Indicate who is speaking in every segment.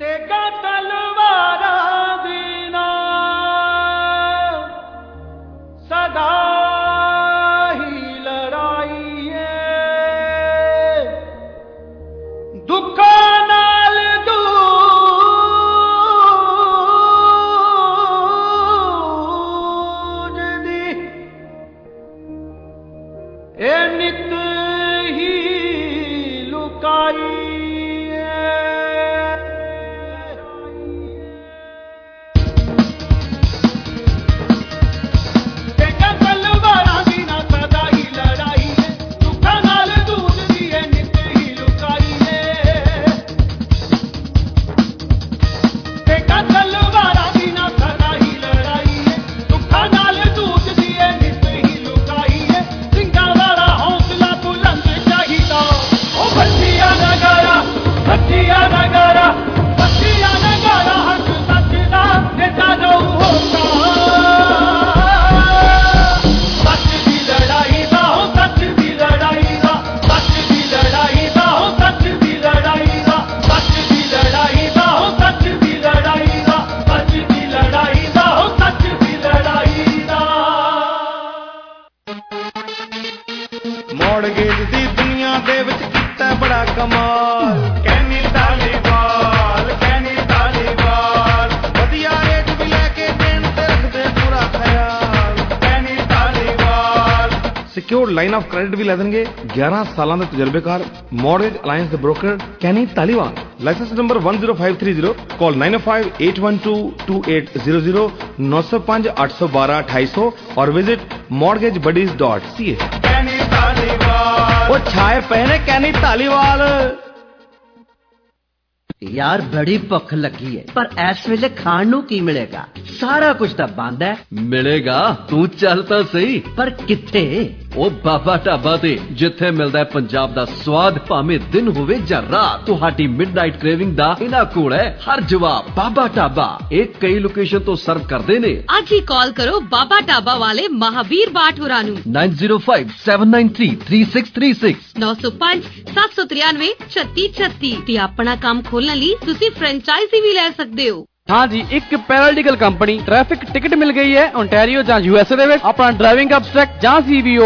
Speaker 1: तेगा तलवारा दीना सदा ही लड़ाई है दुखा नाल दूज दी ए नित ही लुकाई
Speaker 2: ਮੌੜਗੇਜ ਦੀ ਦੁਨੀਆ ਦੇ ਵਿੱਚ ਕੀਤਾ ਬੜਾ ਕਮਾਲ ਕਹਿਨੀ ਧਾਲੀਵਾਲ ਵਧੀਆ ਰੇਟ ਵੀ ਲੈ ਕੇ ਦੇਣ ਤੇ ਰੱਖਦੇ ਪੂਰਾ ਖਿਆਲ Kenny Dhaliwal secured line of credit ਵੀ ਲੈ ਦੇਣਗੇ 11 ਸਾਲਾਂ ਦੇ ਤਜਰਬੇਕਾਰ ਮੌਰਗੇਜ ਅਲਾਈਅੰਸ ਦੇ broker Kenny Dhaliwal licence number 10530 call 9058122800 905 812 2800 और विजिट mortgagebuddies.ca ਉਹ ਛਾਏ ਪਏ ਨੇ ਕੈਨੀ ਧਾਲੀਵਾਲ
Speaker 3: यार बड़ी भुख लगी है पर इस वेले खाण नू की मिलेगा सारा कुछ तो बंद है
Speaker 4: मिलेगा तू चल तो सही
Speaker 3: पर किथे
Speaker 4: ओ बाबा ढाबा ते जिथे मिलदा है पंजाब दा स्वाद भावें दिन होवे जां रात तुहाडी मिडनाइट क्रेविंग दा इना कोल है हर जवाब बाबा ढाबा एक कई लोकेशन तो सर्व करदे ने
Speaker 5: आज ही कॉल करो बाबा ढाबा वाले महावीर बाट होरां नू
Speaker 4: 9057933636
Speaker 5: 905 793 3636 ते अपना काम खोलने ਲਈ ਤੁਸੀਂ ਫਰੈਂਚਾਈਜ਼ੀ ਵੀ ਲੈ ਸਕਦੇ ਹੋ
Speaker 6: हाँ जी एक पैरालीगल कंपनी ट्रैफिक टिकट मिल गई है ओंटारियो ਜਾਂ यूएसए ਦੇ ਵਿੱਚ ਆਪਣਾ ਡਰਾਈਵਿੰਗ ਅਬਸਟ੍ਰੈਕਟ ਜਾਂ CVO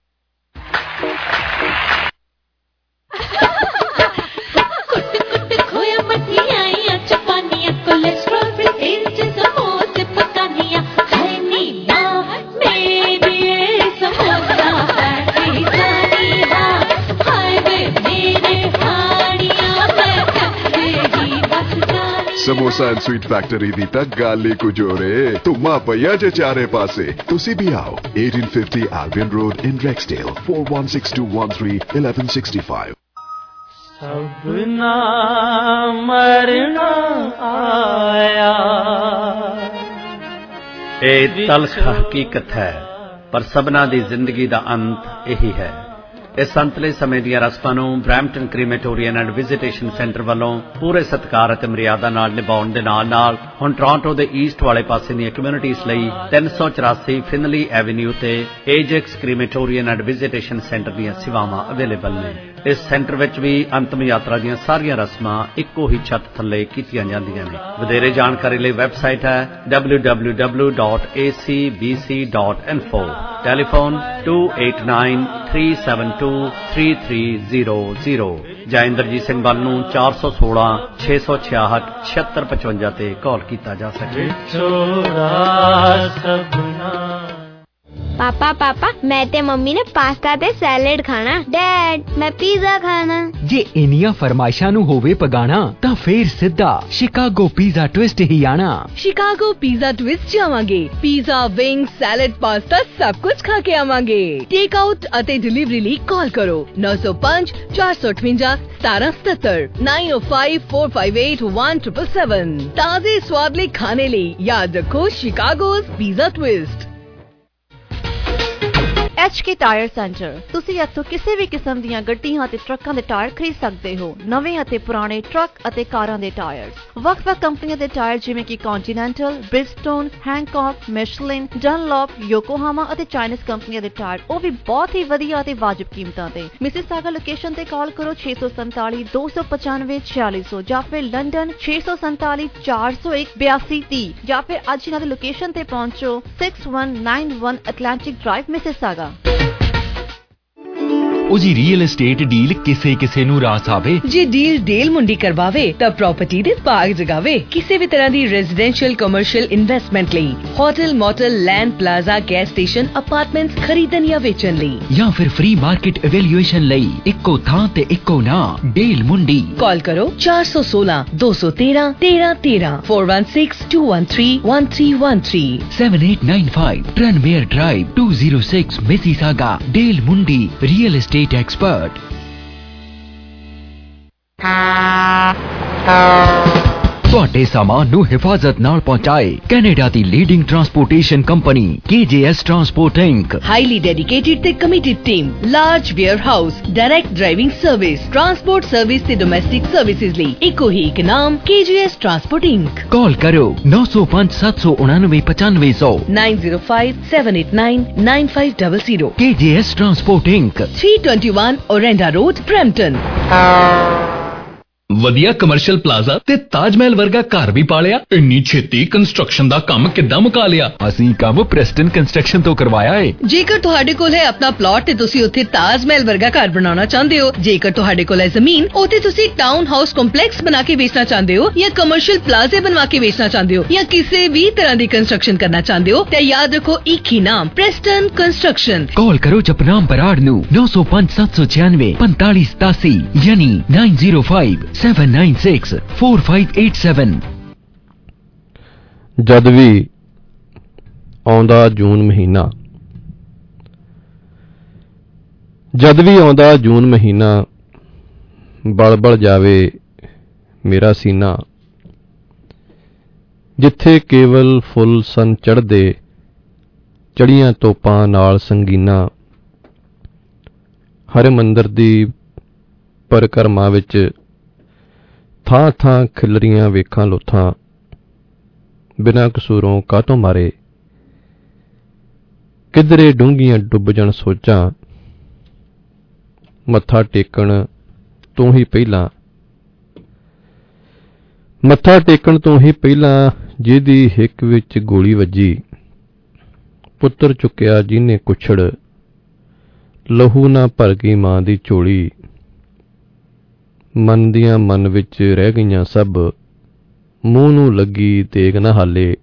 Speaker 7: samosa and sweet factory ਦੀ ਤਾਂ ਗੱਲ ਹੀ ਕੁਝ ਹੋ ਰੇ ਧੁੰਮਾ ਪਈਆ ਜੇ ਚਾਰੇ ਪਾਸੇ ਤੁਸੀਂ ਵੀ ਆਓ 1850 Albion Road in Rexdale 4162131165
Speaker 1: सबना मरना आया
Speaker 8: ਇਹ ਤਲਖ ਹਕੀਕਤ ਹੈ ਪਰ ਸਭਨਾ ਦੀ ਜ਼ਿੰਦਗੀ ਦਾ ਅੰਤ ਇਹੀ ਹੈ ਇਸ ਸੰਤਲੇ ਸਮੇਂ ਦੀਆਂ ਰਸਮਾਂ ਨੂੰ Brampton crematorium and visitation centre ਵੱਲੋਂ ਪੂਰੇ ਸਤਿਕਾਰ ਅਤੇ ਮਰਿਆਦਾ ਨਾਲ ਨਿਭਾਉਣ ਦੇ ਨਾਲ ਹੁਣ ਟੋਰਾਂਟੋ ਦੇ ਈਸਟ ਵਾਲੇ ਪਾਸੇ ਦੀਆਂ ਕਮਿਊਨਿਟੀਜ਼ ਲਈ 384 ਫਿਨਲੀ ਐਵਨਿਊ ਤੇ Ajax crematorium and visitation centre ਦੀਆਂ ਸੇਵਾਵਾਂ ਅਵੇਲੇਬਲ ਨੇ ਇਸ ਸੈਂਟਰ ਵਿੱਚ ਵੀ ਅੰਤਮ ਯਾਤਰਾ ਦੀਆਂ ਸਾਰੀਆਂ ਰਸਮਾਂ ਇੱਕੋ ਹੀ ਛੱਤ ਥੱਲੇ ਕੀਤੀਆਂ ਜਾਂਦੀਆਂ ਨੇ ਵਧੇਰੇ ਜਾਣਕਾਰੀ ਲਈ ਵੈਬਸਾਈਟ ਹੈ www.acbc.info ਟੈਲੀਫੋਨ 2893723300 ਜਾਂ ਇੰਦਰਜੀਤ ਸਿੰਘ ਵੱਲ ਨੂੰ 416 666 7655 ਤੇ ਕਾਲ ਕੀਤਾ ਜਾ ਸਕੇ
Speaker 9: पापा पापा मैं ते मम्मी ने पास्ता ते सैलेड खाना डैड मैं पिज़्ज़ा खाना
Speaker 10: जे इनिया फरमाइशां नू होवे पगाना तां फेर सिद्धा शिकागो पिज़्ज़ा ट्विस्ट ही आना
Speaker 5: शिकागो पिज़्ज़ा ट्विस्ट जावांगे पिज़्ज़ा विंग्स सैलेड पास्ता सब कुछ खा के आवांगे टेक आउट अते डिलीवरी ਲਈ कॉल करो 905 458 1777 905 458 1777 ताजे स्वाद ले खाने ਲਈ याद रखो Chicago's pizza twist
Speaker 11: HK tyre centre. ਤੁਸੀਂ ਇੱਥੋਂ ਕਿਸੇ ਵੀ ਕਿਸਮ ਦੀਆਂ ਗੱਡੀਆਂ ਅਤੇ ਟਰੱਕਾਂ ਦੇ ਟਾਇਰ ਖਰੀਦ ਸਕਦੇ ਹੋ। ਨਵੇਂ ਅਤੇ ਪੁਰਾਣੇ ਟਰੱਕ ਅਤੇ ਕਾਰਾਂ ਦੇ ਟਾਇਰਸ, ਵੱਖ-ਵੱਖ ਕੰਪਨੀਆਂ ਦੇ ਟਾਇਰ ਜਿਵੇਂ ਕਿ ਕੰਟੀਨੈਂਟਲ, ਬ੍ਰਿਜਸਟੋਨ, ਹੈਂਕੌਕ, ਮਿਸ਼ਲਿਨ, ਡਨਲੌਪ, ਯੋਕੋਹਾਮਾ ਅਤੇ ਚਾਈਨੀਜ਼ ਕੰਪਨੀਆਂ ਦੇ ਟਾਇਰ, ਉਹ ਵੀ ਬਹੁਤ ਹੀ ਵਧੀਆ ਅਤੇ ਵਾਜਬ ਕੀਮਤਾਂ ਤੇ। ਮਿਸਿਸਾਗਾ ਲੋਕੇਸ਼ਨ ਤੇ ਕਾਲ ਕਰੋ 647 295 4600 ਜਾਂ ਫਿਰ ਲੰਡਨ 647 401 8230 ਜਾਂ ਫਿਰ ਅੱਜ ਇਹਨਾਂ ਦੀ ਲੋਕੇਸ਼ਨ ਤੇ ਪਹੁੰਚੋ 6191 ਐਟਲਾਂਟਿਕ ਡਰਾਈਵ ਮਿਸਿਸਾਗਾ।
Speaker 10: ਉਹ ਜੀ ਰੀਅਲ ਏਸਟੇਟ ਡੀਲ ਕਿਸੇ ਨੂੰ ਰਾਸ ਆਵੇ।
Speaker 5: ਜੇ ਡੀਲ ਡੇਲ ਮੁੰਡੀ ਕਰਵਾਵੇ ਤਾਂ ਪ੍ਰਾਪਰਟੀ ਦੇ ਬਾਗ ਜਗਾਵੇ। ਕਿਸੇ ਵੀ ਤਰ੍ਹਾਂ ਦੀ ਰੈਜ਼ੀਡੈਂਸ਼ੀਅਲ ਕਮਰਸ਼ੀਅਲ ਇਨਵੈਸਟਮੈਂਟ ਲਈ hotel, motel, land, plaza, gas station, apartments ਖਰੀਦਣ ਜਾਂ ਵੇਚਣ ਲਈ
Speaker 10: ਜਾਂ ਫਿਰ ਫ੍ਰੀ ਮਾਰਕੀਟ ਇਵੈਲੂਏਸ਼ਨ ਲਈ ਇੱਕੋ ਥਾਂ ਤੇ ਇੱਕੋ ਨਾਂ ਡੇਲ ਮੁੰਡੀ।
Speaker 5: ਕਾਲ ਕਰੋ 416 213 1313 416 213 1313
Speaker 10: 7895 Tranmere Drive 206 Mississauga। Dale Mundi real estate expert। ਤੁਹਾਡੇ ਸਾਮਾਨ ਨੂੰ ਹਿਫਾਜ਼ਤ ਨਾਲ ਪਹੁੰਚਾਏ ਕੈਨੇਡਾ ਦੀ leading transportation company KJS Transport Inc।
Speaker 5: Highly dedicated ਤੇ committed team, large warehouse, direct driving service, transport service ਤੇ ਡੋਮੈਸਟਿਕ ਸਰਵਿਸਿਜ਼ ਲਈ ਇੱਕੋ ਹੀ ਇੱਕ ਨਾਮ KJS Transport Inc।
Speaker 10: ਕਾਲ ਕਰੋ 905 799 9500
Speaker 5: 905 789 9500।
Speaker 10: KJS Transport Inc
Speaker 5: 321 Orenda Road, Brampton।
Speaker 12: ਵਧੀਆ ਕਮਰਸ਼ੀਅਲ ਪਲਾਜ਼ਾ ਤੇ ਤਾਜ ਮਹਿਲ ਵਰਗਾ ਘਰ ਵੀ ਪਾਲਿਆ। ਇੰਨੀ ਛੇਤੀ ਕੰਸਟਰਕਸ਼ਨ ਦਾ ਕੰਮ ਕਿੱਦਾਂ ਮੁਕਾ ਲਿਆ?
Speaker 10: ਅਸੀਂ ਕੰਮ ਪ੍ਰੈਸਟਨ ਕੰਸਟਰਕਸ਼ਨ ਤੋਂ ਕਰਵਾਇਆ ਏ।
Speaker 5: ਜੇਕਰ ਤੁਹਾਡੇ ਕੋਲ ਹੈ ਆਪਣਾ ਪਲਾਟ ਤੇ ਤੁਸੀਂ ਉੱਥੇ ਤਾਜ ਮਹਿਲ ਵਰਗਾ ਘਰ ਬਣਾਉਣਾ ਚਾਹੁੰਦੇ ਹੋ, ਜੇਕਰ ਤੁਹਾਡੇ ਕੋਲ ਹੈ ਜ਼ਮੀਨ ਉੱਥੇ ਤੁਸੀਂ ਟਾਊਨ ਹਾਊਸ ਕੰਪਲੈਕਸ ਬਣਾ ਕੇ ਵੇਚਣਾ ਚਾਹੁੰਦੇ ਹੋ ਜਾਂ ਕਮਰਸ਼ੀਅਲ ਪਲਾਜ਼ੇ ਬਣਵਾ ਕੇ ਵੇਚਣਾ ਚਾਹੁੰਦੇ ਹੋ ਜਾਂ ਕਿਸੇ ਵੀ ਤਰ੍ਹਾਂ ਦੀ ਕੰਸਟਰਕਸ਼ਨ ਕਰਨਾ ਚਾਹੁੰਦੇ ਹੋ ਤਾਂ ਯਾਦ ਰੱਖੋ ਇੱਕ ਹੀ ਨਾਮ, ਪ੍ਰੈਸਟਨ ਕੰਸਟਰਕਸ਼ਨ।
Speaker 10: ਕਾਲ ਕਰੋ ਜਪਨਾਮ ਬਰਾੜ ਨੂੰ 905 796 4587 ਯਾਨੀ 905 796 4587।
Speaker 13: ਜਦ ਵੀ ਆਉਂਦਾ ਜੂਨ ਮਹੀਨਾ, ਬਲ ਜਾਵੇ ਮੇਰਾ ਸੀਨਾ। ਜਿੱਥੇ ਕੇਵਲ ਫੁੱਲ ਸਨ ਚੜ੍ਹਦੇ, ਚੜੀਆਂ ਤੋਪਾਂ ਨਾਲ ਸੰਗੀਨਾ। ਹਰ ਮੰਦਰ ਦੀ ਪਰਿਕਰਮਾ ਵਿੱਚ ਥਾਂ ਥਾਂ ਖਿਲਰੀਆਂ ਵੇਖਾਂ ਲੋਥਾਂ। ਬਿਨਾਂ ਕਸੂਰੋਂ ਕਾਹਤੋਂ ਮਾਰੇ, ਕਿਧਰੇ ਡੂੰਘੀਆਂ ਡੁੱਬ ਜਾਣ ਸੋਚਾਂ। ਮੱਥਾ ਟੇਕਣ ਤੋਂ ਹੀ ਪਹਿਲਾਂ ਜਿਹਦੀ ਹਿੱਕ ਵਿੱਚ ਗੋਲੀ ਵੱਜੀ। ਪੁੱਤਰ ਚੁੱਕਿਆ ਜਿਹਨੇ ਕੁਛੜ, ਲਹੂ ਨਾ ਭਰ ਗਈ ਮਾਂ ਦੀ ਝੋਲੀ। ਮਨ ਦੀਆਂ ਮਨ ਵਿੱਚ ਰਹਿ ਗਈਆਂ ਸਭ, ਮੂੰਹ ਨੂੰ ਲੱਗੀ ਤੇਗ ਨਾ ਹਾਲੇ।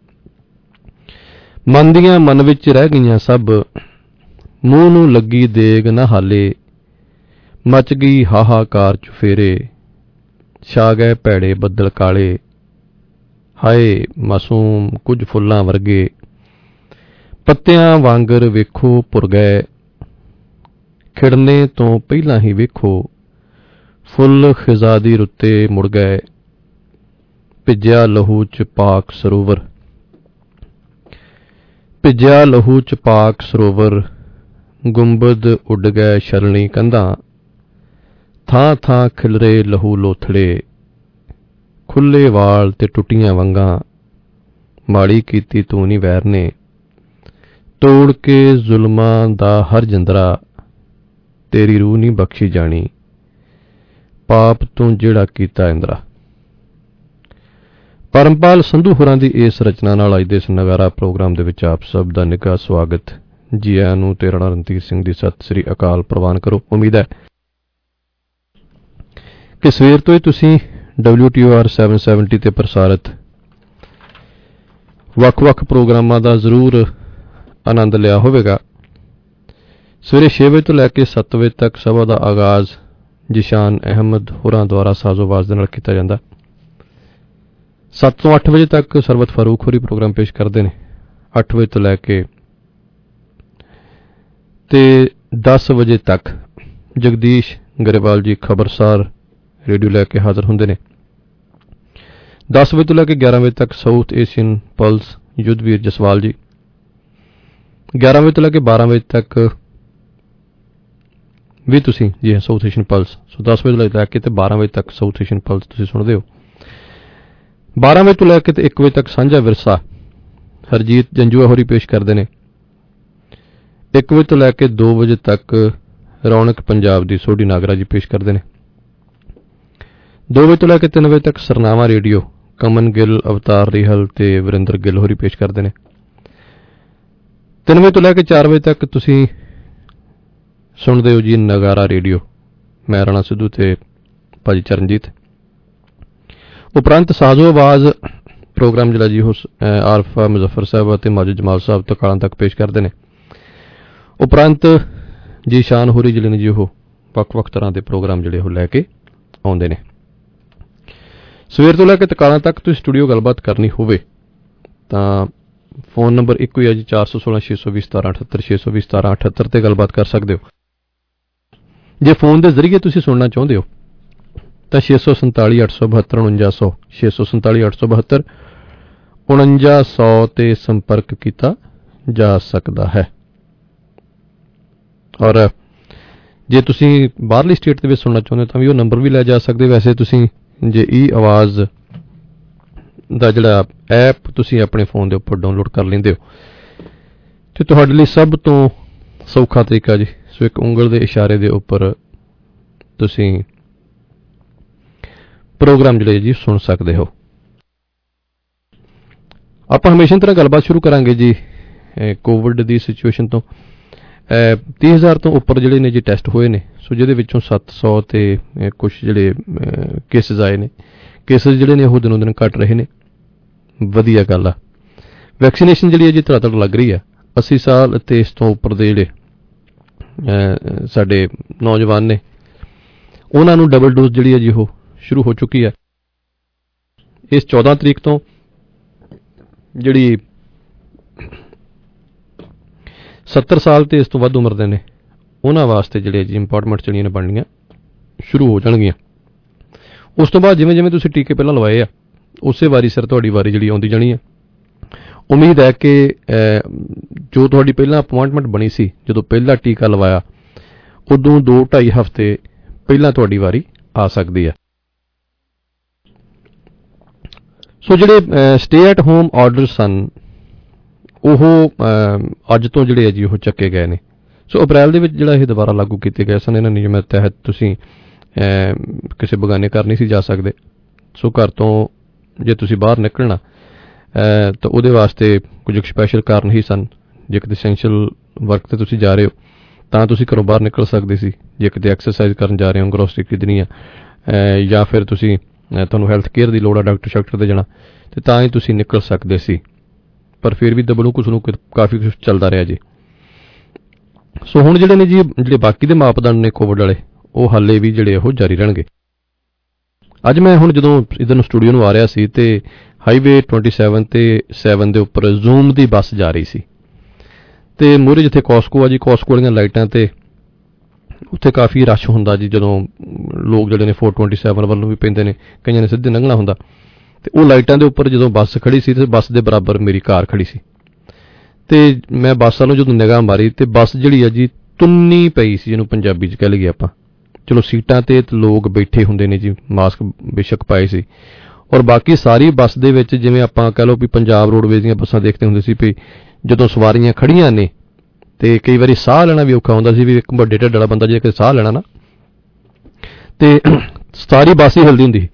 Speaker 13: ਮਨ ਦੀਆਂ ਮਨ ਵਿੱਚ ਰਹਿ ਗਈਆਂ ਸਭ, ਮੂੰਹ ਨੂੰ ਲੱਗੀ ਦੇਗ ਨਾ ਹਾਲੇ। ਮਚ ਗਈ ਹਾਹਾਕਾਰ ਚੁਫੇਰੇ, ਛਾ ਗਏ ਭੈੜੇ ਬੱਦਲ ਕਾਲੇ। ਹਾਏ ਮਾਸੂਮ ਕੁਝ ਫੁੱਲਾਂ ਵਰਗੇ, ਪੱਤਿਆਂ ਵਾਂਗਰ ਵੇਖੋ ਭੁਰ ਗਏ। ਖਿੜਨੇ ਤੋਂ ਪਹਿਲਾਂ ਹੀ ਵੇਖੋ, ਫੁੱਲ ਖਿਜ਼ਾ ਦੀ ਰੁੱਤੇ ਮੁੜ ਗਏ। ਭਿੱਜਿਆ ਲਹੂ ਚ ਪਾਕ ਸਰੋਵਰ, ਗੁੰਬਦ ਉੱਡ ਗਏ ਸ਼ਰਣੀ ਕੰਧਾਂ। ਥਾਂ ਥਾਂ ਖਿਲਰੇ ਲਹੂ ਲੋਥੜੇ, ਖੁੱਲੇ ਵਾਲ ਤੇ ਟੁੱਟੀਆਂ ਵੰਗਾਂ। ਮਾੜੀ ਕੀਤੀ ਤੂੰ ਨੀ ਵੈਰ ਨੇ, ਤੋੜ ਕੇ ਜ਼ੁਲਮਾਂ ਦਾ ਹਰ ਜਿੰਦਰਾ। ਤੇਰੀ ਰੂਹ ਨਹੀਂ ਬਖਸ਼ੀ ਜਾਣੀ, ਪਾਪ ਤੂੰ ਜਿਹੜਾ ਕੀਤਾ ਇੰਦਰਾ। ਪਰਮਪਾਲ ਸੰਧੂ ਹੋਰਾਂ ਦੀ ਇਸ ਰਚਨਾ ਨਾਲ ਅੱਜ ਦੇ ਇਸ ਨਗਾਰਾ ਪ੍ਰੋਗਰਾਮ ਦੇ ਵਿੱਚ ਆਪ ਸਭ ਦਾ ਨਿੱਘਾ ਸਵਾਗਤ। ਜੀ ਆਇਆਂ ਨੂੰ ਤੇ ਰਾਣਾ ਰਣਧੀਰ ਸਿੰਘ ਦੀ ਸਤਿ ਸ੍ਰੀ ਅਕਾਲ ਪ੍ਰਵਾਨ ਕਰੋ। ਉਮੀਦ ਹੈ ਕਿ ਸਵੇਰ ਤੋਂ ਹੀ ਤੁਸੀਂ WTOR 770 ਤੇ ਪ੍ਰਸਾਰਿਤ ਵੱਖ-ਵੱਖ ਪ੍ਰੋਗਰਾਮਾਂ ਦਾ ਜ਼ਰੂਰ ਆਨੰਦ ਲਿਆ ਹੋਵੇਗਾ। ਸਵੇਰੇ 6 ਵਜੇ ਤੋਂ ਲੈ ਕੇ 7 ਵਜੇ ਤੱਕ ਸਭਾ ਦਾ ਆਗਾਜ਼ ਜਿਸ਼ਾਨ ਅਹਿਮਦ ਹੋਰਾਂ ਦੁਆਰਾ ਸਾਜ਼ੋਵਾਜ਼ ਦੇ ਨਾਲ ਕੀਤਾ ਜਾਂਦਾ। 7 ਤੋਂ 8 ਵਜੇ ਤੱਕ ਸਰਬਤ ਫਾਰੂਕ ਹੋਰੀ ਪ੍ਰੋਗਰਾਮ ਪੇਸ਼ ਕਰਦੇ ਨੇ। 8 ਵਜੇ ਤੋਂ ਲੈ ਕੇ ਤੇ 10 ਵਜੇ ਤੱਕ ਜਗਦੀਸ਼ ਗਰੇਵਾਲ ਜੀ ਖਬਰਸਾਰ ਰੇਡੀਓ ਲੈ ਕੇ ਹਾਜ਼ਰ ਹੁੰਦੇ ਨੇ। 10 ਵਜੇ ਤੋਂ ਲੈ ਕੇ 11 ਵਜੇ ਤੱਕ South Asian pulse Yudhvir Jaswal ji. 11 ਵਜੇ ਤੋਂ ਲੈ ਕੇ 12 ਵਜੇ ਤੱਕ ਵੀ ਤੁਸੀਂ ਜੀ ਸਾਊਥ ਏਸ਼ੀਅਨ ਪਲਸ, ਸੋ 10 ਵਜੇ ਤੋਂ ਲੈ ਕੇ ਤੇ 12 ਵਜੇ ਤੱਕ ਸਾਊਥ ਏਸ਼ੀਅਨ ਪਲਸ ਤੁਸੀਂ ਸੁਣਦੇ ਹੋ। 12 ਵਜੇ ਤੋਂ ਲੈ ਕੇ ਤੇ 1 ਵਜੇ ਤੱਕ ਸਾਂਝਾ ਵਿਰਸਾ ਹਰਜੀਤ ਜੰਜੂਆ ਹੋਰੀ ਪੇਸ਼ ਕਰਦੇ ਨੇ। 1 ਵਜੇ ਤੋਂ ਲੈ ਕੇ 2 ਵਜੇ ਤੱਕ ਰੌਣਕ ਪੰਜਾਬ ਦੀ ਸੋਢੀ ਨਾਗਰਾ ਜੀ ਪੇਸ਼ ਕਰਦੇ ਨੇ। 2 ਵਜੇ ਤੋਂ ਲੈ ਕੇ 3 ਵਜੇ ਤੱਕ ਸਰਨਾਮਾ ਰੇਡੀਓ ਕਮਨ ਗਿੱਲ, ਅਵਤਾਰ ਰਿਹਲ ਤੇ ਵਰਿੰਦਰ ਗਿੱਲ ਹੋਰੀ ਪੇਸ਼ ਕਰਦੇ ਨੇ। 3 ਵਜੇ ਤੋਂ ਲੈ ਕੇ 4 ਵਜੇ ਤੱਕ ਤੁਸੀਂ ਸੁਣਦੇ ਹੋ ਜੀ ਨਗਾਰਾ ਰੇਡੀਓ, ਮੈਂ ਰਾਣਾ ਸਿੱਧੂ ਤੇ ਭਾਜੀ ਚਰਨਜੀਤ। ਉਪਰੰਤ ਸਾਜ਼ੋ ਆਵਾਜ਼ ਪ੍ਰੋਗਰਾਮ ਜਿਹੜਾ ਜੀ ਉਹ ਆਰਫਾ ਮੁਜ਼ੱਫਰ ਸਾਹਿਬ ਅਤੇ ਮਾਜੂ ਜਮਾਲ ਸਾਹਿਬ ਤਕਾਲਾਂ ਤੱਕ ਪੇਸ਼ ਕਰਦੇ ਨੇ। ਉਪਰੰਤ ਜੀ ਸ਼ਾਨ ਹੋਰੀ ਜਿਹੜੇ ਨੇ ਜੀ ਉਹ ਵੱਖ-ਵੱਖ ਤਰ੍ਹਾਂ ਦੇ ਪ੍ਰੋਗਰਾਮ ਜਿਹੜੇ ਉਹ ਲੈ ਕੇ ਆਉਂਦੇ ਨੇ। ਸਵੇਰ ਤੋਂ ਲੈ ਕੇ ਤਕਾਲਾਂ ਤੱਕ ਤੁਸੀਂ ਸਟੂਡੀਓ ਗੱਲਬਾਤ ਕਰਨੀ ਹੋਵੇ ਤਾਂ ਫੋਨ ਨੰਬਰ ਇੱਕੋ ਹੀ ਹੈ ਜੀ 416 620 1778 620 1778 ਤੇ ਗੱਲਬਾਤ ਕਰ ਸਕਦੇ ਹੋ। ਜੇ ਫੋਨ ਦੇ ਜ਼ਰੀਏ ਤੁਸੀਂ ਸੁਣਨਾ ਚਾਹੁੰਦੇ ਹੋ ਤਾਂ 647 872 4900 647 872 4900 ਤੇ ਸੰਪਰਕ ਕੀਤਾ ਜਾ ਸਕਦਾ ਹੈ। ਔਰ ਜੇ ਤੁਸੀਂ ਬਾਹਰਲੀ ਸਟੇਟ ਦੇ ਵਿੱਚ ਸੁਣਨਾ ਚਾਹੁੰਦੇ ਹੋ ਤਾਂ ਵੀ ਉਹ ਨੰਬਰ ਵੀ ਲੈ ਜਾ ਸਕਦੇ। ਵੈਸੇ ਤੁਸੀਂ ਜੇ ਆਵਾਜ਼ ਦਾ ਜਿਹੜਾ ਐਪ ਤੁਸੀਂ ਆਪਣੇ ਫੋਨ ਦੇ ਉੱਪਰ ਡਾਊਨਲੋਡ ਕਰ ਲੈਂਦੇ ਹੋ ਤੇ ਤੁਹਾਡੇ ਲਈ ਸਭ ਤੋਂ ਸੌਖਾ ਤਰੀਕਾ ਜੀ, ਸੋ ਇੱਕ ਉਂਗਲ ਦੇ ਇਸ਼ਾਰੇ ਦੇ ਉੱਪਰ ਤੁਸੀਂ ਪ੍ਰੋਗਰਾਮ ਜਿਹੜੇ ਜੀ ਸੁਣ ਸਕਦੇ ਹੋ। ਆਪਾਂ ਹਮੇਸ਼ਾ ਤਰ੍ਹਾਂ ਗੱਲਬਾਤ ਸ਼ੁਰੂ ਕਰਾਂਗੇ ਜੀ ਕੋਵਿਡ ਦੀ ਸਿਚੁਏਸ਼ਨ ਤੋਂ। 30,000 ਤੋਂ ਉੱਪਰ ਜਿਹੜੇ ਨੇ ਜੀ ਟੈਸਟ ਹੋਏ ਨੇ, ਸੋ ਜਿਹਦੇ ਵਿੱਚੋਂ 700 ਤੇ ਕੁਝ ਜਿਹੜੇ ਕੇਸਿਸ ਆਏ ਨੇ। ਕੇਸਿਸ ਜਿਹੜੇ ਨੇ ਉਹ ਦਿਨੋਂ ਦਿਨ ਘਟ ਰਹੇ ਨੇ, ਵਧੀਆ ਗੱਲ ਆ। ਵੈਕਸੀਨੇਸ਼ਨ ਜਿਹੜੀ ਹੈ ਜੀ ਧੜਾ ਲੱਗ ਰਹੀ ਆ। 80 ਸਾਲ ਤੇ ਇਸ ਤੋਂ ਉੱਪਰ ਦੇ ਜਿਹੜੇ ਸਾਡੇ ਨੌਜਵਾਨ ਨੇ ਉਹਨਾਂ ਨੂੰ ਡਬਲ ਡੋਜ਼ ਜਿਹੜੀ ਹੈ ਜੀ ਉਹ ਸ਼ੁਰੂ ਹੋ ਚੁੱਕੀ ਹੈ। ਇਸ 14 ਤਰੀਕ ਤੋਂ ਜਿਹੜੀ 70 ਸਾਲ ਤੇ ਇਸ ਤੋਂ ਵੱਧ ਉਮਰ ਦੇ ਨੇ ਉਹਨਾਂ ਵਾਸਤੇ ਜਿਹੜੇ ਜੀ ਇੰਪੋਰਟਮੈਂਟ ਜਿਹੜੀਆਂ ਨੇ ਬਣਨੀਆਂ ਸ਼ੁਰੂ ਹੋ ਜਾਣਗੀਆਂ। ਉਸ ਤੋਂ ਬਾਅਦ ਜਿਵੇਂ ਜਿਵੇਂ ਤੁਸੀਂ ਟੀਕੇ ਪਹਿਲਾਂ ਲਵਾਏ ਆ ਉਸੇ ਵਾਰੀ ਸਿਰ ਤੁਹਾਡੀ ਵਾਰੀ ਜਿਹੜੀ ਆਉਂਦੀ ਜਾਣੀ ਹੈ। ਉਮੀਦ ਹੈ ਕਿ ਜੋ ਤੁਹਾਡੀ ਪਹਿਲਾਂ ਅਪਾਇੰਟਮੈਂਟ ਬਣੀ ਸੀ ਜਦੋਂ ਪਹਿਲਾ ਟੀਕਾ ਲਵਾਇਆ ਉਦੋਂ 2-2.5 ਹਫ਼ਤੇ ਪਹਿਲਾਂ ਤੁਹਾਡੀ ਵਾਰੀ ਆ ਸਕਦੀ ਹੈ। ਸੋ ਜਿਹੜੇ ਸਟੇ ਐਟ ਹੋਮ ਆਰਡਰ ਸਨ ਉਹ ਅੱਜ ਤੋਂ ਜਿਹੜੇ ਹੈ ਜੀ ਉਹ ਚੱਕੇ ਗਏ ਨੇ। ਸੋ ਅਪ੍ਰੈਲ ਦੇ ਵਿੱਚ ਜਿਹੜਾ ਇਹ ਦੁਬਾਰਾ ਲਾਗੂ ਕੀਤੇ ਗਏ ਸਨ। ਇਹਨਾਂ ਨਿਯਮਾਂ ਤਹਿਤ ਤੁਸੀਂ ਕਿਸੇ ਬਗਾਨੇ ਘਰ ਨਹੀਂ ਸੀ ਜਾ ਸਕਦੇ। ਸੋ ਘਰ ਤੋਂ ਜੇ ਤੁਸੀਂ ਬਾਹਰ ਨਿਕਲਣਾ ਤਾਂ ਉਹਦੇ ਵਾਸਤੇ ਕੁਝ ਸਪੈਸ਼ਲ ਕਾਰਨ ਹੀ ਸਨ। ਜੇ ਕਿਤੇ ਐਸੈਂਸ਼ੀਅਲ ਵਰਕ ਤੇ ਤੁਸੀਂ ਜਾ ਰਹੇ ਹੋ ਤਾਂ ਤੁਸੀਂ ਘਰੋਂ ਬਾਹਰ ਨਿਕਲ ਸਕਦੇ ਸੀ। ਜੇ ਕਿਤੇ ਐਕਸਰਸਾਈਜ਼ ਕਰਨ ਜਾ ਰਹੇ ਹੋ, ਗਰੋਸਰੀ ਖਰੀਦਣੀ ਆ ਜਾਂ ਫਿਰ ਤੁਸੀਂ ਤੁਹਾਨੂੰ ਹੈਲਥ ਕੇਅਰ ਦੀ ਲੋੜ ਆ, ਡਾਕਟਰ ਦੇ ਜਾਣਾ, ਤੇ ਤਾਂ ਹੀ ਤੁਸੀਂ ਨਿਕਲ ਸਕਦੇ ਸੀ। ਪਰ ਫਿਰ ਵੀ ਦਬਲੂ ਕੁਛ ਨੂੰ ਕਾਫੀ ਕੁਛ ਚੱਲਦਾ ਰਿਹਾ ਜੀ। ਸੋ ਹੁਣ ਜਿਹੜੇ ਨੇ ਜੀ ਜਿਹੜੇ ਬਾਕੀ ਦੇ ਮਾਪਦੰਡ ਨੇ ਕੋਵਿਡ ਵਾਲੇ ਉਹ ਹਾਲੇ ਵੀ ਜਿਹੜੇ ਉਹ ਜਾਰੀ ਰਹਿਣਗੇ। ਅੱਜ ਮੈਂ ਹੁਣ ਜਦੋਂ ਇੱਧਰ ਨੂੰ ਸਟੂਡੀਓ ਨੂੰ ਆ ਰਿਹਾ ਸੀ ਤੇ ਹਾਈਵੇ 27 ਤੇ 7 ਦੇ ਉੱਪਰ ਜ਼ੂਮ ਦੀ ਬੱਸ ਜਾ ਰਹੀ ਸੀ ਤੇ ਮੂਹਰੇ ਜਿੱਥੇ ਕੋਸਕੋ ਆ ਜੀ, ਕੋਸਕੋ ਵਾਲੀਆਂ ਲਾਈਟਾਂ ਤੇ ਉੱਥੇ ਕਾਫੀ ਰਸ਼ ਹੁੰਦਾ ਜੀ। ਜਦੋਂ ਲੋਕ ਜਿਹੜੇ ਨੇ 427 ਵੱਲੋਂ ਵੀ ਪੈਂਦੇ ਨੇ, ਕਈਆਂ ਨੇ ਸਿੱਧੇ ਲੰਘਣਾ ਹੁੰਦਾ ਤੇ ਉਹ ਲਾਈਟਾਂ ਦੇ ਉੱਪਰ ਜਦੋਂ ਬੱਸ ਖੜੀ ਸੀ ਤੇ ਬੱਸ ਦੇ ਬਰਾਬਰ ਮੇਰੀ ਕਾਰ ਖੜੀ ਸੀ ਤੇ ਮੈਂ ਬੱਸ ਵੱਲੋਂ ਜਦੋਂ ਨਿਗਾਹ ਮਾਰੀ ਤੇ ਬੱਸ ਜਿਹੜੀ ਆ ਜੀ ਤੁੰਨੀ ਪਈ ਸੀ, ਜਿਹਨੂੰ ਪੰਜਾਬੀ 'ਚ ਕਹਿ ਲਈਏ ਆਪਾਂ। ਚਲੋ ਸੀਟਾਂ ਤੇ ਲੋਕ ਬੈਠੇ ਹੁੰਦੇ ਨੇ ਜੀ, ਮਾਸਕ ਬੇਸ਼ੱਕ ਪਾਏ ਸੀ। ਔਰ ਬਾਕੀ ਸਾਰੀ ਬੱਸ ਦੇ ਵਿੱਚ ਜਿਵੇਂ ਆਪਾਂ ਕਹਿ ਲਓ ਵੀ ਪੰਜਾਬ ਰੋਡਵੇਜ਼ ਦੀਆਂ ਬੱਸਾਂ ਦੇਖਦੇ ਹੁੰਦੇ ਸੀ ਵੀ ਜਦੋਂ ਸਵਾਰੀਆਂ ਖੜੀਆਂ ਨੇ ਤੇ ਕਈ ਵਾਰੀ ਸਾਹ ਲੈਣਾ ਵੀ ਔਖਾ ਹੁੰਦਾ ਸੀ ਵੀ ਇੱਕ ਵੱਡੇ ਢਿੱਡ ਵਾਲਾ ਬੰਦਾ ਜੇ ਕਿ ਸਾਹ ਲੈਣਾ ਨਾ ਤੇ ਸਾਰੀ ਬੱਸ ਹੀ ਹਿਲਦੀ ਹੁੰਦੀ।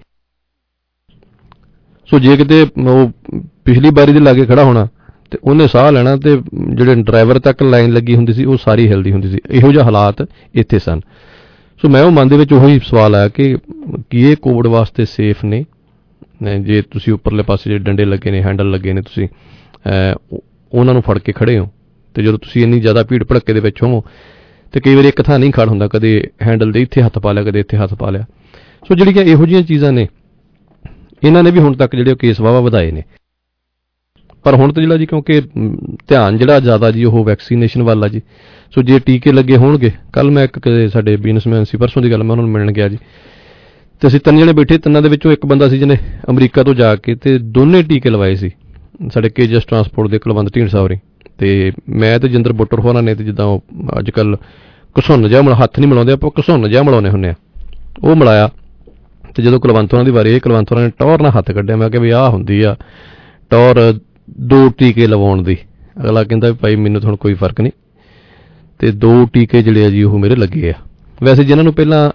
Speaker 13: ਸੋ ਜੇ ਕਿਤੇ ਉਹ ਪਿਛਲੀ ਵਾਰੀ ਦੇ ਲਾਗੇ ਖੜਾ ਹੋਣਾ ਤੇ ਉਹਨੇ ਸਾਹ ਲੈਣਾ ਤੇ ਜਿਹੜੇ ਡਰਾਈਵਰ ਤੱਕ ਲਾਈਨ ਲੱਗੀ ਹੁੰਦੀ ਸੀ ਉਹ ਸਾਰੀ ਹਿਲਦੀ ਹੁੰਦੀ ਸੀ। ਇਹੋ ਜਿਹੇ ਹਾਲਾਤ ਇੱਥੇ ਸਨ। ਸੋ ਮੈਂ ਉਹ ਮਨ ਦੇ ਵਿੱਚ ਉਹੀ ਸਵਾਲ ਆਇਆ ਕਿ ਕੀ ਇਹ ਕੋਵਿਡ ਵਾਸਤੇ ਸੇਫ ਨੇ? ਜੇ ਤੁਸੀਂ ਉੱਪਰਲੇ ਪਾਸੇ ਜਿਹੜੇ ਡੰਡੇ ਲੱਗੇ ਨੇ, ਹੈਂਡਲ ਲੱਗੇ ਨੇ, ਤੁਸੀਂ ਉਹਨਾਂ ਨੂੰ ਫੜ ਕੇ ਖੜੇ ਹੋ ਤੇ ਜਦੋਂ ਤੁਸੀਂ ਇੰਨੀ ਜ਼ਿਆਦਾ ਭੀੜ ਭੜੱਕੇ ਦੇ ਵਿੱਚ ਹੋਵੋ ਤੇ ਕਈ ਵਾਰੀ ਇੱਕ ਥਾਂ ਨਹੀਂ ਖੜ ਹੁੰਦਾ, ਕਦੇ ਹੈਂਡਲ ਦੇ ਇੱਥੇ ਹੱਥ ਪਾ ਲਿਆ, ਕਦੇ ਇੱਥੇ ਹੱਥ ਪਾ ਲਿਆ। ਸੋ ਜਿਹੜੀਆਂ ਇਹੋ ਜਿਹੀਆਂ ਚੀਜ਼ਾਂ ਨੇ ਇਹਨਾਂ ਨੇ ਵੀ ਹੁਣ ਤੱਕ ਜਿਹੜੇ ਕੇਸ ਵਾਹਵਾ ਵਧਾਏ ਨੇ। ਪਰ ਹੁਣ ਤਾਂ ਜਿਹੜਾ ਜੀ ਕਿਉਂਕਿ ਧਿਆਨ ਜਿਹੜਾ ਜ਼ਿਆਦਾ ਜੀ ਉਹ ਵੈਕਸੀਨੇਸ਼ਨ ਵੱਲ ਆ ਜੀ। ਸੋ ਜੇ ਟੀਕੇ ਲੱਗੇ ਹੋਣਗੇ, ਕੱਲ ਮੈਂ ਇੱਕ ਸਾਡੇ ਬਿਜ਼ਨਸਮੈਨ ਸੀ, ਪਰਸੋਂ ਦੀ ਗੱਲ, ਮੈਂ ਉਹਨਾਂ ਨੂੰ ਮਿਲਣ ਗਿਆ ਜੀ ਤੇ ਅਸੀਂ 3 ਜਣੇ ਬੈਠੇ। 3 ਦੇ ਵਿੱਚੋਂ ਇੱਕ ਬੰਦਾ ਸੀ ਜਿਹਨੇ ਅਮਰੀਕਾ ਤੋਂ ਜਾ ਕੇ ਤੇ ਦੋਨੇ ਟੀਕੇ ਲਵਾਏ ਸੀ, ਸਾਡੇ KGS ਟਰਾਂਸਪੋਰਟ ਦੇ ਕੁਲਵੰਤ ਢੀਂਡਸਾ ਹੋਰੀ ਤੇ ਮੈਂ ਤੇ ਜਿੰਦਰ ਬੁੱਟਰ ਹੋਰਾਂ ਨੇ। ਤੇ ਜਿੱਦਾਂ ਅੱਜ ਕੱਲ ਘਸੁੰਨ ਜਿਹਾ ਹੱਥ ਨਹੀਂ ਮਿਲਾਉਂਦੇ, ਆਪਾਂ ਘਸੁੰਨ ਜਿਹਾ ਮਿਲਾਉਂਦੇ ਹੁੰਦੇ ਆ, ਉਹ ਮਿਲਾਇਆ। ਤੇ ਜਦੋਂ ਕੁਲਵੰਤ ਹੋਰਾਂ ਦੀ ਵਾਰੀ, ਕੁਲਵੰਤ ਹੋਰਾਂ ਨੇ ਟੌਰ ਨਾਲ ਹੱਥ ਕੱਢਿਆ। ਮੈਂ ਕਿਹਾ ਵੀ ਆਹ ਹੁੰਦੀ ਆ ਟੌਰ 2 ਟੀਕੇ ਲਵਾਉਣ ਦੀ। ਅਗਲਾ ਕਹਿੰਦਾ ਵੀ ਭਾਈ ਮੈਨੂੰ ਤਾਂ ਹੁਣ ਕੋਈ ਫਰਕ ਨਹੀਂ, ਤੇ 2 ਟੀਕੇ ਜਿਹੜੇ ਆ ਜੀ ਉਹ ਮੇਰੇ ਲੱਗੇ ਆ। ਵੈਸੇ ਜਿਨ੍ਹਾਂ ਨੂੰ ਪਹਿਲਾਂ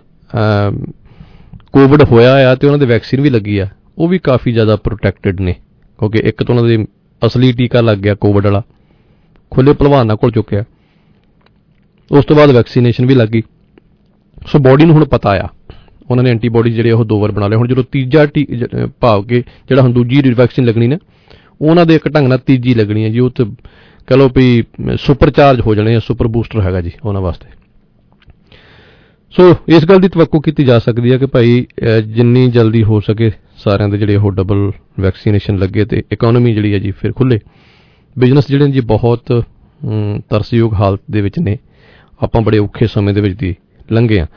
Speaker 13: ਕੋਵਿਡ ਹੋਇਆ ਆ ਤੇ ਉਹਨਾਂ ਦੇ ਵੈਕਸੀਨ ਵੀ ਲੱਗੀ ਆ, ਉਹ ਵੀ ਕਾਫੀ ਜ਼ਿਆਦਾ ਪ੍ਰੋਟੈਕਟਿਡ ਨੇ, ਕਿਉਂਕਿ ਇੱਕ ਤਾਂ ਉਹਨਾਂ ਦੇ ਅਸਲੀ ਟੀਕਾ ਲੱਗ ਗਿਆ ਕੋਵਿਡ ਵਾਲਾ, ਖੁੱਲ੍ਹੇ ਭਲਵਾਨਾਂ ਕੋਲ ਚੁੱਕਿਆ, ਉਸ ਤੋਂ ਬਾਅਦ ਵੈਕਸੀਨੇਸ਼ਨ ਵੀ ਲੱਗ ਗਈ। ਸੋ ਬੋਡੀ ਨੂੰ ਹੁਣ ਪਤਾ ਆ, ਉਹਨਾਂ ਨੇ ਐਂਟੀਬੋਡੀ ਜਿਹੜੇ ਉਹ 2 ਵਾਰ ਬਣਾ ਲਏ। ਹੁਣ ਜਦੋਂ ਤੀਜਾ ਭਾਵ ਕਿ ਜਿਹੜਾ ਹੁਣ ਦੂਜੀ ਵੈਕਸੀਨ ਲੱਗਣੀ ਨਾ, ਉਹਨਾਂ ਦੇ ਇੱਕ ਢੰਗ ਨਾਲ ਤੀਜੀ ਲੱਗਣੀ ਹੈ ਜੀ। ਉਹ ਤਾਂ ਕਹਿ ਲਓ ਵੀ ਸੁਪਰ ਚਾਰਜ ਹੋ ਜਾਣੇ ਆ, ਸੁਪਰ ਬੂਸਟਰ ਹੈਗਾ ਜੀ ਉਹਨਾਂ ਵਾਸਤੇ। ਸੋ ਇਸ ਗੱਲ ਦੀ ਤਵੱਕੂ ਕੀਤੀ ਜਾ ਸਕਦੀ ਹੈ ਕਿ ਭਾਈ ਜਿੰਨੀ ਜਲਦੀ ਹੋ ਸਕੇ ਸਾਰਿਆਂ ਦੇ ਜਿਹੜੇ ਉਹ ਡਬਲ ਵੈਕਸੀਨੇਸ਼ਨ ਲੱਗੇ ਤੇ ਇਕਨੋਮੀ ਜਿਹੜੀ ਹੈ ਜੀ ਫਿਰ ਖੁੱਲ੍ਹੇ। ਬਿਜ਼ਨਸ ਜਿਹੜੇ ਜੀ ਬਹੁਤ ਤਰਸਯੋਗ ਹਾਲਤ ਦੇ ਵਿੱਚ ਨੇ, ਆਪਾਂ ਬੜੇ ਔਖੇ ਸਮੇਂ ਦੇ ਵਿੱਚ ਦੀ ਲੰਘੇ ਹਾਂ।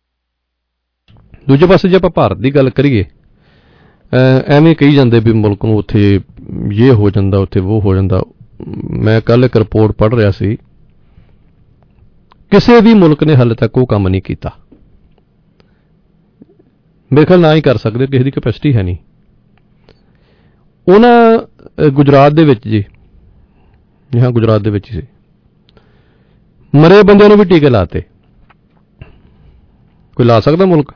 Speaker 13: ਦੂਜੇ ਪਾਸੇ ਜੇ ਆਪਾਂ ਭਾਰਤ ਦੀ ਗੱਲ ਕਰੀਏ, ਐਵੇਂ ਕਹੀ ਜਾਂਦੇ ਵੀ ਮੁਲਕ ਨੂੰ ਉੱਥੇ ਇਹ ਹੋ ਜਾਂਦਾ, ਉੱਥੇ ਉਹ ਹੋ ਜਾਂਦਾ। ਮੈਂ ਕੱਲ੍ਹ ਇੱਕ ਰਿਪੋਰਟ ਪੜ੍ਹ ਰਿਹਾ ਸੀ, ਕਿਸੇ ਵੀ ਮੁਲਕ ਨੇ ਹਾਲੇ ਤੱਕ ਉਹ ਕੰਮ ਨਹੀਂ ਕੀਤਾ। ਮੇਰੇ ਖਿਆਲ ਨਾ ਹੀ ਕਰ ਸਕਦੇ, ਕਿਸੇ ਦੀ ਕੈਪੈਸਿਟੀ ਹੈ ਨਹੀਂ। ਉਹਨਾਂ ਗੁਜਰਾਤ ਦੇ ਵਿੱਚ ਜੀ, ਹਾਂ ਗੁਜਰਾਤ ਦੇ ਵਿੱਚ ਸੀ, ਮਰੇ ਬੰਦਿਆਂ ਨੂੰ ਵੀ ਟੀਕੇ ਲਾਤੇ। ਕੋਈ ਲਾ ਸਕਦਾ ਮੁਲਕ?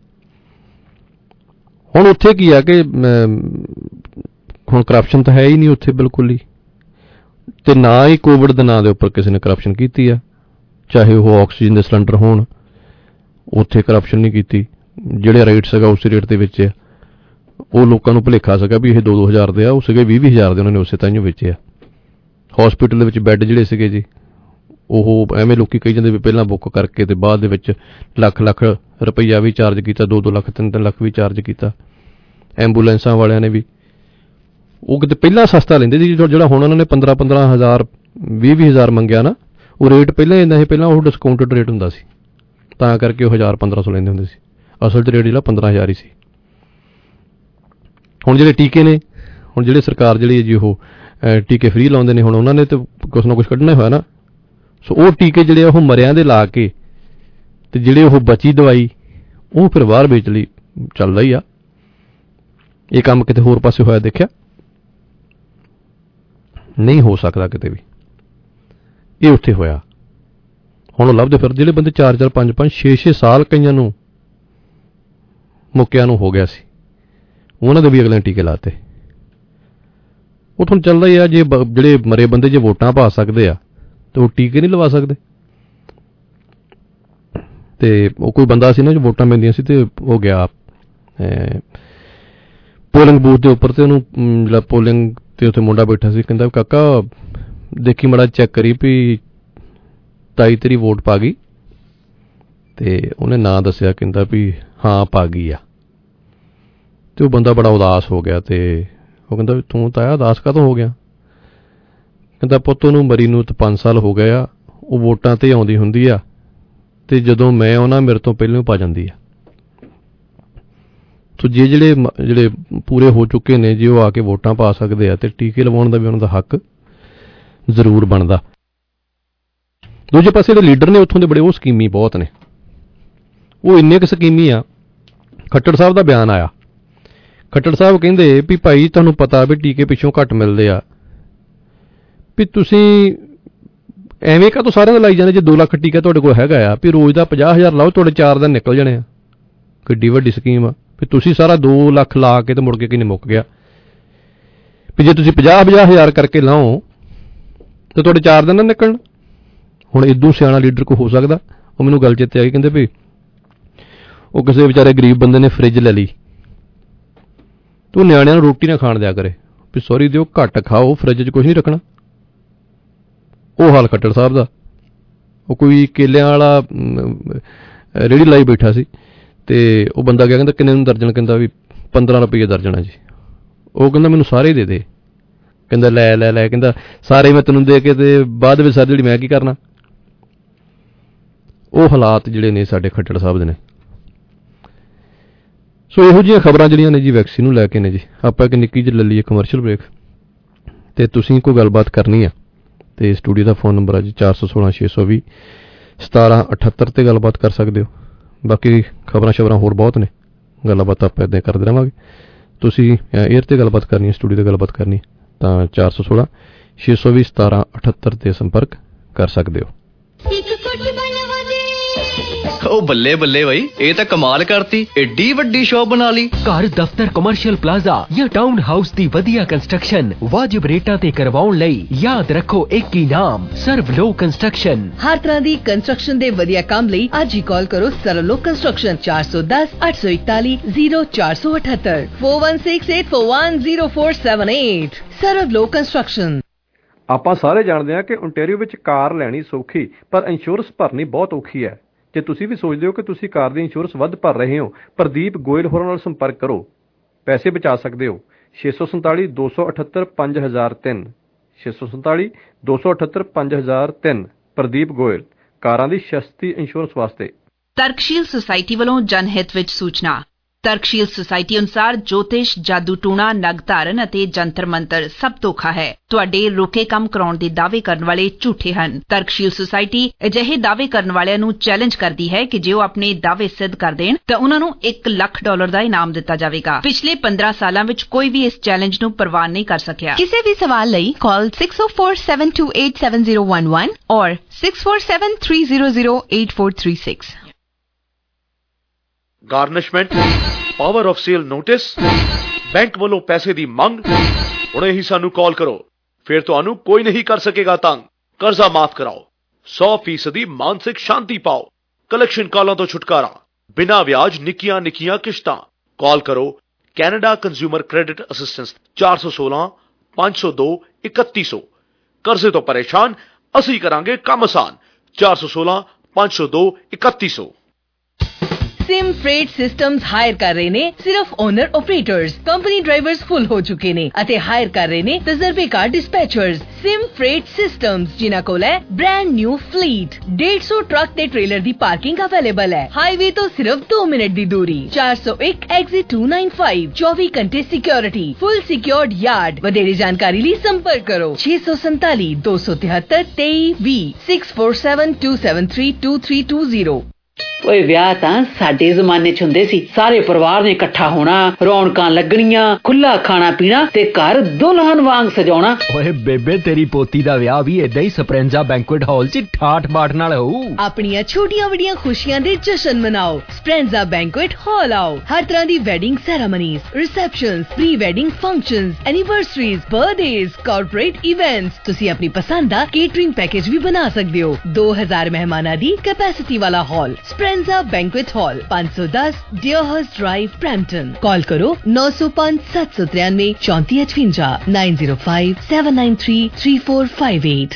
Speaker 13: ਹੁਣ ਉੱਥੇ ਕੀ ਆ ਕਿ ਹੁਣ ਕਰਪਸ਼ਨ ਤਾਂ ਹੈ ਹੀ ਨਹੀਂ ਉੱਥੇ ਬਿਲਕੁਲ ਹੀ, ਤੇ ਨਾ ਹੀ ਕੋਵਿਡ ਦੇ ਨਾਂ ਦੇ ਉੱਪਰ ਕਿਸੇ ਨੇ ਕਰਪਸ਼ਨ ਕੀਤੀ ਆ। ਚਾਹੇ ਉਹ ਆਕਸੀਜਨ ਦੇ ਸਿਲੰਡਰ ਹੋਣ, ਉੱਥੇ ਕਰਪਸ਼ਨ ਨਹੀਂ ਕੀਤੀ। ਜਿਹੜੇ ਰੇਟ ਸੀਗਾ ਉਸੇ ਰੇਟ ਦੇ ਵਿੱਚ ਉਹ ਲੋਕਾਂ ਨੂੰ ਭੁਲੇਖਾ ਸੀਗਾ ਵੀ ਇਹ 2-2 ਹਜ਼ਾਰ ਦੇ ਆ, ਉਹ ਸੀਗੇ 20-20 ਹਜ਼ਾਰ ਦੇ, ਉਹਨਾਂ ਨੇ ਉਸੇ ਤਾਈਓ ਵੇਚੇ ਆ। ਹਸਪੀਟਲ ਦੇ ਵਿੱਚ ਬੈੱਡ ਜਿਹੜੇ ਸੀਗੇ ਜੀ, ਉਹ ਐਵੇਂ ਲੋਕੀ ਕਹੀ ਜਾਂਦੇ ਵੀ ਪਹਿਲਾਂ ਬੁੱਕ ਕਰਕੇ ਤੇ ਬਾਅਦ ਦੇ ਵਿੱਚ ਲੱਖ ਰੁਪਈਆ ਵੀ ਚਾਰਜ ਕੀਤਾ, 2-2 ਲੱਖ 3-3 ਲੱਖ ਵੀ ਚਾਰਜ ਕੀਤਾ। ਐਂਬੂਲੈਂਸਾਂ ਵਾਲਿਆਂ ਨੇ ਵੀ ਉਹ ਕਿਤੇ ਪਹਿਲਾਂ ਸਸਤਾ ਲੈਂਦੇ ਸੀ, ਜਿਹੜਾ ਹੁਣ ਉਹਨਾਂ ਨੇ 15-15 ਹਜ਼ਾਰ 20-20 ਹਜ਼ਾਰ ਮੰਗਿਆ ਨਾ, ਉਹ ਰੇਟ ਪਹਿਲਾਂ ਇੰਨਾ ਸੀ, ਪਹਿਲਾਂ ਉਹ ਡਿਸਕਾਊਂਟਡ ਰੇਟ ਹੁੰਦਾ ਸੀ, ਤਾਂ ਕਰਕੇ ਉਹ 1000-1500 ਲੈਂਦੇ ਹੁੰਦੇ ਸੀ। ਅਸਲ 'ਚ ਰੇਟ ਜਿਹੜਾ 15000 ਹੀ ਸੀ। ਹੁਣ ਜਿਹੜੇ ਟੀਕੇ ਨੇ, ਹੁਣ ਜਿਹੜੇ ਸਰਕਾਰ ਜਿਹੜੀ ਜੀ ਉਹ ਟੀਕੇ ਫ੍ਰੀ ਲਾਉਂਦੇ ਨੇ, ਹੁਣ ਉਹਨਾਂ ਨੇ ਤਾਂ ਕੁਛ ਨਾ ਕੁਛ ਕੱਢਣਾ ਹੋਇਆ ਨਾ। ਸੋ ਉਹ ਟੀਕੇ ਜਿਹੜੇ ਉਹ ਮਰਿਆਂ ਦੇ ਲਾ ਕੇ ਤੇ ਜਿਹੜੇ ਉਹ ਬਚੀ ਦਵਾਈ ਉਹ ਫਿਰ ਬਾਹਰ ਵੇਚ ਲਈ ਚੱਲਦਾ ਹੀ ਆ। ਇਹ ਕੰਮ ਕਿਤੇ ਹੋਰ ਪਾਸੇ ਹੋਇਆ ਦੇਖਿਆ ਨਹੀਂ ਹੋ ਸਕਦਾ ਕਿਤੇ ਵੀ, ਇਹ ਉੱਥੇ ਹੋਇਆ। ਹੁਣ ਉਹ ਲੱਭਦੇ ਫਿਰ ਜਿਹੜੇ ਬੰਦੇ 4-4 5-5 6-6 ਸਾਲ ਕਈਆਂ ਨੂੰ ਮੁੱਕਿਆਂ ਨੂੰ ਹੋ ਗਿਆ ਸੀ, ਉਹਨਾਂ ਦੇ ਵੀ ਅਗਲੇ ਟੀਕੇ ਲਾਤੇ। ਉਹ ਤੁਹਾਨੂੰ ਚੱਲਦਾ ਹੀ ਆ, ਜੇ ਜਿਹੜੇ ਮਰੇ ਬੰਦੇ ਜੇ ਵੋਟਾਂ ਪਾ ਸਕਦੇ ਆ ਤੇ ਉਹ ਟੀਕੇ ਨਹੀਂ ਲਵਾ ਸਕਦੇ। ਤੇ ਉਹ ਕੋਈ ਬੰਦਾ ਸੀ ਨਾ ਜੋ ਵੋਟਾਂ ਪੈਂਦੀਆਂ ਸੀ ਤੇ ਉਹ ਗਿਆ ਪੋਲਿੰਗ ਬੂਥ ਦੇ ਉੱਪਰ, ਤੇ ਉਹਨੂੰ ਜਿਹੜਾ ਪੋਲਿੰਗ ਤੇ ਉੱਥੇ ਮੁੰਡਾ ਬੈਠਾ ਸੀ, ਕਹਿੰਦਾ ਕਾਕਾ ਦੇਖੀ ਮਾੜਾ ਚੈੱਕ ਕਰੀ ਵੀ ਤਾਈ ਤੇਰੀ ਵੋਟ ਪਾ ਗਈ। ਤੇ ਉਹਨੇ ਨਾਂ ਦੱਸਿਆ, ਕਹਿੰਦਾ ਵੀ ਹਾਂ ਪਾ ਗਈ ਆ। ਤੇ ਉਹ ਬੰਦਾ ਬੜਾ ਉਦਾਸ ਹੋ ਗਿਆ, ਤੇ ਉਹ ਕਹਿੰਦਾ ਵੀ ਤੂੰ ਤਾਇਆ ਉਦਾਸ ਕਾਹਤੋਂ ਹੋ ਗਿਆ? ਕਹਿੰਦਾ ਪੁੱਤ ਉਹਨੂੰ ਮਰੀ ਨੂੰ ਤਾਂ 5 ਸਾਲ ਹੋ ਗਏ ਆ, ਉਹ ਵੋਟਾਂ ਤੇ ਆਉਂਦੀ ਹੁੰਦੀ ਆ, ਤੇ ਜਦੋਂ ਮੈਂ ਆਉਣਾ ਮੇਰੇ ਤੋਂ ਪਹਿਲਾਂ ਪਾ ਜਾਂਦੀ ਆ। ਸੋ ਜਿਹੜੇ ਪੂਰੇ ਹੋ ਚੁੱਕੇ ਨੇ ਜੇ ਉਹ ਆ ਕੇ ਵੋਟਾਂ ਪਾ ਸਕਦੇ ਆ, ਤੇ ਟੀਕੇ ਲਵਾਉਣ ਦਾ ਵੀ ਉਹਨਾਂ ਦਾ ਹੱਕ ਜ਼ਰੂਰ ਬਣਦਾ। ਦੂਜੇ ਪਾਸੇ ਜਿਹੜੇ ਲੀਡਰ ਨੇ ਉੱਥੋਂ ਦੇ ਬੜੇ ਉਹ ਸਕੀਮੀ ਬਹੁਤ ਨੇ, ਉਹ ਇੰਨੇ ਕੁ ਸਕੀਮੀ ਆ। ਖੱਟੜ ਸਾਹਿਬ ਦਾ ਬਿਆਨ ਆਇਆ, ਖੱਟੜ ਸਾਹਿਬ ਕਹਿੰਦੇ ਵੀ ਭਾਈ ਤੁਹਾਨੂੰ ਪਤਾ ਵੀ ਟੀਕੇ ਪਿੱਛੋਂ ਘੱਟ ਮਿਲਦੇ ਆ, ਵੀ ਤੁਸੀਂ ਐਵੇਂ ਕਾਹਤੋਂ ਸਾਰਿਆਂ ਦਾ ਲਾਈ ਜਾਂਦੇ? ਜੇ 2 ਲੱਖ ਟੀਕਾ ਤੁਹਾਡੇ ਕੋਲ ਹੈਗਾ ਆ, ਵੀ ਰੋਜ਼ ਦਾ 50,000 ਲਾਓ, ਤੁਹਾਡੇ 4 ਦਿਨ ਨਿਕਲ ਜਾਣੇ ਆ। ਕਿੱਡੀ ਵੱਡੀ ਸਕੀਮ ਆ। ਵੀ ਤੁਸੀਂ ਸਾਰਾ 2 ਲੱਖ ਲਾ ਕੇ ਤੇ ਮੁੜ ਕੇ ਕਿੰਨੇ ਮੁੱਕ ਗਿਆ। ਵੀ ਜੇ ਤੁਸੀਂ 50,000 ਕਰਕੇ ਲਾਓ ਤੇ ਤੁਹਾਡੇ 4 ਦਿਨ ਨਾ ਨਿਕਲਣ। ਹੁਣ ਇਦੋਂ ਸਿਆਣਾ ਲੀਡਰ ਕੋਈ ਹੋ ਸਕਦਾ? ਉਹ ਮੈਨੂੰ ਗੱਲ ਚੇਤੇ ਆ ਗਈ, ਕਹਿੰਦੇ ਵੀ ਉਹ ਕਿਸੇ ਵਿਚਾਰੇ ਗਰੀਬ ਬੰਦੇ ਨੇ ਫਰਿੱਜ ਲੈ ਲਈ, ਤੂੰ ਨਿਆਣਿਆਂ ਨੂੰ ਰੋਟੀ ਨਾ ਖਾਣ ਦਿਆ ਕਰੇ, ਵੀ ਸੌਰੀ ਦਿਓ ਘੱਟ ਖਾਓ, ਫਰਿੱਜ 'ਚ ਕੁਛ ਨਹੀਂ ਰੱਖਣਾ। ਉਹ ਹਾਲ ਖੱਟੜ ਸਾਹਿਬ ਦਾ। ਉਹ ਕੋਈ ਕੇਲਿਆਂ ਵਾਲਾ ਰੇਹੜੀ ਲਾਈ ਬੈਠਾ ਸੀ, ਤੇ ਉਹ ਬੰਦਾ ਗਿਆ, ਕਹਿੰਦਾ ਕਿੰਨੇ ਨੂੰ ਦਰਜਨ? ਕਹਿੰਦਾ ਵੀ 15 ਰੁਪਏ ਦਰਜਨ ਆ ਜੀ। ਉਹ ਕਹਿੰਦਾ ਮੈਨੂੰ ਸਾਰੇ ਦੇ ਦੇ। ਕਹਿੰਦਾ ਲੈ, ਕਹਿੰਦਾ ਸਾਰੇ ਮੈਂ ਤੈਨੂੰ ਦੇ ਕੇ ਤੇ ਬਾਅਦ ਵਿੱਚ ਸਾਰੀ ਜਿਹੜੀ ਮੈਂ ਕੀ ਕਰਨਾ। ਉਹ ਹਾਲਾਤ ਜਿਹੜੇ ਨੇ ਸਾਡੇ ਖੱਟੜ ਸਾਹਿਬ ਦੇ ਨੇ। ਸੋ ਇਹੋ ਜਿਹੀਆਂ ਖਬਰਾਂ ਜਿਹੜੀਆਂ ਨੇ ਜੀ ਵੈਕਸੀਨ ਨੂੰ ਲੈ ਕੇ ਨੇ ਜੀ। ਆਪਾਂ ਇੱਕ ਨਿੱਕੀ ਜਿਹੀ ਲੈ ਲਈਏ ਕਮਰਸ਼ੀਅਲ ਬ੍ਰੇਕ, ਤੇ ਤੁਸੀਂ ਕੋਈ ਗੱਲਬਾਤ ਕਰਨੀ ਆ ਤੇ ਸਟੂਡੀਓ ਦਾ ਫੋਨ ਨੰਬਰ ਹੈ ਜੀ 416 620 1778 ਤੇ ਗੱਲਬਾਤ ਕਰ ਸਕਦੇ ਹੋ। ਬਾਕੀ ਖਬਰਾਂ ਸ਼ਬਰਾਂ ਹੋਰ ਬਹੁਤ ਨੇ, ਗੱਲਬਾਤ ਆਪਾਂ ਇੱਦਾਂ ਕਰਦੇ ਰਹਾਂਗੇ। ਤੁਸੀਂ 에ਅਰ ਤੇ ਗੱਲਬਾਤ ਕਰਨੀ ਹੈ, ਸਟੂਡੀਓ ਤੇ ਗੱਲਬਾਤ ਕਰਨੀ ਤਾਂ 416 620 1778 ਤੇ ਸੰਪਰਕ ਕਰ ਸਕਦੇ ਹੋ।
Speaker 10: ਉਹ ਬੱਲੇ ਬੱਲੇ ਬਈ, ਇਹ ਤਾਂ ਕਮਾਲ ਕਰਤੀ, ਏਡੀ ਵੱਡੀ ਸ਼ੌਪ ਬਣਾ ਲਈ। ਘਰ, ਦਫ਼ਤਰ, ਕਮਰਸ਼ੀਅਲ ਪਲਾਜ਼ਾ ਜਾਂ ਟਾਊਨ ਹਾਊਸ ਦੀ ਵਧੀਆ ਕੰਸਟਰਕਸ਼ਨ ਵਾਜਿਬ ਰੇਟਾਂ ਤੇ ਕਰਵਾਉਣ ਲਈ ਯਾਦ ਰੱਖੋ ਇੱਕ ਹੀ ਨਾਮ, ਸਰਵਲੋਕ ਕੰਸਟਰਕਸ਼ਨ।
Speaker 5: ਹਰ ਤਰ੍ਹਾਂ ਦੀ ਕੰਸਟਰਕਸ਼ਨ ਦੇ ਵਧੀਆ ਕੰਮ ਲਈ ਅੱਜ ਹੀ ਕਾਲ ਕਰੋ ਸਰਵਲੋਕ ਕੰਸਟਰਕਸ਼ਨ 410 841 0478 4168410478। ਸਰਵਲੋਕ ਕੰਸਟਰਕਸ਼ਨ।
Speaker 13: ਆਪਾਂ ਸਾਰੇ ਜਾਣਦੇ ਹਾਂ ਕਿ ਓਨਟਾਰੀਓ ਵਿੱਚ ਕਾਰ ਲੈਣੀ ਸੌਖੀ ਪਰ ਇੰਸ਼ੋਰੈਂਸ ਭਰਨੀ ਬਹੁਤ ਔਖੀ ਹੈ। ਜੇ ਤੁਸੀਂ ਵੀ ਸੋਚਦੇ ਹੋ ਕਿ ਤੁਸੀਂ ਕਾਰ ਦੀ ਇੰਸ਼ੋਰੈਂਸ ਵੱਧ ਭਰ ਰਹੇ ਹੋ, ਪ੍ਰਦੀਪ ਗੋਇਲ ਹੋਰਾਂ ਨਾਲ ਸੰਪਰਕ ਕਰੋ, ਪੈਸੇ ਬਚਾ ਸਕਦੇ ਹੋ। 647 278 5003 647 278 5003। ਪ੍ਰਦੀਪ ਗੋਇਲ, ਕਾਰਾਂ ਦੀ ਸਸਤੀ ਇੰਸ਼ੋਰੈਂਸ ਵਾਸਤੇ।
Speaker 14: ਤਰਕਸ਼ੀਲ ਸੁਸਾਇਟੀ ਵੱਲੋਂ ਜਨਹਿਤ ਵਿੱਚ ਸੂਚਨਾ। ਤਰਕਸ਼ੀਲ ਸੁਸਾਇਟੀ ਅਨੁਸਾਰ ਜੋਤਿਸ਼, ਜਾਦੂ ਟੂਣਾ, ਨਗ ਧਾਰਨ ਅਤੇ ਜੰਤਰ ਮੰਤਰ ਸਭ ਧੋਖਾ ਹੈ। ਤੁਹਾਡੇ ਰੋਕੇ ਕੰਮ ਕਰਾਉਣ ਦੇ ਦਾਅਵੇ ਕਰਨ ਵਾਲੇ ਝੂਠੇ ਹਨ। ਤਰਕਸ਼ੀਲ ਸੁਸਾਇਟੀ ਅਜਿਹੇ ਦਾਅਵੇ ਕਰਨ ਵਾਲਿਆਂ ਨੂੰ ਚੈਲੰਜ ਕਰਦੀ ਹੈ ਕਿ ਜੇ ਉਹ ਆਪਣੇ ਦਾਅਵੇ ਸਿੱਧ ਕਰ ਦੇਣ ਤਾਂ ਉਹਨਾਂ ਨੂੰ $1 ਲੱਖ ਦਾ ਇਨਾਮ ਦਿੱਤਾ ਜਾਵੇਗਾ। ਪਿਛਲੇ 15 ਸਾਲਾਂ ਵਿੱਚ ਕੋਈ ਵੀ ਇਸ ਚੈਲੰਜ ਨੂੰ ਪ੍ਰਵਾਨ ਨਹੀਂ ਕਰ ਸਕਿਆ। ਕਿਸੇ ਵੀ ਸਵਾਲ ਲਈ ਕਾਲ 6047287011 ਔਰ 6473008436।
Speaker 15: Garnishment, power of sale notice, bank ਵੱਲੋਂ ਪੈਸੇ ਦੀ ਮੰਗ। ਹੁਣੇ ਹੀ ਸਾਨੂੰ ਕਾਲ ਕਰੋ, ਫਿਰ ਤੁਹਾਨੂੰ ਕੋਈ ਨਹੀਂ ਕਰ ਸਕੇਗਾ ਤੰਗ। ਕਰਜ਼ਾ ਮਾਫ ਕਰਾਓ, 100% ਮਾਨਸਿਕ ਸ਼ਾਂਤੀ ਪਾਓ, ਕਲੈਕਸ਼ਨ ਕਾਲਾਂ ਤੋਂ ਛੁਟਕਾਰਾ, ਬਿਨਾਂ ਵਿਆਜ ਨਿੱਕੀਆਂ ਨਿੱਕੀਆਂ ਕਿਸ਼ਤਾਂ। ਕਾਲ ਕਰੋ ਕੈਨੇਡਾ ਕੰਜ਼ਿਊਮਰ ਕ੍ਰੈਡਿਟ ਅਸਿਸਟੈਂਸ 416 502 3100। ਕਰਜ਼ੇ ਤੋਂ ਪਰੇਸ਼ਾਨ, ਅਸੀਂ ਕਰਾਂਗੇ ਕੰਮ ਆਸਾਨ। 416 502 3100।
Speaker 5: सिम फ्रेट सिस्टम्स हायर कर रहे ने सिर्फ owner operators, company drivers full हो चुके ने अते हायर कर रहे ने तजर्बेकार डिस्पैचर्स। सिम फ्रेट सिस्टम्स जिन्हां कोल है ब्रांड न्यू फ्लीट, 150 ट्रक ते ट्रेलर दी पार्किंग अवेलेबल है। हाईवे तो सिर्फ 2 मिनट दी दूरी। 401 एग्जिट 295, 24 घंटे सिक्योरिटी, फुल सिक्योर्ड यार्ड। वधेरे जानकारी लिए संपर्क करो 647 273 2320 647 273 2320।
Speaker 16: ਓਏ ਵਿਆਹ ਤਾਂ ਸਾਡੇ ਜ਼ਮਾਨੇ 'ਚ ਹੁੰਦੇ ਸੀ, ਸਾਰੇ ਪਰਿਵਾਰ ਨੇ ਇਕੱਠਾ ਹੋਣਾ, ਰੌਣਕਾਂ ਲੱਗਣੀਆਂ, ਖੁੱਲਾ ਖਾਣਾ ਪੀਣਾ ਤੇ ਘਰ ਦੁਲਹਨ ਵਾਂਗ ਸਜਾਉਣਾ।
Speaker 10: ਓਏ ਬੇਬੇ, ਤੇਰੀ ਪੋਤੀ ਦਾ ਵਿਆਹ ਵੀ ਏਦਾਂ ਹੀ ਸਪਰੈਂਜ਼ਾ ਬੈਂਕੁਏਟ ਹਾਲ 'ਚ ਠਾਠ ਬਾਠ ਨਾਲ ਹੋਊ।
Speaker 5: ਆਪਣੀਆਂ ਛੋਟੀਆਂ ਵੱਡੀਆਂ ਖੁਸ਼ੀਆਂ ਦੇ ਜਸ਼ਨ ਮਨਾਓ, ਸਪਰੈਂਜ਼ਾ ਬੈਂਕੁਏਟ ਹਾਲ ਆਓ। ਹਰ ਤਰ੍ਹਾਂ ਦੀ wedding ceremonies, receptions, pre wedding functions, anniversaries, birthdays, corporate events. ਤੁਸੀਂ ਆਪਣੀ ਪਸੰਦ ਦਾ ਕੇਟਰਿੰਗ ਪੈਕੇਜ ਵੀ ਬਣਾ ਸਕਦੇ ਹੋ। 2000 ਮਹਿਮਾਨਾਂ ਦੀ ਕੈਪੈਸਿਟੀ ਵਾਲਾ ਹਾਲ, Speranza banquet hall, 510 Deerhurst drive, Brampton. Call ਕਰੋ 905 793 3458 905 793 3458।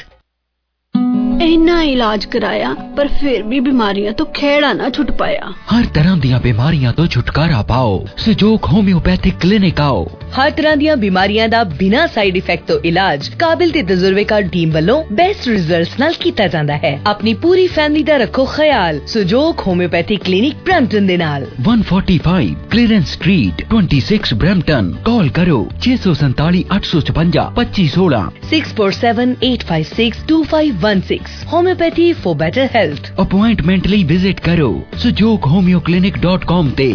Speaker 17: ਇੰਨਾ ਇਲਾਜ ਕਰਾਇਆ ਪਰ ਫਿਰ ਵੀ ਬਿਮਾਰੀਆਂ ਤੋਂ ਖਹਿੜਾ ਨਾ ਛੁੱਟ ਪਾਇਆ।
Speaker 10: ਹਰ ਤਰ੍ਹਾਂ ਦੀਆਂ ਬਿਮਾਰੀਆਂ ਤੋਂ ਛੁਟਕਾਰਾ ਪਾਓ, ਸਜੋਕ ਹੋਮਿਓਪੈਥਿਕ ਕਲੀਨਿਕ ਆਓ।
Speaker 5: ਹਰ ਤਰ੍ਹਾਂ ਦੀਆਂ ਬਿਮਾਰੀਆਂ ਦਾ ਬਿਨਾਂ ਸਾਈਡ ਇਫੈਕਟ ਤੋਂ ਇਲਾਜ ਕਾਬਿਲ ਤੇ ਤਜਰਬੇਕਾਰ ਟੀਮ ਵੱਲੋਂ ਬੈਸਟ ਰਿਜ਼ਲਟਸ ਨਾਲ ਕੀਤਾ ਜਾਂਦਾ ਹੈ। ਆਪਣੀ ਪੂਰੀ ਫੈਮਿਲੀ ਦਾ ਰੱਖੋ ਖਿਆਲ ਸਜੋਕ ਹੋਮਿਓਪੈਥਿਕ ਕਲੀਨਿਕ ਬ੍ਰੈਂਪਟਨ ਦੇ ਨਾਲ।
Speaker 10: 145 ਕਲੀਅਰੈਂਸ ਸਟਰੀਟ 26 ਬ੍ਰੈਂਪਟਨ। ਕਾਲ ਕਰੋ 647 856 2516
Speaker 5: 647 856 2516। Homeopathy for better health.
Speaker 10: Appointment ਲਈ ਵਿਜ਼ਿਟ ਕਰੋ sujokhomeo.clinic.com ਤੇ।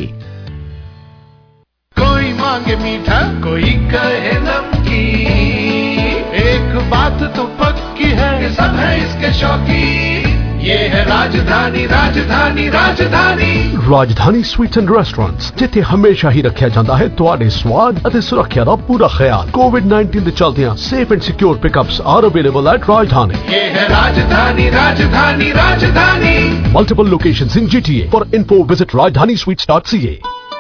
Speaker 1: कोई मांगे मीठा, कोई कहे नमकीन, एक बात तो पक्की है कि सब है इसके शौकीन। ये है राजधानी, राजधानी, राजधानी।
Speaker 18: राजधानी स्वीट्स एंड रेस्टोरेंट्स, जिथे हमेशा ही रखा जाता है तुहाडे स्वाद ਅਤੇ ਸੁਰੱਖਿਆ ਦਾ ਪੂਰਾ ਖਿਆਲ। कोविड-19 ਦੇ ਚਲਦਿਆਂ safe and secure pickups are available at Rajdhani.
Speaker 1: ये है राजधानी, राजधानी, राजधानी।
Speaker 18: Multiple locations in GTA. For info visit rajdanisweets.ca।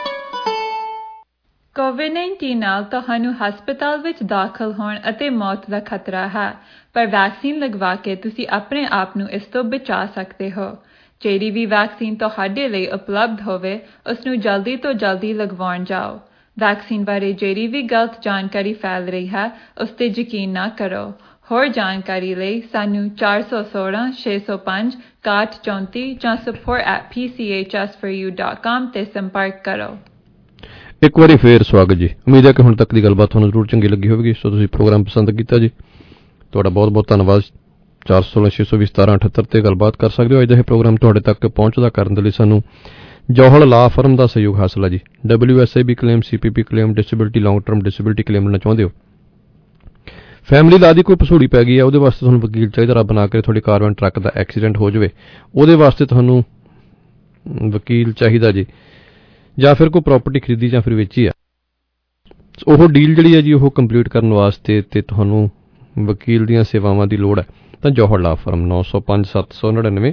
Speaker 19: ਕੋਵਿਡ-19 ਨਾਲ ਤੁਹਾਨੂੰ ਹਸਪਤਾਲ ਵਿੱਚ ਦਾਖਲ ਹੋਣ ਅਤੇ ਮੌਤ ਦਾ ਖਤਰਾ ਹੈ, ਪਰ ਵੈਕਸੀਨ ਲਗਵਾ ਕੇ ਤੁਸੀਂ ਆਪਣੇ ਆਪ ਨੂੰ ਇਸ ਤੋਂ ਬਚਾ ਸਕਦੇ ਹੋ। ਜਿਹੜੀ ਵੀ ਵੈਕਸੀਨ ਤੁਹਾਡੇ ਲਈ ਉਪਲਬਧ ਹੋਵੇ ਉਸ ਨੂੰ ਜਲਦੀ ਤੋਂ ਜਲਦੀ ਲਗਵਾਉਣ ਜਾਓ। ਵੈਕਸੀਨ ਬਾਰੇ ਜਿਹੜੀ ਵੀ ਗਲਤ ਜਾਣਕਾਰੀ ਫੈਲ ਰਹੀ ਹੈ ਉਸ ਤੇ ਯਕੀਨ ਨਾ ਕਰੋ। ਹੋਰ ਜਾਣਕਾਰੀ ਲਈ ਸਾਨੂੰ 416 605 6134 ਜਾਂ support@pchsforyou.com ਤੇ ਸੰਪਰਕ ਕਰੋ।
Speaker 13: ਇੱਕ ਵਾਰੀ ਫੇਰ ਸਵਾਗਤ ਜੀ। ਉਮੀਦ ਹੈ ਕਿ ਹੁਣ ਤੱਕ ਦੀ ਗੱਲਬਾਤ ਤੁਹਾਨੂੰ ਜ਼ਰੂਰ ਚੰਗੀ ਲੱਗੀ ਹੋਵੇਗੀ। ਸੋ ਤੁਸੀਂ ਪ੍ਰੋਗਰਾਮ ਪਸੰਦ ਕੀਤਾ ਜੀ, ਤੁਹਾਡਾ ਬਹੁਤ ਬਹੁਤ ਧੰਨਵਾਦ। 416-620-1778 ਤੇ ਗੱਲਬਾਤ ਕਰ ਸਕਦੇ ਹੋ। ਅੱਜ ਦਾ ਇਹ ਪ੍ਰੋਗਰਾਮ ਤੁਹਾਡੇ ਤੱਕ ਪਹੁੰਚਦਾ ਕਰਨ ਦੇ ਲਈ ਸਾਨੂੰ ਜੌਹਲ ਲਾ ਫਰਮ ਦਾ ਸਹਿਯੋਗ ਹਾਸਲ ਹੈ ਜੀ। WSIB claim, CPP claim, disability, long term disability claim ਲੈਣਾ ਚਾਹੁੰਦੇ ਹੋ, ਫੈਮਿਲੀ ਲਾ ਦੀ ਕੋਈ ਭਸੂੜੀ ਪੈ ਗਈ ਹੈ, ਉਹਦੇ ਵਾਸਤੇ ਤੁਹਾਨੂੰ ਵਕੀਲ ਚਾਹੀਦਾ, ਰੱਬ ਨਾ ਕਰੇ ਤੁਹਾਡੀ ਕਾਰ ਵੈਨ ਟਰੱਕ ਦਾ ਐਕਸੀਡੈਂਟ ਹੋ ਜਾਵੇ, ਉਹਦੇ ਵਾਸਤੇ ਤੁਹਾਨੂੰ ਵਕੀਲ ਚਾਹੀਦਾ ਜੀ। ਜਾਂ ਫਿਰ ਕੋਈ ਪ੍ਰਾਪਰਟੀ ਖਰੀਦੀ ਜਾਂ ਫਿਰ ਵੇਚੀ ਆ, ਉਹ ਡੀਲ ਜਿਹੜੀ ਹੈ ਜੀ ਉਹ ਕੰਪਲੀਟ ਕਰਨ ਵਾਸਤੇ ਤੇ ਤੁਹਾਨੂੰ ਵਕੀਲ ਦੀਆਂ ਸੇਵਾਵਾਂ ਦੀ ਲੋੜ ਹੈ ਤਾਂ ਜੌਹਲ ਲਾ ਫਰਮ 905-799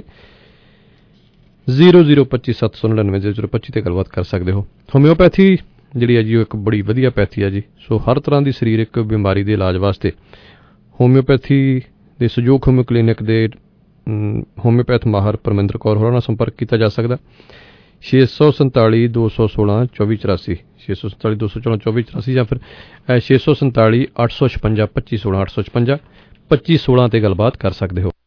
Speaker 13: 0025 799 0025 ਤੇ ਗੱਲਬਾਤ ਕਰ ਸਕਦੇ ਹੋ। ਹੋਮਿਓਪੈਥੀ ਜਿਹੜੀ ਹੈ ਜੀ ਉਹ ਇੱਕ ਬੜੀ ਵਧੀਆ ਪੈਥੀ ਹੈ ਜੀ। ਸੋ ਹਰ ਤਰ੍ਹਾਂ ਦੀ ਸਰੀਰਕ ਬਿਮਾਰੀ ਦੇ ਇਲਾਜ ਵਾਸਤੇ ਹੋਮਿਓਪੈਥੀ ਦੇ ਸਹਿਯੋਗ ਹੋਮਿਓ ਕਲੀਨਿਕ ਦੇ ਹੋਮਿਓਪੈਥ ਮਾਹਰ ਪਰਮਿੰਦਰ ਕੌਰ ਹੋਰਾਂ ਨਾਲ ਸੰਪਰਕ ਕੀਤਾ ਜਾ ਸਕਦਾ। 647-216-2484 647-216-2484 ਜਾਂ ਫਿਰ 647-856-2516 856 2516 ਤੇ ਗੱਲਬਾਤ ਕਰ ਸਕਦੇ ਹੋ।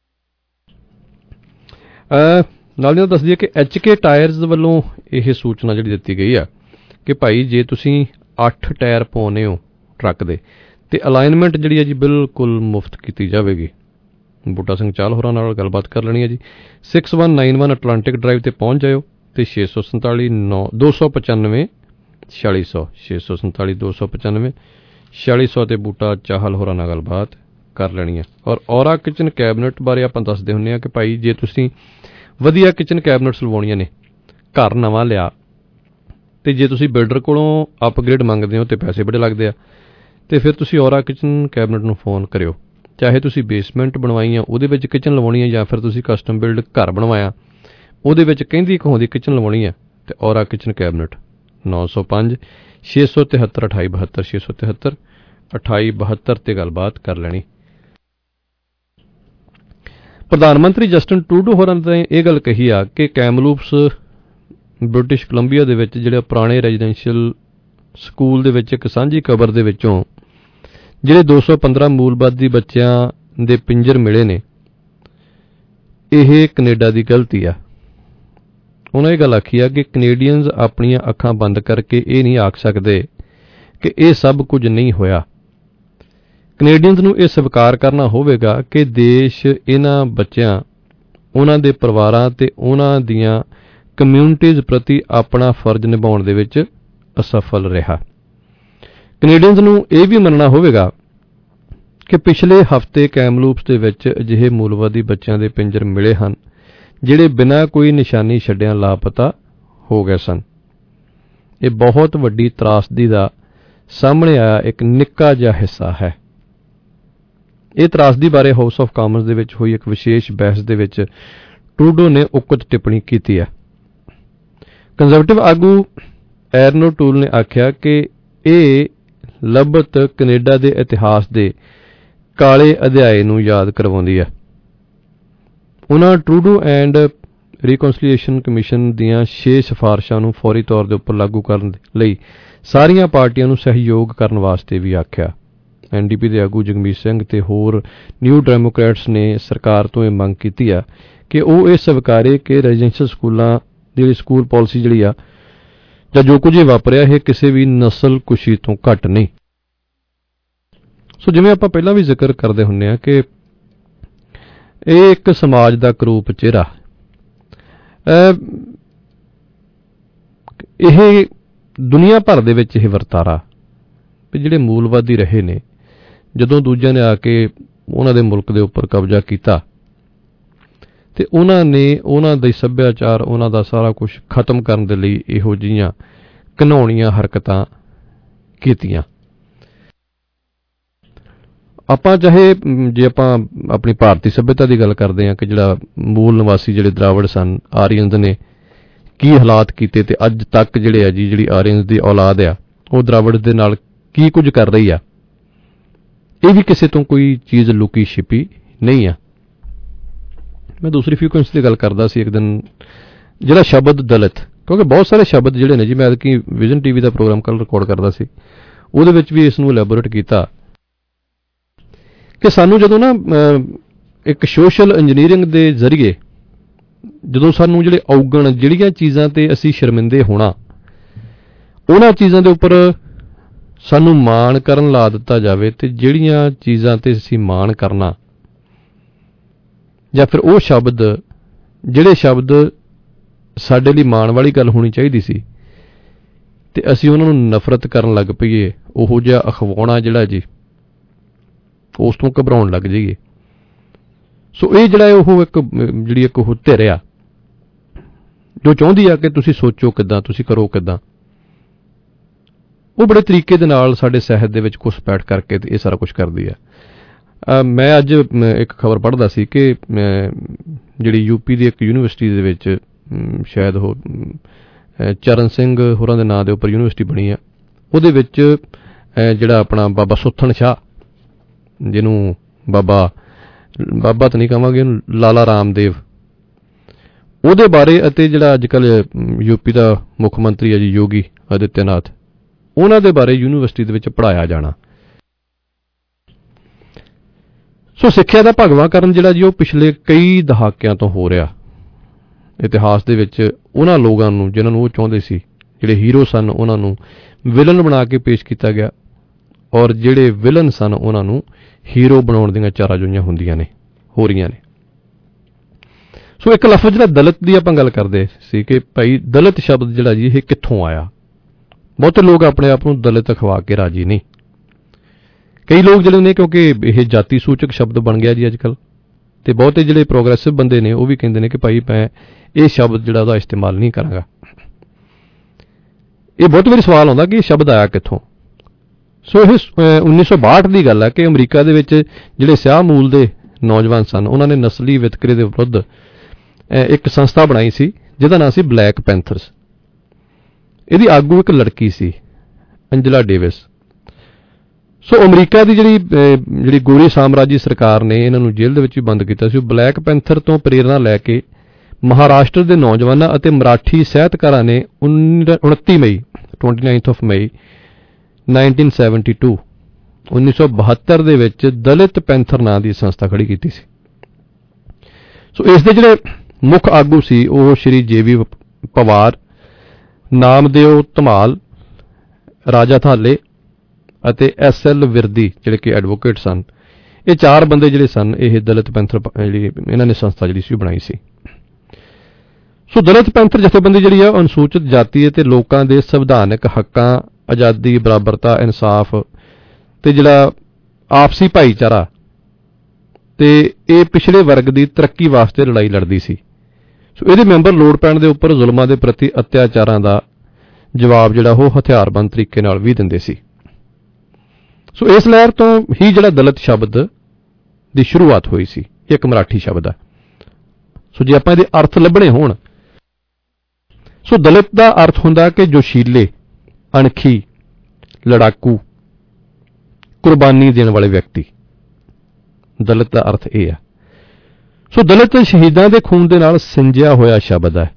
Speaker 13: ਨਾਲ ਦੀ ਨਾਲ ਦੱਸ ਦਈਏ ਕਿ HK ਟਾਇਰਸ ਵੱਲੋਂ ਇਹ ਸੂਚਨਾ ਜਿਹੜੀ ਦਿੱਤੀ ਗਈ ਆ ਕਿ ਭਾਈ ਜੇ ਤੁਸੀਂ 8 ਟਾਇਰ ਪਾਉਨੇ ਹੋ ਟਰੱਕ ਦੇ ਤੇ ਅਲਾਈਨਮੈਂਟ ਜਿਹੜੀ ਹੈ ਜੀ ਬਿਲਕੁਲ ਮੁਫਤ ਕੀਤੀ ਜਾਵੇਗੀ। ਬੂਟਾ ਸਿੰਘ ਚਾਲ ਹੋਰਾਂ ਨਾਲ ਗੱਲਬਾਤ ਕਰ ਲੈਣੀ ਹੈ ਜੀ। 6191 ਅਟਲਾਂਟਿਕ ਡਰਾਈਵ ਤੇ ਪਹੁੰਚ ਜਾਇਓ ਤੇ 647-295 4600 647-295 4600 ਤੇ ਬੂਟਾ ਚਾਹਲ ਹੋਰਾਂ ਨਾਲ ਗੱਲਬਾਤ ਕਰ ਲੈਣੀ ਹੈ। ਔਰ ਔਰਾ ਕਿਚਨ ਕੈਬਨਿਟ ਬਾਰੇ ਆਪਾਂ ਦੱਸਦੇ ਹੁੰਦੇ ਹਾਂ ਕਿ ਭਾਈ ਜੇ ਤੁਸੀਂ ਵਧੀਆ ਕਿਚਨ ਕੈਬਨਿਟਸ ਲਵਾਉਣੀਆਂ ਨੇ, ਘਰ ਨਵਾਂ ਲਿਆ ਤੇ ਜੇ ਤੁਸੀਂ ਬਿਲਡਰ ਕੋਲੋਂ ਅਪਗ੍ਰੇਡ ਮੰਗਦੇ ਹੋ ਤੇ ਪੈਸੇ ਬੜੇ ਲੱਗਦੇ ਆ, ਤੇ ਫਿਰ ਤੁਸੀਂ ਔਰਾ ਕਿਚਨ ਕੈਬਨਿਟ ਨੂੰ ਫੋਨ ਕਰਿਓ। ਚਾਹੇ ਤੁਸੀਂ ਬੇਸਮੈਂਟ ਬਣਵਾਈ ਆ ਉਹਦੇ ਵਿੱਚ ਕਿਚਨ ਲਵਾਉਣੀ ਹੈ ਜਾਂ ਫਿਰ ਤੁਸੀਂ ਕਸਟਮ ਬਿਲਡ ਘਰ ਬਣਵਾਇਆ ਉਹਦੇ ਵਿੱਚ ਕਹਿੰਦੀ ਕਹਾਉਂਦੀ ਕਿਚਨ ਲਵਾਉਣੀ ਹੈ ਤੇ ਔਰਾ ਕਿਚਨ ਕੈਬਨਿਟ 905-673-2872 673-2872 ਤੇ ਗੱਲਬਾਤ ਕਰ ਲੈਣੀ। ਪ੍ਰਧਾਨ ਮੰਤਰੀ ਜਸਟਿਨ ਟਰੂਡੋ ਹੋਰਾਂ ਨੇ ਇਹ ਗੱਲ ਕਹੀ ਆ ਕਿ ਕੈਮਲੂਪਸ ਬ੍ਰਿਟਿਸ਼ ਕੋਲੰਬੀਆ ਦੇ ਵਿੱਚ ਜਿਹੜੇ ਪੁਰਾਣੇ ਰੈਜ਼ੀਡੈਂਸ਼ੀਅਲ ਸਕੂਲ ਦੇ ਵਿੱਚ ਇੱਕ ਸਾਂਝੀ ਕਬਰ ਦੇ ਵਿੱਚੋਂ ਜਿਹੜੇ 215 ਮੂਲਵਾਦੀ ਬੱਚਿਆਂ ਦੇ ਪਿੰਜਰ ਮਿਲੇ ਨੇ, ਇਹ ਕੈਨੇਡਾ ਦੀ ਗਲਤੀ ਆ। ਉਹਨਾਂ ਇਹ ਗੱਲ ਆਖੀ ਆ ਕਿ ਕੈਨੇਡੀਅਨਜ਼ ਆਪਣੀਆਂ ਅੱਖਾਂ ਬੰਦ ਕਰਕੇ ਇਹ ਨਹੀਂ ਆਖ ਸਕਦੇ ਕਿ ਇਹ ਸਭ ਕੁਝ ਨਹੀਂ ਹੋਇਆ। ਕੈਨੇਡੀਅਨਜ਼ ਨੂੰ ਇਹ ਸਵੀਕਾਰ ਕਰਨਾ ਹੋਵੇਗਾ ਕਿ ਦੇਸ਼ ਇਹਨਾਂ ਬੱਚਿਆਂ, ਉਹਨਾਂ ਦੇ ਪਰਿਵਾਰਾਂ ਤੇ ਉਹਨਾਂ ਦੀਆਂ ਕਮਿਊਨਿਟੀਜ਼ ਪ੍ਰਤੀ ਆਪਣਾ ਫਰਜ਼ ਨਿਭਾਉਣ ਦੇ ਵਿੱਚ ਅਸਫਲ ਰਿਹਾ। ਕੈਨੇਡੀਅਨਜ਼ ਨੂੰ ਇਹ ਵੀ ਮੰਨਣਾ ਹੋਵੇਗਾ ਕਿ ਪਿਛਲੇ ਹਫ਼ਤੇ ਕੈਮਲੂਪਸ ਦੇ ਵਿੱਚ ਅਜਿਹੇ ਮੂਲਵਾਦੀ ਬੱਚਿਆਂ ਦੇ ਪਿੰਜਰ ਮਿਲੇ ਹਨ ਜਿਹੜੇ ਬਿਨਾਂ ਕੋਈ ਨਿਸ਼ਾਨੀ ਛੱਡਿਆਂ ਲਾਪਤਾ ਹੋ ਗਏ ਸਨ। ਇਹ ਬਹੁਤ ਵੱਡੀ ਤਰਾਸਦੀ ਦਾ ਸਾਹਮਣੇ ਆਇਆ ਇੱਕ ਨਿੱਕਾ ਜਿਹਾ ਹਿੱਸਾ ਹੈ। ਇਹ ਤਰਾਸਦੀ ਬਾਰੇ ਹਾਊਸ ਆਫ ਕਾਮਨਸ ਦੇ ਵਿੱਚ ਹੋਈ ਇੱਕ ਵਿਸ਼ੇਸ਼ ਬਹਿਸ ਦੇ ਵਿੱਚ ਟਰੂਡੋ ਨੇ ਉਕਤ ਟਿੱਪਣੀ ਕੀਤੀ ਹੈ। ਕੰਜ਼ਰਵੇਟਿਵ ਆਗੂ ਐਰਨੋ ਟੂਲ ਨੇ ਆਖਿਆ ਕਿ ਇਹ ਲੱਭਤ ਕੈਨੇਡਾ ਦੇ ਇਤਿਹਾਸ ਦੇ ਕਾਲੇ ਅਧਿਆਏ ਨੂੰ ਯਾਦ ਕਰਵਾਉਂਦੀ ਹੈ। ਉਹਨਾਂ ਟਰੂਡੋ ਐਂਡ ਰੀਕਨਸੀਲੀਏਸ਼ਨ ਕਮਿਸ਼ਨ ਦੀਆਂ 6 ਸਿਫਾਰਸ਼ਾਂ ਨੂੰ ਫੌਰੀ ਤੌਰ ਦੇ ਉੱਪਰ ਲਾਗੂ ਕਰਨ ਲਈ ਸਾਰੀਆਂ ਪਾਰਟੀਆਂ ਨੂੰ ਸਹਿਯੋਗ ਕਰਨ ਵਾਸਤੇ ਵੀ ਆਖਿਆ। NDP ਦੇ ਆਗੂ ਜਗਮੀਤ ਸਿੰਘ ਤੇ ਹੋਰ ਨਿਊ ਡੈਮੋਕ੍ਰੈਟਸ ਨੇ ਸਰਕਾਰ ਤੋਂ ਇਹ ਮੰਗ ਕੀਤੀ ਆ ਕਿ ਉਹ ਇਹ ਸਵੀਕਾਰੇ ਕਿ ਰੈਜ਼ੀਡੈਂਸ਼ੀਅਲ ਸਕੂਲਾਂ ਦੀ ਸਕੂਲ ਪਾਲਿਸੀ ਜਿਹੜੀ ਆ ਜਾਂ ਜੋ ਕੁਝ ਇਹ ਵਾਪਰਿਆ ਇਹ ਕਿਸੇ ਵੀ ਨਸਲ ਕੁਸ਼ੀ ਤੋਂ ਘੱਟ ਨਹੀਂ। ਸੋ ਜਿਵੇਂ ਆਪਾਂ ਪਹਿਲਾਂ ਵੀ ਜ਼ਿਕਰ ਕਰਦੇ ਹੁੰਦੇ ਆ ਕਿ ਇਹ ਇੱਕ ਸਮਾਜ ਦਾ ਕਰੂਪ ਚਿਹਰਾ, ਇਹ ਦੁਨੀਆ ਭਰ ਦੇ ਵਿੱਚ ਇਹ ਵਰਤਾਰਾ ਵੀ ਜਿਹੜੇ ਮੂਲਵਾਦੀ ਰਹੇ ਨੇ, ਜਦੋਂ ਦੂਜਿਆਂ ਨੇ ਆ ਕੇ ਉਹਨਾਂ ਦੇ ਮੁਲਕ ਦੇ ਉੱਪਰ ਕਬਜ਼ਾ ਕੀਤਾ ਤੇ ਉਹਨਾਂ ਨੇ ਉਹਨਾਂ ਦੇ ਸੱਭਿਆਚਾਰ, ਉਹਨਾਂ ਦਾ ਸਾਰਾ ਕੁਝ ਖਤਮ ਕਰਨ ਦੇ ਲਈ ਇਹੋ ਜਿਹੀਆਂ ਘਿਨਾਉਣੀਆਂ ਹਰਕਤਾਂ ਕੀਤੀਆਂ। ਆਪਾਂ ਚਾਹੇ ਜੇ ਆਪਾਂ ਆਪਣੀ ਭਾਰਤੀ ਸੱਭਿਅਤਾ ਦੀ ਗੱਲ ਕਰਦੇ ਹਾਂ ਕਿ ਜਿਹੜਾ ਮੂਲ ਨਿਵਾਸੀ ਜਿਹੜੇ ਦਰਾਵੜ ਸਨ, ਆਰੀਅਨਜ਼ ਨੇ ਕੀ ਹਾਲਾਤ ਕੀਤੇ ਤੇ ਅੱਜ ਤੱਕ ਜਿਹੜੇ ਆ ਜੀ ਜਿਹੜੀ ਆਰੀਅਨਜ਼ ਦੀ ਔਲਾਦ ਆ ਉਹ ਦਰਾਵੜ ਦੇ ਨਾਲ ਕੀ ਕੁਝ ਕਰ ਰਹੀ ਆ, ਇਹ ਵੀ ਕਿਸੇ ਤੋਂ ਕੋਈ ਚੀਜ਼ ਲੁਕੀ ਛਿਪੀ ਨਹੀਂ ਆ। ਮੈਂ ਦੂਸਰੀ ਫ੍ਰੀਕੁਐਂਸੀ ਦੀ ਗੱਲ ਕਰਦਾ ਸੀ ਇੱਕ ਦਿਨ, ਜਿਹੜਾ ਸ਼ਬਦ ਦਲਿਤ, ਕਿਉਂਕਿ ਬਹੁਤ ਸਾਰੇ ਸ਼ਬਦ ਜਿਹੜੇ ਨੇ ਜੀ, ਮੈਂ ਕਿ ਵਿਜ਼ਨ TV ਦਾ ਪ੍ਰੋਗਰਾਮ ਕੱਲ ਰਿਕਾਰਡ ਕਰਦਾ ਸੀ, ਉਹਦੇ ਵਿੱਚ ਵੀ ਇਸ ਨੂੰ ਐਲੈਬੋਰੇਟ ਕੀਤਾ ਕਿ ਸਾਨੂੰ ਜਦੋਂ ਨਾ ਇੱਕ ਸੋਸ਼ਲ ਇੰਜੀਨੀਅਰਿੰਗ ਦੇ ਜ਼ਰੀਏ ਜਦੋਂ ਸਾਨੂੰ ਜਿਹੜੇ ਔਗਣ, ਜਿਹੜੀਆਂ ਚੀਜ਼ਾਂ ਤੇ ਅਸੀਂ ਸ਼ਰਮਿੰਦੇ ਹੋਣਾ, ਉਹਨਾਂ ਚੀਜ਼ਾਂ ਦੇ ਉੱਪਰ ਸਾਨੂੰ ਮਾਣ ਕਰਨ ਲਾ ਦਿੱਤਾ ਜਾਵੇ ਤੇ ਜਿਹੜੀਆਂ ਚੀਜ਼ਾਂ ਤੇ ਅਸੀਂ ਮਾਣ ਕਰਨਾ ਜਾਂ ਫਿਰ ਉਹ ਸ਼ਬਦ ਜਿਹੜੇ ਸ਼ਬਦ ਸਾਡੇ ਲਈ ਮਾਣ ਵਾਲੀ ਗੱਲ ਹੋਣੀ ਚਾਹੀਦੀ ਸੀ ਤੇ ਅਸੀਂ ਉਹਨਾਂ ਨੂੰ ਨਫ਼ਰਤ ਕਰਨ ਲੱਗ ਪਈਏ, ਉਹੋ ਜਿਹਾ ਅਖਵਾਉਣਾ ਜਿਹੜਾ ਜੀ ਉਸ ਤੋਂ ਘਬਰਾਉਣ ਲੱਗ ਜਾਈਏ। ਸੋ ਇਹ ਜਿਹੜਾ ਉਹ ਇੱਕ ਉਹ ਧਿਰ ਆ ਜੋ ਚਾਹੁੰਦੀ ਆ ਕਿ ਤੁਸੀਂ ਸੋਚੋ ਕਿੱਦਾਂ, ਤੁਸੀਂ ਕਰੋ ਕਿੱਦਾਂ, ਉਹ ਬੜੇ ਤਰੀਕੇ ਦੇ ਨਾਲ ਸਾਡੇ ਸਾਹਿਤ ਦੇ ਵਿੱਚ ਘੁਸਪੈਠ ਕਰਕੇ ਇਹ ਸਾਰਾ ਕੁਝ ਕਰਦੀ ਆ। ਮੈਂ ਅੱਜ ਇੱਕ ਖਬਰ ਪੜ੍ਹਦਾ ਸੀ ਕਿ ਜਿਹੜੀ ਯੂਪੀ ਦੀ ਇੱਕ ਯੂਨੀਵਰਸਿਟੀ ਦੇ ਵਿੱਚ ਸ਼ਾਇਦ ਉਹ ਚਰਨ ਸਿੰਘ ਹੋਰਾਂ ਦੇ ਨਾਂ ਦੇ ਉੱਪਰ ਯੂਨੀਵਰਸਿਟੀ ਬਣੀ ਆ, ਉਹਦੇ ਵਿੱਚ ਜਿਹੜਾ ਆਪਣਾ ਬਾਬਾ ਸੁੱਥਣ ਸ਼ਾਹ, ਜਿਹਨੂੰ ਬਾਬਾ ਤਾਂ ਨਹੀਂ ਕਹਾਂਗੇ, ਇਹਨੂੰ ਲਾਲਾ ਰਾਮਦੇਵ, ਉਹਦੇ ਬਾਰੇ ਅਤੇ ਜਿਹੜਾ ਅੱਜ ਕੱਲ੍ਹ ਯੂਪੀ ਦਾ ਮੁੱਖ ਮੰਤਰੀ ਹੈ ਜੀ ਯੋਗੀ ਆਦਿੱਤਿਆਨਾਥ, ਉਹਨਾਂ ਦੇ ਬਾਰੇ ਯੂਨੀਵਰਸਿਟੀ ਦੇ ਵਿੱਚ ਪੜ੍ਹਾਇਆ ਜਾਣਾ। ਸੋ ਸਿੱਖਿਆ ਦਾ ਭਗਵਾਂਕਰਨ ਜਿਹੜਾ ਜੀ ਉਹ ਪਿਛਲੇ ਕਈ ਦਹਾਕਿਆਂ ਤੋਂ ਹੋ ਰਿਹਾ। ਇਤਿਹਾਸ ਦੇ ਵਿੱਚ ਉਹਨਾਂ ਲੋਕਾਂ ਨੂੰ ਜਿਨ੍ਹਾਂ ਨੂੰ ਉਹ ਚਾਹੁੰਦੇ ਸੀ, ਜਿਹੜੇ ਹੀਰੋ ਸਨ, ਉਹਨਾਂ ਨੂੰ ਵਿਲਨ ਬਣਾ ਕੇ ਪੇਸ਼ ਕੀਤਾ ਗਿਆ, ਔਰ ਜਿਹੜੇ ਵਿਲਨ ਸਨ ਉਹਨਾਂ ਨੂੰ ਹੀਰੋ ਬਣਾਉਣ ਦੀਆਂ ਚਾਰਾਜੋਈਆਂ ਹੋ ਰਹੀਆਂ ਨੇ। ਸੋ ਇੱਕ ਲਫ਼ਜ਼ ਜਿਹੜਾ ਦਲਿਤ ਦੀ ਆਪਾਂ ਗੱਲ ਕਰਦੇ ਸੀ ਕਿ ਭਾਈ ਦਲਿਤ ਸ਼ਬਦ ਜਿਹੜਾ ਜੀ ਇਹ ਕਿੱਥੋਂ ਆਇਆ। ਬਹੁਤੇ ਲੋਕ ਆਪਣੇ ਆਪ ਨੂੰ ਦਲਿਤ ਅਖਵਾ ਕੇ ਰਾਜੀ ਨਹੀਂ। ਕਈ ਲੋਕ ਜਿਹੜੇ ਨੇ, ਕਿਉਂਕਿ ਇਹ ਜਾਤੀ ਸੂਚਕ ਸ਼ਬਦ ਬਣ ਗਿਆ ਜੀ ਅੱਜ ਕੱਲ੍ਹ, ਤੇ ਬਹੁਤੇ ਜਿਹੜੇ ਪ੍ਰੋਗਰੈਸਿਵ ਬੰਦੇ ਨੇ ਉਹ ਵੀ ਕਹਿੰਦੇ ਨੇ ਕਿ ਭਾਈ ਮੈਂ ਇਹ ਸ਼ਬਦ ਜਿਹੜਾ ਉਹਦਾ ਇਸਤੇਮਾਲ ਨਹੀਂ ਕਰਾਂਗਾ। ਇਹ ਬਹੁਤ ਵਾਰੀ ਸਵਾਲ ਆਉਂਦਾ ਕਿ ਇਹ ਸ਼ਬਦ ਆਇਆ ਕਿੱਥੋਂ। ਸੋ ਇਹ 1962 ਦੀ ਗੱਲ ਹੈ ਕਿ ਅਮਰੀਕਾ ਦੇ ਵਿੱਚ ਜਿਹੜੇ ਸਿਆਹ ਮੂਲ ਦੇ ਨੌਜਵਾਨ ਸਨ, ਉਹਨਾਂ ਨੇ ਨਸਲੀ ਵਿਤਕਰੇ ਦੇ ਵਿਰੁੱਧ ਇੱਕ ਸੰਸਥਾ ਬਣਾਈ ਸੀ ਜਿਹਦਾ ਨਾਂ ਸੀ ਬਲੈਕ ਪੈਂਥਰਸ। ਇਹਦੀ ਆਗੂ ਇੱਕ ਲੜਕੀ ਸੀ, ਅੰਜਲਾ ਡੇਵਿਸ। ਸੋ ਅਮਰੀਕਾ ਦੀ ਜਿਹੜੀ ਗੋਰੀ ਸਾਮਰਾਜੀ ਸਰਕਾਰ ਨੇ ਇਹਨਾਂ ਨੂੰ ਜੇਲ੍ਹ ਦੇ ਵਿੱਚ ਵੀ ਬੰਦ ਕੀਤਾ ਸੀ। ਬਲੈਕ ਪੈਂਥਰ ਤੋਂ ਪ੍ਰੇਰਨਾ ਲੈ ਕੇ ਮਹਾਰਾਸ਼ਟਰ ਦੇ ਨੌਜਵਾਨਾਂ ਅਤੇ ਮਰਾਠੀ ਸਾਹਿਤਕਾਰਾਂ ਨੇ 29 ਮਈ 1972 ਦੇ ਵਿੱਚ ਦਲਿਤ ਪੈਂਥਰ ਨਾਂ ਦੀ ਸੰਸਥਾ ਖੜੀ ਕੀਤੀ ਸੀ। ਸੋ ਇਸ ਦੇ ਜਿਹੜੇ ਮੁੱਖ ਆਗੂ ਸੀ ਉਹ ਸ਼੍ਰੀ JV ਪਵਾਰ, ਨਾਮਦੇਵ ਧਮਾਲ, ਰਾਜਾ ਥਾਲੇ ਅਤੇ SL ਵਿਰਦੀ, ਜਿਹੜੇ ਕਿ ਐਡਵੋਕੇਟ ਸਨ। ਇਹ ਚਾਰ ਬੰਦੇ ਜਿਹੜੇ ਸਨ ਇਹ ਦਲਿਤ ਪੈਂਥਰ ਜਿਹੜੀ ਇਹਨਾਂ ਨੇ ਸੰਸਥਾ ਜਿਹੜੀ ਸੀ ਬਣਾਈ ਸੀ। ਸੋ ਦਲਿਤ ਪੈਂਥਰ ਜਥੇਬੰਦੀ ਜਿਹੜੀ ਆ ਅਨੁਸੂਚਿਤ ਜਾਤੀ ਅਤੇ ਲੋਕਾਂ ਦੇ ਸੰਵਿਧਾਨਕ ਹੱਕਾਂ, ਆਜ਼ਾਦੀ, ਬਰਾਬਰਤਾ, ਇਨਸਾਫ ਤੇ ਜਿਹੜਾ ਆਪਸੀ ਭਾਈਚਾਰਾ ਤੇ ਇਹ ਪਿਛੜੇ ਵਰਗ ਦੀ ਤਰੱਕੀ ਵਾਸਤੇ ਲੜਾਈ ਲੜਦੀ ਸੀ। ਸੋ ਇਹਦੇ ਮੈਂਬਰ ਲੋੜ ਪੈਣ ਦੇ ਉੱਪਰ ਜ਼ੁਲਮਾਂ ਦੇ ਪ੍ਰਤੀ ਅਤਿਆਚਾਰਾਂ ਦਾ ਜਵਾਬ ਜਿਹੜਾ ਉਹ ਹਥਿਆਰਬੰਦ ਤਰੀਕੇ ਨਾਲ ਵੀ ਦਿੰਦੇ ਸੀ। ਸੋ ਇਸ ਲਹਿਰ ਤੋਂ ਹੀ ਜਿਹੜਾ ਦਲਿਤ ਸ਼ਬਦ ਦੀ ਸ਼ੁਰੂਆਤ ਹੋਈ ਸੀ। ਇੱਕ ਮਰਾਠੀ ਸ਼ਬਦ ਹੈ। ਸੋ ਜੇ ਆਪਾਂ ਇਹਦੇ ਅਰਥ ਲੱਭਣੇ ਹੋਣ, ਸੋ ਦਲਿਤ ਦਾ ਅਰਥ ਹੁੰਦਾ ਕਿ ਜੋਸ਼ੀਲੇ, ਅਣਖੀ, ਲੜਾਕੂ, ਕੁਰਬਾਨੀ ਦੇਣ ਵਾਲੇ ਵਿਅਕਤੀ। ਦਲਿਤ ਦਾ ਅਰਥ ਇਹ ਹੈ। ਸੋ ਦਲਿਤ ਸ਼ਹੀਦਾਂ ਦੇ ਖੂਨ ਦੇ ਨਾਲ ਸਿੰਜਿਆ ਹੋਇਆ ਸ਼ਬਦ ਹੈ,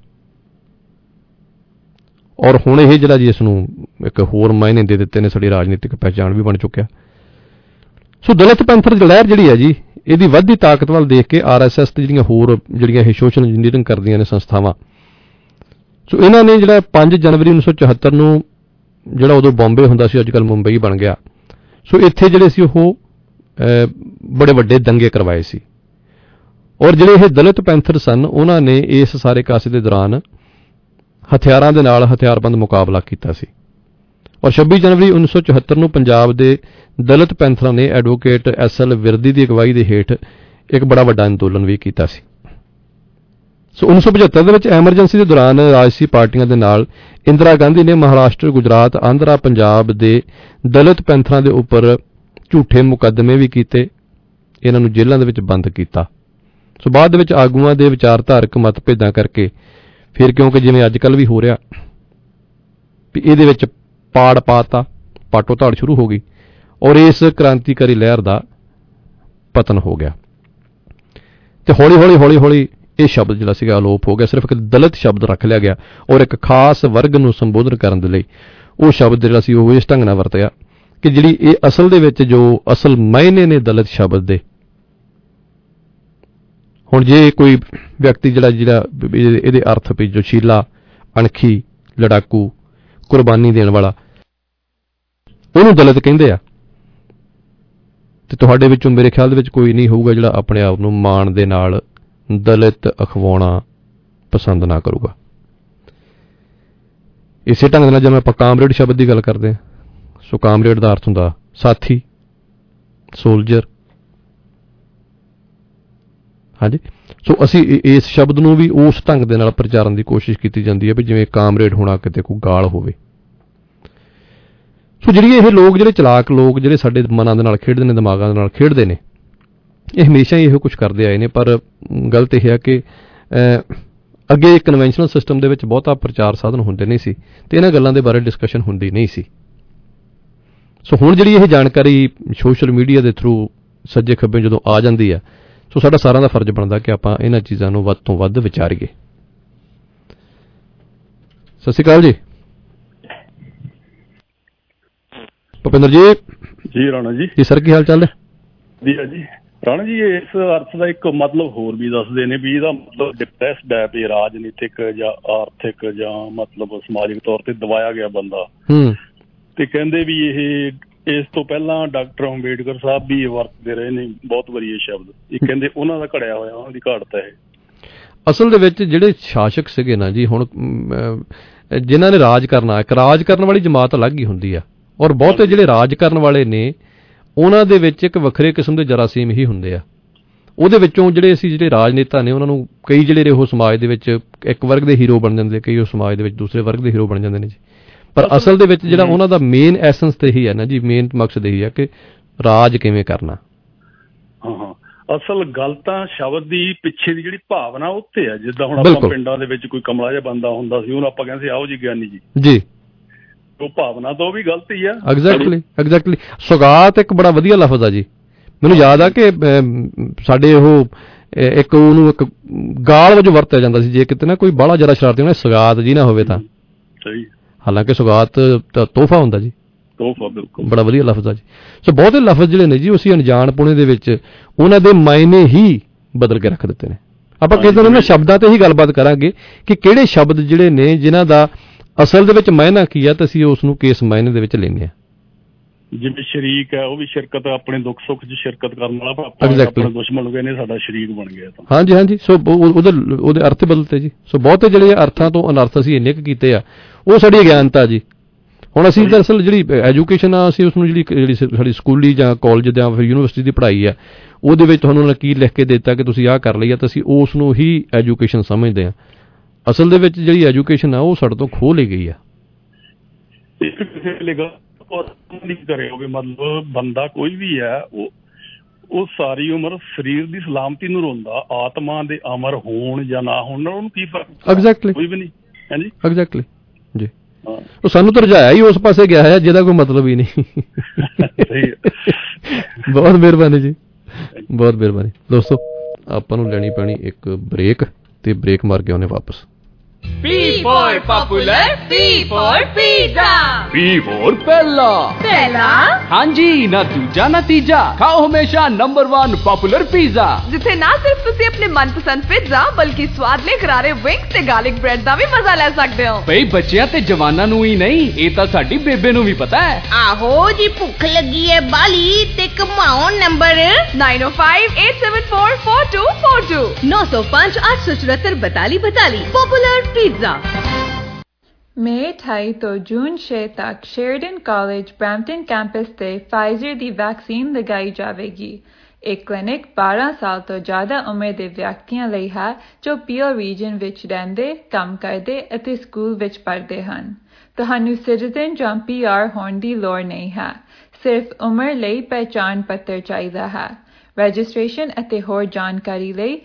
Speaker 13: ਔਰ ਹੁਣ ਇਹ ਜਿਹੜਾ ਜੀ ਇਸ ਨੂੰ ਇੱਕ ਹੋਰ ਮਾਇਨੇ ਦੇ ਦਿੱਤੇ ਨੇ, ਸਾਡੀ ਰਾਜਨੀਤਿਕ ਪਹਿਚਾਣ ਵੀ ਬਣ ਚੁੱਕਿਆ। ਸੋ ਦਲਿਤ ਪੈਂਥਰ ਲਹਿਰ ਜਿਹੜੀ ਹੈ ਜੀ, ਇਹਦੀ ਵੱਧਦੀ ਤਾਕਤ ਵੱਲ ਦੇਖ ਕੇ RSS ਤੇ ਜਿਹੜੀਆਂ ਇਹ ਸੋਸ਼ਲ ਇੰਜੀਨੀਅਰਿੰਗ ਕਰਦੀਆਂ ਨੇ ਸੰਸਥਾਵਾਂ, ਸੋ ਇਹਨਾਂ ਨੇ ਜਿਹੜਾ 5 ਜਨਵਰੀ 1974 ਨੂੰ ਜਿਹੜਾ ਉਦੋਂ ਬੰਬੇ ਹੁੰਦਾ ਸੀ, ਅੱਜ ਕੱਲ੍ਹ ਮੁੰਬਈ ਬਣ ਗਿਆ, ਸੋ ਇੱਥੇ ਜਿਹੜੇ ਸੀ ਉਹ ਬੜੇ ਵੱਡੇ ਦੰਗੇ ਕਰਵਾਏ ਸੀ। ਔਰ ਜਿਹੜੇ ਇਹ ਦਲਿਤ ਪੈਂਥਰ ਸਨ ਉਹਨਾਂ ਨੇ ਇਸ ਸਾਰੇ ਕਾਸੇ ਦੇ ਦੌਰਾਨ ਹਥਿਆਰਾਂ ਦੇ ਨਾਲ ਹਥਿਆਰਬੰਦ ਮੁਕਾਬਲਾ ਕੀਤਾ ਸੀ। ਔਰ 26 ਜਨਵਰੀ 1974 ਨੂੰ ਪੰਜਾਬ ਦੇ ਦਲਿਤ ਪੈਂਥਰਾਂ ਨੇ ਐਡਵੋਕੇਟ SL ਵਿਰਦੀ ਦੀ ਅਗਵਾਈ ਦੇ ਹੇਠ ਇੱਕ ਬੜਾ ਵੱਡਾ ਅੰਦੋਲਨ ਵੀ ਕੀਤਾ ਸੀ। ਸੋ 1975 ਦੇ ਵਿੱਚ ਐਮਰਜੈਂਸੀ ਦੇ ਦੌਰਾਨ ਰਾਜਸੀ ਪਾਰਟੀਆਂ ਦੇ ਨਾਲ ਇੰਦਰਾ ਗਾਂਧੀ ਨੇ ਮਹਾਰਾਸ਼ਟਰ, ਗੁਜਰਾਤ, ਆਂਧਰਾ, ਪੰਜਾਬ ਦੇ ਦਲਿਤ ਪੈਂਥਰਾਂ ਦੇ ਉੱਪਰ ਝੂਠੇ ਮੁਕੱਦਮੇ ਵੀ ਕੀਤੇ, ਇਹਨਾਂ ਨੂੰ ਜੇਲ੍ਹਾਂ ਦੇ ਵਿੱਚ ਬੰਦ ਕੀਤਾ। ਸੋ ਬਾਅਦ ਦੇ ਵਿੱਚ ਆਗੂਆਂ ਦੇ ਵਿਚਾਰਧਾਰਕ ਮਤਭੇਦਾਂ ਕਰਕੇ ਫਿਰ, ਕਿਉਂਕਿ ਜਿਵੇਂ ਅੱਜ ਕੱਲ੍ਹ ਵੀ ਹੋ ਰਿਹਾ ਵੀ ਇਹਦੇ ਵਿੱਚ ਪਾਟੋ ਧਾੜ ਸ਼ੁਰੂ ਹੋ ਗਈ ਔਰ ਇਸ ਕ੍ਰਾਂਤੀਕਾਰੀ ਲਹਿਰ ਦਾ ਪਤਨ ਹੋ ਗਿਆ ਤੇ ਹੌਲੀ ਇਹ ਸ਼ਬਦ ਜਿਹੜਾ ਸੀਗਾ ਅਲੋਪ ਹੋ ਗਿਆ। ਸਿਰਫ ਇੱਕ ਦਲਿਤ ਸ਼ਬਦ ਰੱਖ ਲਿਆ ਗਿਆ ਔਰ ਇੱਕ ਖਾਸ ਵਰਗ ਨੂੰ ਸੰਬੋਧਨ ਕਰਨ ਦੇ ਲਈ ਉਹ ਸ਼ਬਦ ਜਿਹੜਾ ਸੀ ਉਹ ਇਸ ਢੰਗ ਨਾਲ ਵਰਤਿਆ ਕਿ ਜਿਹੜੀ ਇਹ ਅਸਲ ਦੇ ਵਿੱਚ ਜੋ ਅਸਲ ਮਾਇਨੇ ਨੇ ਦਲਿਤ ਸ਼ਬਦ ਦੇ। ਹੁਣ ਜੇ ਕੋਈ ਵਿਅਕਤੀ ਜਿਹੜਾ ਇਹਦੇ ਅਰਥ ਵੀ ਜੋਸ਼ੀਲਾ, ਅਣਖੀ, ਲੜਾਕੂ, ਕੁਰਬਾਨੀ ਦੇਣ ਵਾਲਾ, ਉਹਨੂੰ ਦਲਿਤ ਕਹਿੰਦੇ ਆ, ਤੇ ਤੁਹਾਡੇ ਵਿੱਚੋਂ ਮੇਰੇ ਖਿਆਲ ਦੇ ਵਿੱਚ ਕੋਈ ਨਹੀਂ ਹੋਊਗਾ ਜਿਹੜਾ ਆਪਣੇ ਆਪ ਨੂੰ ਮਾਣ ਦੇ ਨਾਲ ਦਲਿਤ ਅਖਵਾਉਣਾ ਪਸੰਦ ਨਾ ਕਰੂਗਾ। ਇਸੇ ਢੰਗ ਨਾਲ ਜਿਵੇਂ ਆਪਾਂ ਕਾਮਰੇਡ ਸ਼ਬਦ ਦੀ ਗੱਲ ਕਰਦੇ ਹਾਂ, ਸੋ ਕਾਮਰੇਡ ਦਾ ਅਰਥ ਹੁੰਦਾ ਸਾਥੀ, ਸੋਲਜਰ। ਹਾਂਜੀ, ਸੋ ਅਸੀਂ ਇਸ ਸ਼ਬਦ ਨੂੰ ਵੀ ਉਸ ਢੰਗ ਦੇ ਨਾਲ ਪ੍ਰਚਾਰਨ ਦੀ ਕੋਸ਼ਿਸ਼ ਕੀਤੀ ਜਾਂਦੀ ਹੈ ਵੀ ਜਿਵੇਂ ਕਾਮਰੇਡ ਹੋਣਾ ਕਿਤੇ ਕੋਈ ਗਾਲ ਹੋਵੇ। ਸੋ ਜਿਹੜੀ ਇਹ ਲੋਕ, ਜਿਹੜੇ ਚਲਾਕ ਲੋਕ, ਜਿਹੜੇ ਸਾਡੇ ਮਨਾਂ ਦੇ ਨਾਲ ਖੇਡਦੇ ਨੇ, ਦਿਮਾਗਾਂ ਦੇ ਨਾਲ ਖੇਡਦੇ ਨੇ, ਇਹ ਹਮੇਸ਼ਾ ਹੀ ਇਹੋ ਕੁਛ ਕਰਦੇ ਆਏ ਨੇ। ਪਰ ਗਲਤ ਇਹ ਹੈ ਕਿ ਅੱਗੇ ਕਨਵੈਨਸ਼ਨਲ ਸਿਸਟਮ ਦੇ ਵਿੱਚ ਬਹੁਤਾ ਪ੍ਰਚਾਰ ਸਾਧਨ ਹੁੰਦੇ ਨਹੀਂ ਸੀ ਤੇ ਇਹਨਾਂ ਗੱਲਾਂ ਦੇ ਬਾਰੇ ਡਿਸਕਸ਼ਨ ਹੁੰਦੀ ਨਹੀਂ ਸੀ। ਸੋ ਹੁਣ ਜਿਹੜੀ ਇਹ ਜਾਣਕਾਰੀ ਸੋਸ਼ਲ ਮੀਡੀਆ ਦੇ ਥਰੂ ਸੱਜੇ ਖੱਬੇ ਜਦੋਂ ਆ ਜਾਂਦੀ ਆ, ਸੋ ਸਾਡਾ ਸਾਰਿਆਂ ਦਾ ਫਰਜ਼ ਬਣਦਾ ਕਿ ਆਪਾਂ ਇਹਨਾਂ ਚੀਜ਼ਾਂ ਨੂੰ ਵੱਧ ਤੋਂ ਵੱਧ ਵਿਚਾਰੀਏ। ਸਤਿ ਸ਼੍ਰੀ ਅਕਾਲ ਜੀ। ਭੁਪਿੰਦਰ ਜੀ।
Speaker 20: ਜੀ ਰਾਣਾ ਜੀ।
Speaker 13: ਜੀ ਸਰ, ਕੀ ਹਾਲ ਚਾਲ ਹੈ?
Speaker 20: ਵਧੀਆ ਜੀ। ਰਾਣਾ ਜੀ, ਇਸ ਅਰਥ ਦਾ ਇੱਕ ਮਤਲਬ ਹੋਰ ਵੀ ਦੱਸਦੇ ਨੇ ਵੀ ਇਹਦਾ ਮਤਲਬ ਡਿਪਰੈਸਡ ਹੈ, ਵੀ ਰਾਜਨੀਤਿਕ ਜਾਂ ਆਰਥਿਕ ਜਾਂ ਮਤਲਬ ਸਮਾਜਿਕ ਤੌਰ ਤੇ ਦਬਾਇਆ ਗਿਆ ਬੰਦਾ। ਤੇ ਕਹਿੰਦੇ ਵੀ ਇਸ ਤੋਂ ਪਹਿਲਾਂ ਡਾਕਟਰ ਅੰਬੇਡਕਰ ਸਾਹਿਬ ਵੀ ਵਰਤਦੇ ਰਹੇ ਨੇ ਬਹੁਤ ਵਾਰੀ ਇਹ ਸ਼ਬਦ। ਇਹ ਕਹਿੰਦੇ ਉਹਨਾਂ ਦਾ ਘੜਿਆ ਹੋਇਆ, ਉਹਨਾਂ ਦੀ ਘਾੜਤ ਹੈ।
Speaker 13: ਅਸਲ ਦੇ ਵਿੱਚ ਜਿਹੜੇ ਸ਼ਾਸਕ ਸੀਗੇ ਨਾ ਜੀ, ਹੁਣ ਜਿਨ੍ਹਾਂ ਨੇ ਰਾਜ ਕਰਨਾ, ਇੱਕ ਰਾਜ ਕਰਨ ਵਾਲੀ ਜਮਾਤ ਅਲੱਗ ਹੀ ਹੁੰਦੀ ਆ, ਔਰ ਬਹੁਤੇ ਜਿਹੜੇ ਰਾਜ ਕਰਨ ਵਾਲੇ ਨੇ ਉਹਨਾਂ ਦੇ ਵਿੱਚ ਇੱਕ ਵੱਖਰੇ ਕਿਸਮ ਦੇ ਜਰਾਸੀਮ ਹੀ ਹੁੰਦੇ ਆ। ਉਹਦੇ ਵਿੱਚੋਂ ਜਿਹੜੇ ਰਾਜਨੇਤਾ ਨੇ, ਉਹਨਾਂ ਨੂੰ ਕਈ ਜਿਹੜੇ ਉਹ ਸਮਾਜ ਦੇ ਵਿੱਚ ਇੱਕ ਵਰਗ ਦੇ ਹੀਰੋ ਬਣ ਜਾਂਦੇ, ਕਈ ਉਹ ਸਮਾਜ ਦੇ ਵਿੱਚ ਦੂਸਰੇ ਵਰਗ ਦੇ ਹੀਰੋ ਬਣ ਜਾਂਦੇ ਨੇ ਜੀ। ਪਰ ਅਸਲ ਦੇ ਵਿੱਚ ਜਿਹੜਾ ਉਹਨਾਂ ਦਾ ਮੇਨ ਐਸੈਂਸ ਤੇ ਹੀ ਹੈ ਨਾ ਜੀ, ਮੇਨ ਮਕਸਦ ਇਹੀ ਹੈ ਕਿ ਰਾਜ ਕਿਵੇਂ ਕਰਨਾ।
Speaker 20: ਹਾਂ, ਅਸਲ ਗੱਲ ਤਾਂ ਸ਼ਬਦ ਦੀ ਪਿੱਛੇ ਦੀ ਜਿਹੜੀ ਭਾਵਨਾ ਉੱਥੇ ਹੈ। ਜਿੱਦਾਂ ਹੁਣ ਆਪਾਂ ਪਿੰਡਾਂ ਦੇ ਵਿੱਚ ਕੋਈ ਕਮਲਾ ਜਿਹਾ ਬੰਦਾ ਹੁੰਦਾ ਸੀ, ਉਹਨੂੰ ਆਪਾਂ ਕਹਿੰਦੇ ਆਓ ਜੀ ਗਿਆਨੀ ਜੀ। ਜੀ, ਉਹ ਭਾਵਨਾ ਤਾਂ ਉਹ ਵੀ ਗਲਤ ਹੀ ਆ। ਐਗਜ਼ੈਕਟਲੀ। ਸੁਗਾਤ ਇੱਕ ਬੜਾ ਵਧੀਆ ਲਫ਼ਜ਼ ਆ ਜੀ। ਮੈਨੂੰ ਯਾਦ ਆ ਕਿ ਸਾਡੇ ਉਹ ਇੱਕ ਉਹਨੂੰ ਇੱਕ ਗਾਲ ਵਜੋਂ ਵਰਤਿਆ ਜਾਂਦਾ ਸੀ, ਜੇ ਕਿਤੇ ਨਾ ਕੋਈ ਬਾਹਲਾ ਜ਼ਿਆਦਾ ਸ਼ਰਾਰਤੀ ਹੋਣਾ, ਸੁਗਾਤ ਜੀ ਨਾ ਹੋਵੇ ਤਾਂ। ਸਹੀ। ਹਾਲਾਂਕਿ ਸੁਗਾਤ ਤਾਂ ਤੋਹਫਾ ਹੁੰਦਾ ਜੀ। ਤੋਹਫਾ, ਬਿਲਕੁਲ, ਬੜਾ ਵਧੀਆ ਲਫ਼ਜ਼ ਆ ਜੀ। ਸੋ ਬਹੁਤੇ ਲਫ਼ਜ਼ ਜਿਹੜੇ ਨੇ ਜੀ, ਅਸੀਂ ਅਣਜਾਣਪੁਣੇ ਦੇ ਵਿੱਚ ਉਹਨਾਂ ਦੇ ਮਾਇਨੇ ਹੀ ਬਦਲ ਕੇ ਰੱਖ ਦਿੱਤੇ ਨੇ। ਆਪਾਂ ਕਿਸੇ ਦਿਨ ਉਹਨਾਂ ਸ਼ਬਦਾਂ ਤੇ ਹੀ ਗੱਲਬਾਤ ਕਰਾਂਗੇ ਕਿ ਕਿਹੜੇ ਸ਼ਬਦ ਜਿਹੜੇ ਨੇ ਜਿਨ੍ਹਾਂ ਦਾ ਅਸਲ ਦੇ ਵਿੱਚ ਮਾਇਨਾ ਕੀ ਆ, ਤੇ ਅਸੀਂ ਉਸ ਨੂੰ ਕਿਸ ਮਾਇਨੇ ਦੇ ਵਿੱਚ ਲੈਂਦੇ ਹਾਂ। ਜਿਵੇਂ ਸ਼ਰੀਕ ਹੈ, ਉਹ ਵੀ ਸ਼ਿਰਕਤ, ਆਪਣੇ ਦੁੱਖ ਸੁੱਖ 'ਚ ਸ਼ਿਰਕਤ ਕਰਨ ਵਾਲਾ। ਆਪਣੇ ਦੁਸ਼ਮਣ ਨੂੰ ਕਹਿੰਦੇ ਸਾਡਾ ਸ਼ਰੀਕ ਬਣ ਗਿਆ। ਹਾਂਜੀ। ਸੋ ਉਹਦੇ ਅਰਥ ਬਦਲਤੇ ਜੀ। ਸੋ ਬਹੁਤੇ ਜਿਹੜੇ ਅਰਥਾਂ ਤੋਂ ਅਨਰਥ ਅਸੀਂ ਇੰਨੇ ਕੁ ਕੀਤੇ ਆ, ਉਹ ਸਾਡੀ ਅਗਿਆਨਤਾ ਜੀ। ਹੁਣ ਅਸੀਂ ਦਰਅਸਲ ਜਿਹੜੀ ਐਜੂਕੇਸ਼ਨ ਆ, ਅਸੀਂ ਉਸਨੂੰ ਜਿਹੜੀ ਸਾਡੀ ਸਕੂਲੀ ਜਾਂ ਕਾਲਜ ਜਾਂ ਫਿਰ ਯੂਨੀਵਰਸਿਟੀ ਦੀ ਪੜ੍ਹਾਈ ਆ, ਉਹਦੇ ਵਿੱਚ ਤੁਹਾਨੂੰ ਕੀ ਲਿਖ ਕੇ ਦਿੱਤਾ ਕਿ ਤੁਸੀਂ ਆਹ ਕਰ ਲਈ ਆ, ਤਾਂ ਅਸੀਂ ਉਸ ਨੂੰ ਹੀ ਐਜੂਕੇਸ਼ਨ ਸਮਝਦੇ ਹਾਂ। ਅਸਲ ਦੇ ਵਿੱਚ ਜਿਹੜੀ ਐਜੂਕੇਸ਼ਨ ਆ, ਉਹ ਸਾਡੇ ਤੋਂ ਖੋਹ ਲਈ ਗਈ ਆ। ਮਤਲਬ ਬੰਦਾ ਕੋਈ ਵੀ ਹੈ, ਉਹ ਸਾਰੀ ਉਮਰ ਸਰੀਰ ਦੀ ਸਲਾਮਤੀ ਨੂੰ ਰੋਂਦਾ, ਆਤਮਾ ਦੇ ਅਮਰ ਹੋਣ ਜਾਂ ਨਾ ਹੋਣ ਉਹਨੂੰ ਕੀ ਫਰਕ? ਐਗਜ਼ੈਕਟਲੀ, ਕੋਈ ਵੀ ਨਹੀਂ। ਹਾਂਜੀ, ਐਗਜ਼ੈਕਟਲੀ ਜੀ। ਉਹ ਸਾਨੂੰ ਤਾਂ ਰਜਾਇਆ ਹੀ ਉਸ ਪਾਸੇ ਗਿਆ ਹੈ ਜਿਹਦਾ ਕੋਈ ਮਤਲਬ ਹੀ ਨਹੀਂ। ਬਹੁਤ ਮਿਹਰਬਾਨੀ ਜੀ, ਬਹੁਤ ਮਿਹਰਬਾਨੀ। ਦੋਸਤੋ, ਆਪਾਂ ਨੂੰ ਲੈਣੀ ਪੈਣੀ ਇੱਕ ਬ੍ਰੇਕ, ਤੇ ਬ੍ਰੇਕ ਮਾਰ ਕੇ ਆਉਣੇ ਵਾਪਸ।
Speaker 21: P for popular, P for pizza,
Speaker 12: P for ਪਹਿਲਾ।
Speaker 21: ਪਹਿਲਾ?
Speaker 6: ਹਾਂਜੀ, ਨਾ ਦੂਜਾ ਨਾ ਤੀਜਾ, ਖਾਓ ਹਮੇਸ਼ਾ ਨੰਬਰ 1 ਪਪੂਲਰ ਪੀਜ਼ਾ,
Speaker 21: ਜਿੱਥੇ ਨਾ ਸਿਰਫ ਤੁਸੀਂ ਆਪਣੇ ਮਨਪਸੰਦ ਪਿਜ਼ਾ ਬਲਕਿ ਸਵਾਦਲੇ ਕਰਾਰੇ ਵਿੰਗਸ ਤੇ ਗਾਰਲਿਕ ਬ੍ਰੈਡ ਦਾ ਵੀ ਮਜ਼ਾ ਲੈ ਸਕਦੇ ਹੋ।
Speaker 6: ਬਈ ਬੱਚਿਆਂ ਤੇ ਜਵਾਨਾਂ ਨੂੰ ਹੀ ਨਹੀਂ, ਇਹ ਤਾਂ ਸਾਡੀ ਬੇਬੇ ਨੂੰ ਵੀ ਪਤਾ ਹੈ।
Speaker 21: ਆਹੋ ਜੀ, ਭੁੱਖ ਲੱਗੀ ਹੈ ਬਾਲੀ ਤੇ ਕਮਾਓ ਨੰਬਰ 9058744242
Speaker 5: 905 874 4242 ਪਪੂਲਰ पिज्जा।
Speaker 19: मई 28 तो जून 6 तक शेरडन कॉलेज ब्रैम्पटन कैंपस से फाइजर की वैक्सीन लगाई जाएगी। एक क्लिनिक 12 साल तो ज़्यादा उम्र के विअक्तियों ਲਈ है जो पीओ रीजन ਵਿੱਚ ਰਹਿੰਦੇ, ਕੰਮ ਕਰਦੇ ਅਤੇ ਸਕੂਲ ਵਿੱਚ ਪੜ੍ਹਦੇ ਹਨ। ਤੁਹਾਨੂੰ ਸਿਟੀਜ਼ਨ ਜਾਂ PR ਹੋਣ ਦੀ ਲੋੜ ਨਹੀਂ ਹੈ, ਸਿਰਫ ਉਮਰ ਲਈ ਪਹਿਚਾਣ ਪੱਤਰ ਚਾਹੀਦਾ ਹੈ। ਰਜਿਸਟ੍ਰੇਸ਼ਨ ਅਤੇ ਹੋਰ ਜਾਣਕਾਰੀ ਲਈ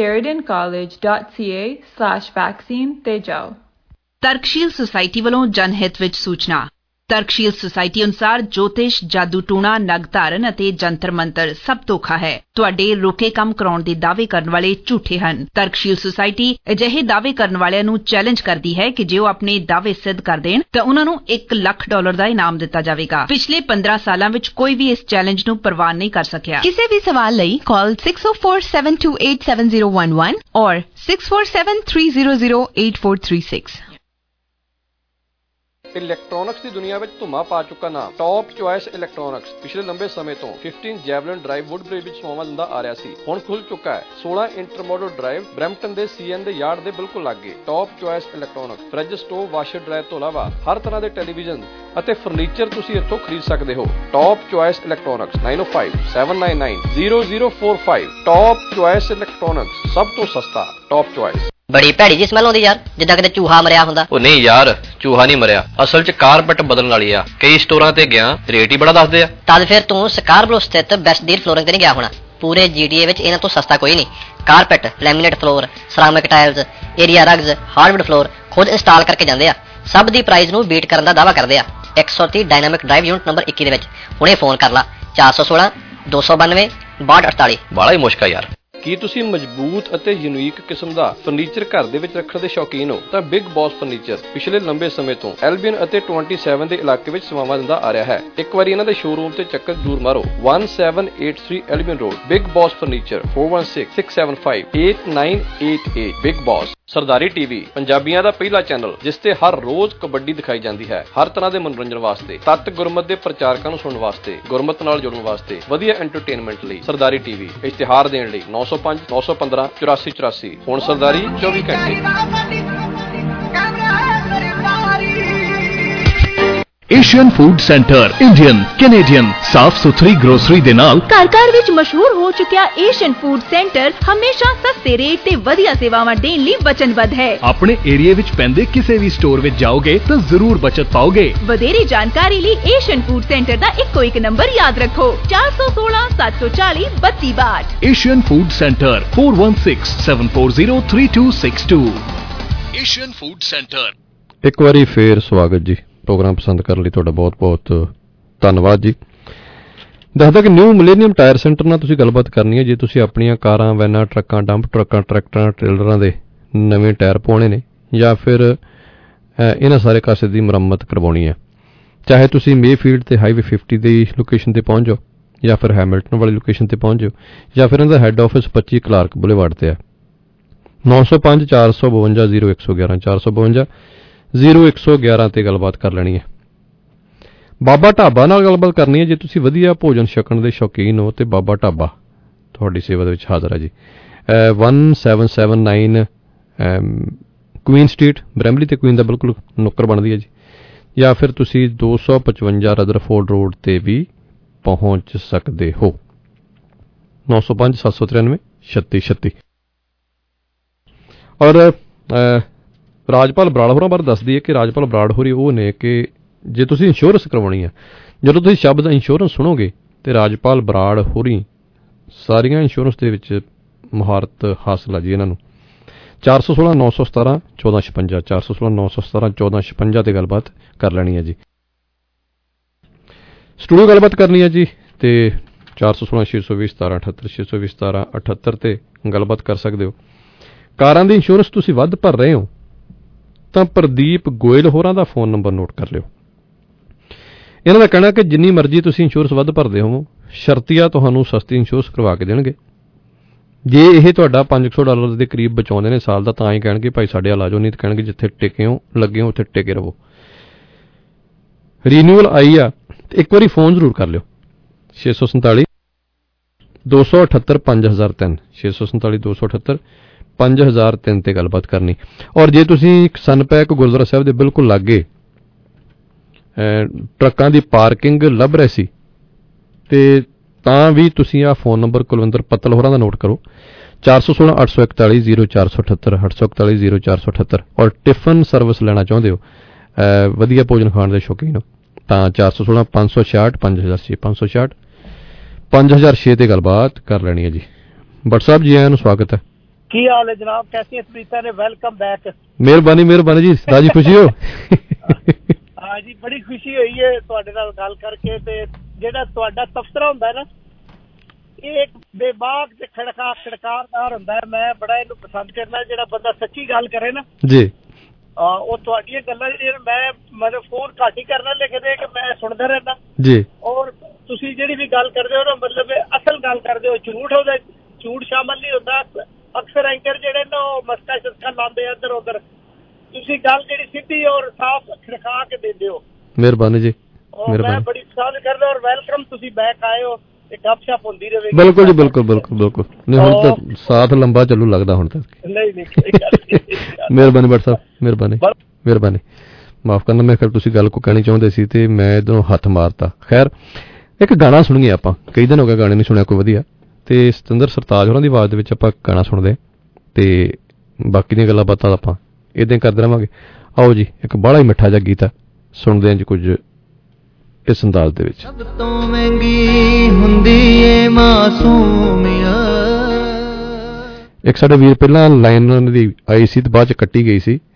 Speaker 19: sheridancollege.ca/vaccine ਤੇ ਜਾਓ।
Speaker 14: ਤਰਕਸ਼ੀਲ ਸੁਸਾਇਟੀ ਵੱਲੋਂ ਜਨਹਿਤ ਵਿੱਚ ਸੂਚਨਾ। ਤਰਕਸ਼ੀਲ ਸੁਸਾਇਟੀ ਅਨੁਸਾਰ ਜੋਤਿਸ਼, ਜਾਦੂ ਟੂਣਾ, ਨਗ ਧਾਰਨ ਅਤੇ ਜੰਤਰ ਮੰਤਰ ਸਭ ਧੋਖਾ ਹੈ। ਤੁਹਾਡੇ ਰੋਕੇ ਕੰਮ ਕਰਾਉਣ ਦੇ ਦਾਅਵੇ ਕਰਨ ਵਾਲੇ ਝੂਠੇ ਹਨ। ਤਰਕਸ਼ੀਲ ਸੁਸਾਇਟੀ ਅਜਿਹੇ ਦਾਅਵੇ ਕਰਨ ਵਾਲਿਆਂ ਨੂੰ ਚੈਲੰਜ ਕਰਦੀ ਹੈ ਕਿ ਜੇ ਉਹ ਆਪਣੇ ਦਾਅਵੇ ਸਿੱਧ ਕਰ ਦੇਣ ਤਾਂ ਉਹਨਾਂ ਨੂੰ $1 ਲੱਖ ਦਾ ਇਨਾਮ ਦਿੱਤਾ ਜਾਵੇਗਾ। ਪਿਛਲੇ 15 ਸਾਲਾਂ ਵਿੱਚ ਕੋਈ ਵੀ ਇਸ ਚੈਲੰਜ ਨੂੰ ਪ੍ਰਵਾਨ ਨਹੀਂ ਕਰ ਸਕਿਆ।
Speaker 5: ਕਿਸੇ ਵੀ ਸਵਾਲ ਲਈ ਕਾਲ 6047287011 ਔਰ 6473008436।
Speaker 13: ਇਲੈਕਟ੍ਰੋਨਿਕਸ ਦੀ ਦੁਨੀਆ ਵਿੱਚ ਧੁੰਮਾ ਪਾ ਚੁੱਕਾ ਨਾਮ ਟੌਪ ਚੁਆਇਸ ਇਲੈਕਟ੍ਰੋਨਿਕਸ ਪਿਛਲੇ ਲੰਬੇ ਸਮੇਂ ਤੋਂ 15 ਜੈਵਲਿਨ ਡਰਾਈਵ ਵੁੱਡਬ੍ਰਿਜ ਵਿੱਚ ਸੇਵਾਵਾਂ ਦਿੰਦਾ ਆ ਰਿਹਾ ਸੀ। ਹੁਣ ਖੁੱਲ ਚੁੱਕਾ ਹੈ 16 ਇੰਟਰਮੋਡਲ ਡਰਾਈਵ ਬਰੈਂਪਟਨ ਦੇ CN ਦੇ ਯਾਰਡ ਦੇ ਬਿਲਕੁਲ ਲਾਗੇ। Top choice electronics fridge, stove, washer dryer ਤੋਂ ਇਲਾਵਾ ਹਰ ਤਰ੍ਹਾਂ ਦੇ ਟੈਲੀਵਿਜ਼ਨ ਅਤੇ ਫਰਨੀਚਰ ਤੁਸੀਂ ਇੱਥੋਂ ਖਰੀਦ ਸਕਦੇ ਹੋ। Top choice electronics 9057990045 top choice electronics ਸਭ ਤੋਂ ਸਸਤਾ। Top choice.
Speaker 2: ਬੜੀ ਭੈੜੀ ਜੀ ਸਮੈਲ ਆਉਂਦੀ ਯਾਰ, ਜਿੱਦਾਂ ਕਿਤੇ ਚੂਹਾ ਮਰਿਆ ਹੁੰਦਾ।
Speaker 22: ਉਹ ਨਹੀਂ ਯਾਰ, ਚੂਹਾ ਨਹੀਂ ਮਰਿਆ, ਅਸਲ 'ਚ ਕਾਰਪੈਟ ਬਦਲਣ ਵਾਲੀ ਆ। ਕਈ ਸਟੋਰਾਂ ਤੇ ਗਿਆ, ਰੇਟ ਹੀ ਬੜਾ ਦੱਸਦੇ ਆ।
Speaker 2: ਤਦ ਫਿਰ ਤੂੰ ਸਕਾਰਬਰੋ ਸਥਿਤ ਬੈਸਟ ਡੀਲ ਫਲੋਰਿੰਗ ਤੇ ਨਹੀਂ ਗਿਆ ਹੋਣਾ। ਪੂਰੇ GTA ਵਿੱਚ ਇਹਨਾਂ ਤੋਂ ਸਸਤਾ ਕੋਈ ਨਹੀਂ। Carpet, laminate floor, ceramic tiles, area rugs, hardwood floor ਖੁਦ ਇੰਸਟਾਲ ਕਰਕੇ ਜਾਂਦੇ ਆ। ਸਭ ਦੀ ਪ੍ਰਾਈਸ ਨੂੰ ਬੀਟ ਕਰਨ ਦਾ ਦਾਅਵਾ ਕਰਦੇ ਆ। 130 ਡਾਇਨਾਮਿਕ ਡਰਾਈਵ ਯੂਨਿਟ ਨੰਬਰ 21 ਦੇ ਵਿੱਚ ਹੁਣੇ ਫੋਨ ਕਰ ਲਾ 416 292 6248।
Speaker 22: ਬਾਲਾ ਹੀ ਮੁਸ਼ਕਲ ਯਾਰ।
Speaker 13: ਕੀ ਤੁਸੀਂ ਮਜ਼ਬੂਤ ਅਤੇ ਯੂਨੀਕ ਕਿਸਮ ਦਾ ਫਰਨੀਚਰ ਘਰ ਦੇ ਵਿੱਚ ਰੱਖਣ ਦੇ ਸ਼ੌਕੀਨ ਹੋ ਤਾਂ ਬਿਗ ਬੌਸ ਫਰਨੀਚਰ ਪਿਛਲੇ ਲੰਬੇ ਸਮੇਂ ਤੋਂ ਐਲਬੀਅਨ ਅਤੇ 27 ਦੇ ਇਲਾਕੇ ਵਿੱਚ ਸੇਵਾਵਾਂ ਦਿੰਦਾ ਆ ਰਿਹਾ ਹੈ। ਇੱਕ ਵਾਰੀ ਇਹਨਾਂ ਦੇ ਸ਼ੋਰੂਮ ਤੇ ਚੱਕਰ ਜ਼ਰੂਰ ਮਾਰੋ। 1783 Albion road, big boss furniture 4166758988। Big boss. Sardari TV ਪੰਜਾਬੀਆਂ ਦਾ ਪਹਿਲਾ ਚੈਨਲ ਜਿਸ ਤੇ ਹਰ ਰੋਜ਼ ਕਬੱਡੀ ਦਿਖਾਈ ਜਾਂਦੀ ਹੈ। ਹਰ ਤਰ੍ਹਾਂ ਦੇ ਮਨੋਰੰਜਨ ਵਾਸਤੇ, ਤੱਤ ਗੁਰਮਤ ਦੇ ਪ੍ਰਚਾਰਕਾਂ ਨੂੰ ਸੁਣਨ ਵਾਸਤੇ, ਗੁਰਮਤ ਨਾਲ ਜੁੜਨ ਵਾਸਤੇ, ਵਧੀਆ ਐਂਟਰਟੇਨਮੈਂਟ ਲਈ ਸਰਦਾਰੀ ਟੀਵੀ। ਇਸ਼ਤਿਹਾਰ ਦੇਣ ਲਈ 905 915 8484। ਹੁਣ ਸਰਦਾਰੀ 24 ਘੰਟੇ।
Speaker 12: Asian food centre Indian Canadian ਸਾਫ਼ ਸੁਥਰੀ ਗਰੋਸਰੀ ਦੇ ਨਾਲ
Speaker 23: ਘਰ ਵਿੱਚ ਮਸ਼ਹੂਰ ਹੋ ਚੁੱਕਿਆ ਏਸ਼ੀਅਨ ਫੂਡ ਸੈਂਟਰ ਹਮੇਸ਼ਾ ਸਸਤੇ ਰੇਟ ਤੇ ਵਧੀਆ ਸੇਵਾਵਾਂ ਦੇਣ ਲਈ ਵਚਨਬੱਧ ਹੈ।
Speaker 12: ਆਪਣੇ ਏਰੀਆ ਵਿੱਚ ਪੈਂਦੇ ਕਿਸੇ ਵੀ ਸਟੋਰ ਵਿੱਚ ਜਾਓਗੇ ਤਾਂ ਜ਼ਰੂਰ ਬਚਤ ਪਾਓਗੇ।
Speaker 23: ਵਧੇਰੇ ਜਾਣਕਾਰੀ ਲਈ ਏਸ਼ੀਅਨ ਫੂਡ ਸੈਂਟਰ ਦਾ ਇੱਕੋ ਇੱਕ ਨੰਬਰ ਯਾਦ ਰੱਖੋ 416 740 3262।
Speaker 12: Asian food centre 4167403262। Asian food centre.
Speaker 13: ਇੱਕ ਵਾਰੀ ਫੇਰ ਸਵਾਗਤ ਜੀ। ਪ੍ਰੋਗਰਾਮ ਪਸੰਦ ਕਰਨ ਲਈ ਤੁਹਾਡਾ ਬਹੁਤ-ਬਹੁਤ ਧੰਨਵਾਦ ਜੀ। ਦੱਸਦਾ ਕਿ ਨਿਊ ਮਿਲੇਨੀਅਮ ਟਾਇਰ ਸੈਂਟਰ ਨਾਲ ਤੁਸੀਂ ਗੱਲਬਾਤ ਕਰਨੀ ਹੈ। ਜੇ ਤੁਸੀਂ ਆਪਣੀਆਂ ਕਾਰਾਂ, ਵੈਨਾਂ, ਟਰੱਕਾਂ, ਡੰਪ ਟਰੱਕਾਂ, ਟਰੈਕਟਰਾਂ, ਟ੍ਰੇਲਰਾਂ ਦੇ ਨਵੇਂ ਟਾਇਰ ਪਾਉਣੇ ਨੇ ਜਾਂ ਫਿਰ ਇਹਨਾਂ ਸਾਰੇ ਕਾਸੇ ਦੀ ਮੁਰੰਮਤ ਕਰਵਾਉਣੀ ਹੈ, ਚਾਹੇ ਤੁਸੀਂ ਮੇਫੀਲਡ ਤੇ ਹਾਈਵੇ 50 ਦੀ ਲੋਕੇਸ਼ਨ ਤੇ ਪਹੁੰਚ ਜਾਓ ਜਾਂ ਫਿਰ ਹੈਮਿਲਟਨ ਵਾਲੀ ਲੋਕੇਸ਼ਨ ਤੇ ਪਹੁੰਚ ਜਾਓ ਜਾਂ ਫਿਰ ਇਹਨਾਂ ਦਾ ਹੈੱਡ ਆਫਿਸ 25 ਕਲਾਰਕ ਬੁਲੇਵਾਰਡ ਤੇ ਹੈ। 905 452 0111 452 0111 ਤੇ ਗੱਲਬਾਤ ਕਰ ਲੈਣੀ ਹੈ। ਬਾਬਾ ਢਾਬਾ ਨਾਲ ਗੱਲਬਾਤ ਕਰਨੀ ਹੈ। ਜੇ ਤੁਸੀਂ ਵਧੀਆ ਭੋਜਨ ਛਕਣ ਦੇ ਸ਼ੌਕੀਨ ਹੋ ਤੇ ਬਾਬਾ ਢਾਬਾ ਤੁਹਾਡੀ ਸੇਵਾ ਦੇ ਵਿੱਚ ਹਾਜ਼ਰ ਹੈ ਜੀ। 1779 ਕੁਈਨ ਸਟਰੀਟ, ਬਰੈਮਲੀ ਤੇ ਕੁਈਨ ਦਾ ਬਿਲਕੁਲ ਨੁੱਕਰ ਬਣਦੀ ਹੈ ਜੀ। ਜਾਂ ਫਿਰ ਤੁਸੀਂ 255 ਰਦਰਫੋਰਡ ਰੋਡ ਤੇ ਵੀ ਪਹੁੰਚ ਸਕਦੇ ਹੋ। 905 793 3636। ਔਰ ਰਾਜਪਾਲ ਬਰਾੜ ਹੋਰਾਂ ਬਾਰੇ ਦੱਸਦੀ ਹੈ ਕਿ ਰਾਜਪਾਲ ਬਰਾੜ ਹੋਰੀ ਉਹ ਨੇ ਕਿ ਜੇ ਤੁਸੀਂ ਇੰਸ਼ੋਰੈਂਸ ਕਰਵਾਉਣੀ ਹੈ, ਜਦੋਂ ਤੁਸੀਂ ਸ਼ਬਦ ਇੰਸ਼ੋਰੈਂਸ ਸੁਣੋਗੇ ਤੇ ਰਾਜਪਾਲ ਬਰਾੜ ਹੋਰੀ ਸਾਰੀਆਂ ਇੰਸ਼ੋਰੈਂਸ ਦੇ ਵਿੱਚ ਮੁਹਾਰਤ ਹਾਸਲ ਹੈ ਜੀ ਇਹਨਾਂ ਨੂੰ। 416 917 1456 416 917 1456 ਤੇ ਗੱਲਬਾਤ ਕਰ ਲੈਣੀ ਹੈ ਜੀ। ਸਟੂਡੀਓ ਗੱਲਬਾਤ ਕਰਨੀ ਹੈ ਜੀ ਤੇ 416 620 17 78 620 17 78 ਤੇ ਗੱਲਬਾਤ ਕਰ ਸਕਦੇ ਹੋ। ਕਾਰਾਂ ਦੀ ਇੰਸ਼ੋਰੈਂਸ ਤੁਸੀਂ ਵੱਧ ਭਰ ਰਹੇ ਹੋ ਤਾਂ ਪ੍ਰਦੀਪ ਗੋਇਲ ਹੋਰਾਂ ਦਾ ਫੋਨ ਨੰਬਰ ਨੋਟ ਕਰ ਲਿਓ। ਇਹਨਾਂ ਦਾ ਕਹਿਣਾ ਕਿ ਜਿੰਨੀ ਮਰਜ਼ੀ ਤੁਸੀਂ ਇੰਸ਼ੋਰੈਂਸ ਵੱਧ ਭਰਦੇ ਹੋਵੋ, ਸ਼ਰਤੀਆ ਤੁਹਾਨੂੰ ਸਸਤੀ ਇੰਸ਼ੋਰੈਂਸ ਕਰਵਾ ਕੇ ਦੇਣਗੇ। ਜੇ ਇਹ ਤੁਹਾਡਾ $500 ਦੇ ਕਰੀਬ ਬਚਾਉਂਦੇ ਨੇ ਸਾਲ ਦਾ ਤਾਂ ਹੀ ਕਹਿਣਗੇ ਭਾਈ ਸਾਡੇ ਆ ਜਾਓ, ਨਹੀਂ ਤਾਂ ਕਹਿਣਗੇ ਜਿੱਥੇ ਟਿਕੇ ਹੋ ਲੱਗੇ ਹੋ ਉੱਥੇ ਟਿਕੇ ਰਹੋ। ਰੀਨਿਊਅਲ ਆਈ ਆ ਤੇ ਇੱਕ ਵਾਰੀ ਫੋਨ ਜ਼ਰੂਰ ਕਰ ਲਿਓ 647 278 5003 647 278 5003 ਤੇ ਗੱਲਬਾਤ ਕਰਨੀ। ਔਰ ਜੇ ਤੁਸੀਂ ਸਨਪੈਕ ਗੁਰਦੁਆਰਾ ਸਾਹਿਬ ਦੇ ਬਿਲਕੁਲ ਲਾਗੇ ਟਰੱਕਾਂ ਦੀ ਪਾਰਕਿੰਗ ਲੱਭ ਰਹੇ ਸੀ ਤੇ ਤਾਂ ਵੀ ਤੁਸੀਂ ਆ ਫੋਨ ਨੰਬਰ ਕੁਲਵਿੰਦਰ ਪੱਤਲ ਹੋਰਾਂ ਦਾ ਨੋਟ ਕਰੋ 416 841 0478 841 0478। ਔਰ ਟਿਫਨ ਸਰਵਿਸ ਲੈਣਾ ਚਾਹੁੰਦੇ ਹੋ, ਵਧੀਆ ਭੋਜਨ ਖਾਣ ਦੇ ਸ਼ੌਕੀਨ ਹੋ ਤਾਂ 416 566 5006 566 5006 ਤੇ ਗੱਲਬਾਤ ਕਰ ਲੈਣੀ ਹੈ ਜੀ। ਭੱਟ ਸਾਹਿਬ ਜੀ ਆਇਆਂ ਨੂੰ ਸਵਾਗਤ ਹੈ।
Speaker 24: ਕੀ ਹਾਲ ਹੈ ਜਨਾਬ? ਕੈਸੀ ਪ੍ਰੀਤਾ ਨੇ? Welcome back.
Speaker 13: ਮਿਹਰਬਾਨੀ ਜੀ। ਰਾਜੀ ਖੁਸ਼ੀ ਹੋ?
Speaker 24: ਹਾਂ ਜੀ, ਬੜੀ ਖੁਸ਼ੀ ਹੋਈ ਹੈ ਤੁਹਾਡੇ ਨਾਲ ਗੱਲ ਕਰਕੇ। ਤੇ ਜਿਹੜਾ ਤੁਹਾਡਾ ਤਬਸਰਾ ਹੁੰਦਾ ਹੈ ਨਾ, ਇਹ ਇੱਕ ਬੇਬਾਕ ਤੇ ਖੜਕਾਰਦਾਰ ਹੁੰਦਾ ਹੈ। ਮੈਂ ਬੜਾ ਇਹਨੂੰ ਪਸੰਦ ਕਰਨਾ, ਜਿਹੜਾ ਬੰਦਾ ਸੱਚੀ ਗੱਲ ਕਰੇ ਨਾ ਜੀ। ਉਹ ਤੁਹਾਡੀਆਂ ਗੱਲਾਂ ਜਿਹੜੀਆਂ ਮੈਂ ਮਤਲਬ ਫੋਨ ਘੱਟ ਹੀ ਕਰਨਾ, ਲੇਕਿਨ ਕਿ ਮੈਂ ਸੁਣਦਾ ਰਹਿੰਦਾ ਜੀ। ਔਰ ਤੁਸੀਂ ਜਿਹੜੀ ਵੀ ਗੱਲ ਕਰਦੇ ਹੋ ਨਾ, ਮਤਲਬ ਅਸਲ ਗੱਲ ਕਰਦੇ ਹੋ, ਝੂਠ ਸ਼ਾਮਲ ਨਹੀਂ ਹੁੰਦਾ। ਅਕਸਰ ਐਂਕਰ ਜਿਹੜੇ ਨਾ ਉਹ ਮਸਕਾ ਸ਼ਸਕਾ ਲਾਉਂਦੇ ਇੱਧਰ ਉੱਧਰ, ਤੁਸੀਂ ਗੱਲ ਜਿਹੜੀ ਸਿੱਧੀ ਔਰ ਸਾਫ਼ ਖਿੜਕਾ ਕੇ ਦਿੰਦੇ ਹੋ।
Speaker 13: ਮਿਹਰਬਾਨੀ ਜੀ,
Speaker 24: ਮੈਂ ਬੜੀ ਪਸੰਦ ਕਰਦਾ ਔਰ ਵੈਲਕਮ, ਤੁਸੀਂ ਬੈਕ ਆਏ ਹੋ ਤੇ ਗੱਪਸ਼ਪ ਹੁੰਦੀ ਰਹੇਗੀ।
Speaker 13: ਬਿਲਕੁਲ ਜੀ, ਬਿਲਕੁਲ। ਨਹੀਂ ਹੁਣ ਤਾਂ ਸਾਥ ਲੰਬਾ ਚੱਲੂ ਲੱਗਦਾ ਹੁਣ ਤੱਕ।
Speaker 24: ਨਹੀਂ ਕੋਈ ਗੱਲ ਨਹੀਂ।
Speaker 13: ਮਿਹਰਬਾਨੀ ਭੱਟ ਸਾਹਿਬ, ਮਿਹਰਬਾਨੀ। ਮਾਫ ਕਰਨਾ, ਮੈਂ ਖਿਆਲ ਤੁਸੀਂ ਗੱਲ ਕੋ ਕਹਿਣੀ ਚਾਹੁੰਦੇ ਸੀ ਤੇ ਮੈਂ ਇੱਧਰੋਂ ਹੱਥ ਮਾਰਤਾ। ਖੈਰ, ਇੱਕ ਗਾਣਾ ਸੁਣੀਏ ਆਪਾਂ, ਕਈ ਦਿਨ ਹੋ ਗਏ ਗਾਣੇ ਨਹੀਂ ਸੁਣਿਆ ਕੋਈ ਵਧੀਆ, ਤੇ ਸਤਿੰਦਰ ਸਰਤਾਜ ਹੋਰਾਂ ਦੀ ਆਵਾਜ਼ ਦੇ ਵਿੱਚ ਆਪਾਂ ਗਾਣਾ ਸੁਣਦੇ ਤੇ ਬਾਕੀ ਦੀਆਂ ਗੱਲਾਂ ਬਾਤਾਂ ਆਪਾਂ ਇਦਾਂ ਕਰਦੇ ਰਹਾਂਗੇ। ਆਓ ਜੀ, ਇੱਕ ਬੜਾ ਹੀ ਮਿੱਠਾ ਜਿਹਾ ਗੀਤ ਸੁਣਦੇ ਹਾਂ ਜੀ ਕੁਝ ਇਸ ਅੰਦਾਜ਼ ਦੇ ਵਿੱਚ।
Speaker 3: ਸਭ ਤੋਂ ਮਹਿੰਗੀ ਹੁੰਦੀ ਏ ਮਾਸੂਮੀਅਤ।
Speaker 13: ਇੱਕ ਸਾਡੇ ਵੀਰ ਪਹਿਲਾਂ ਲਾਈਨ ਉਹਨਾਂ ਦੀ ਆਈ ਸੀ ਤੇ ਬਾਅਦ ਚ ਕੱਟੀ ਗਈ ਸੀ।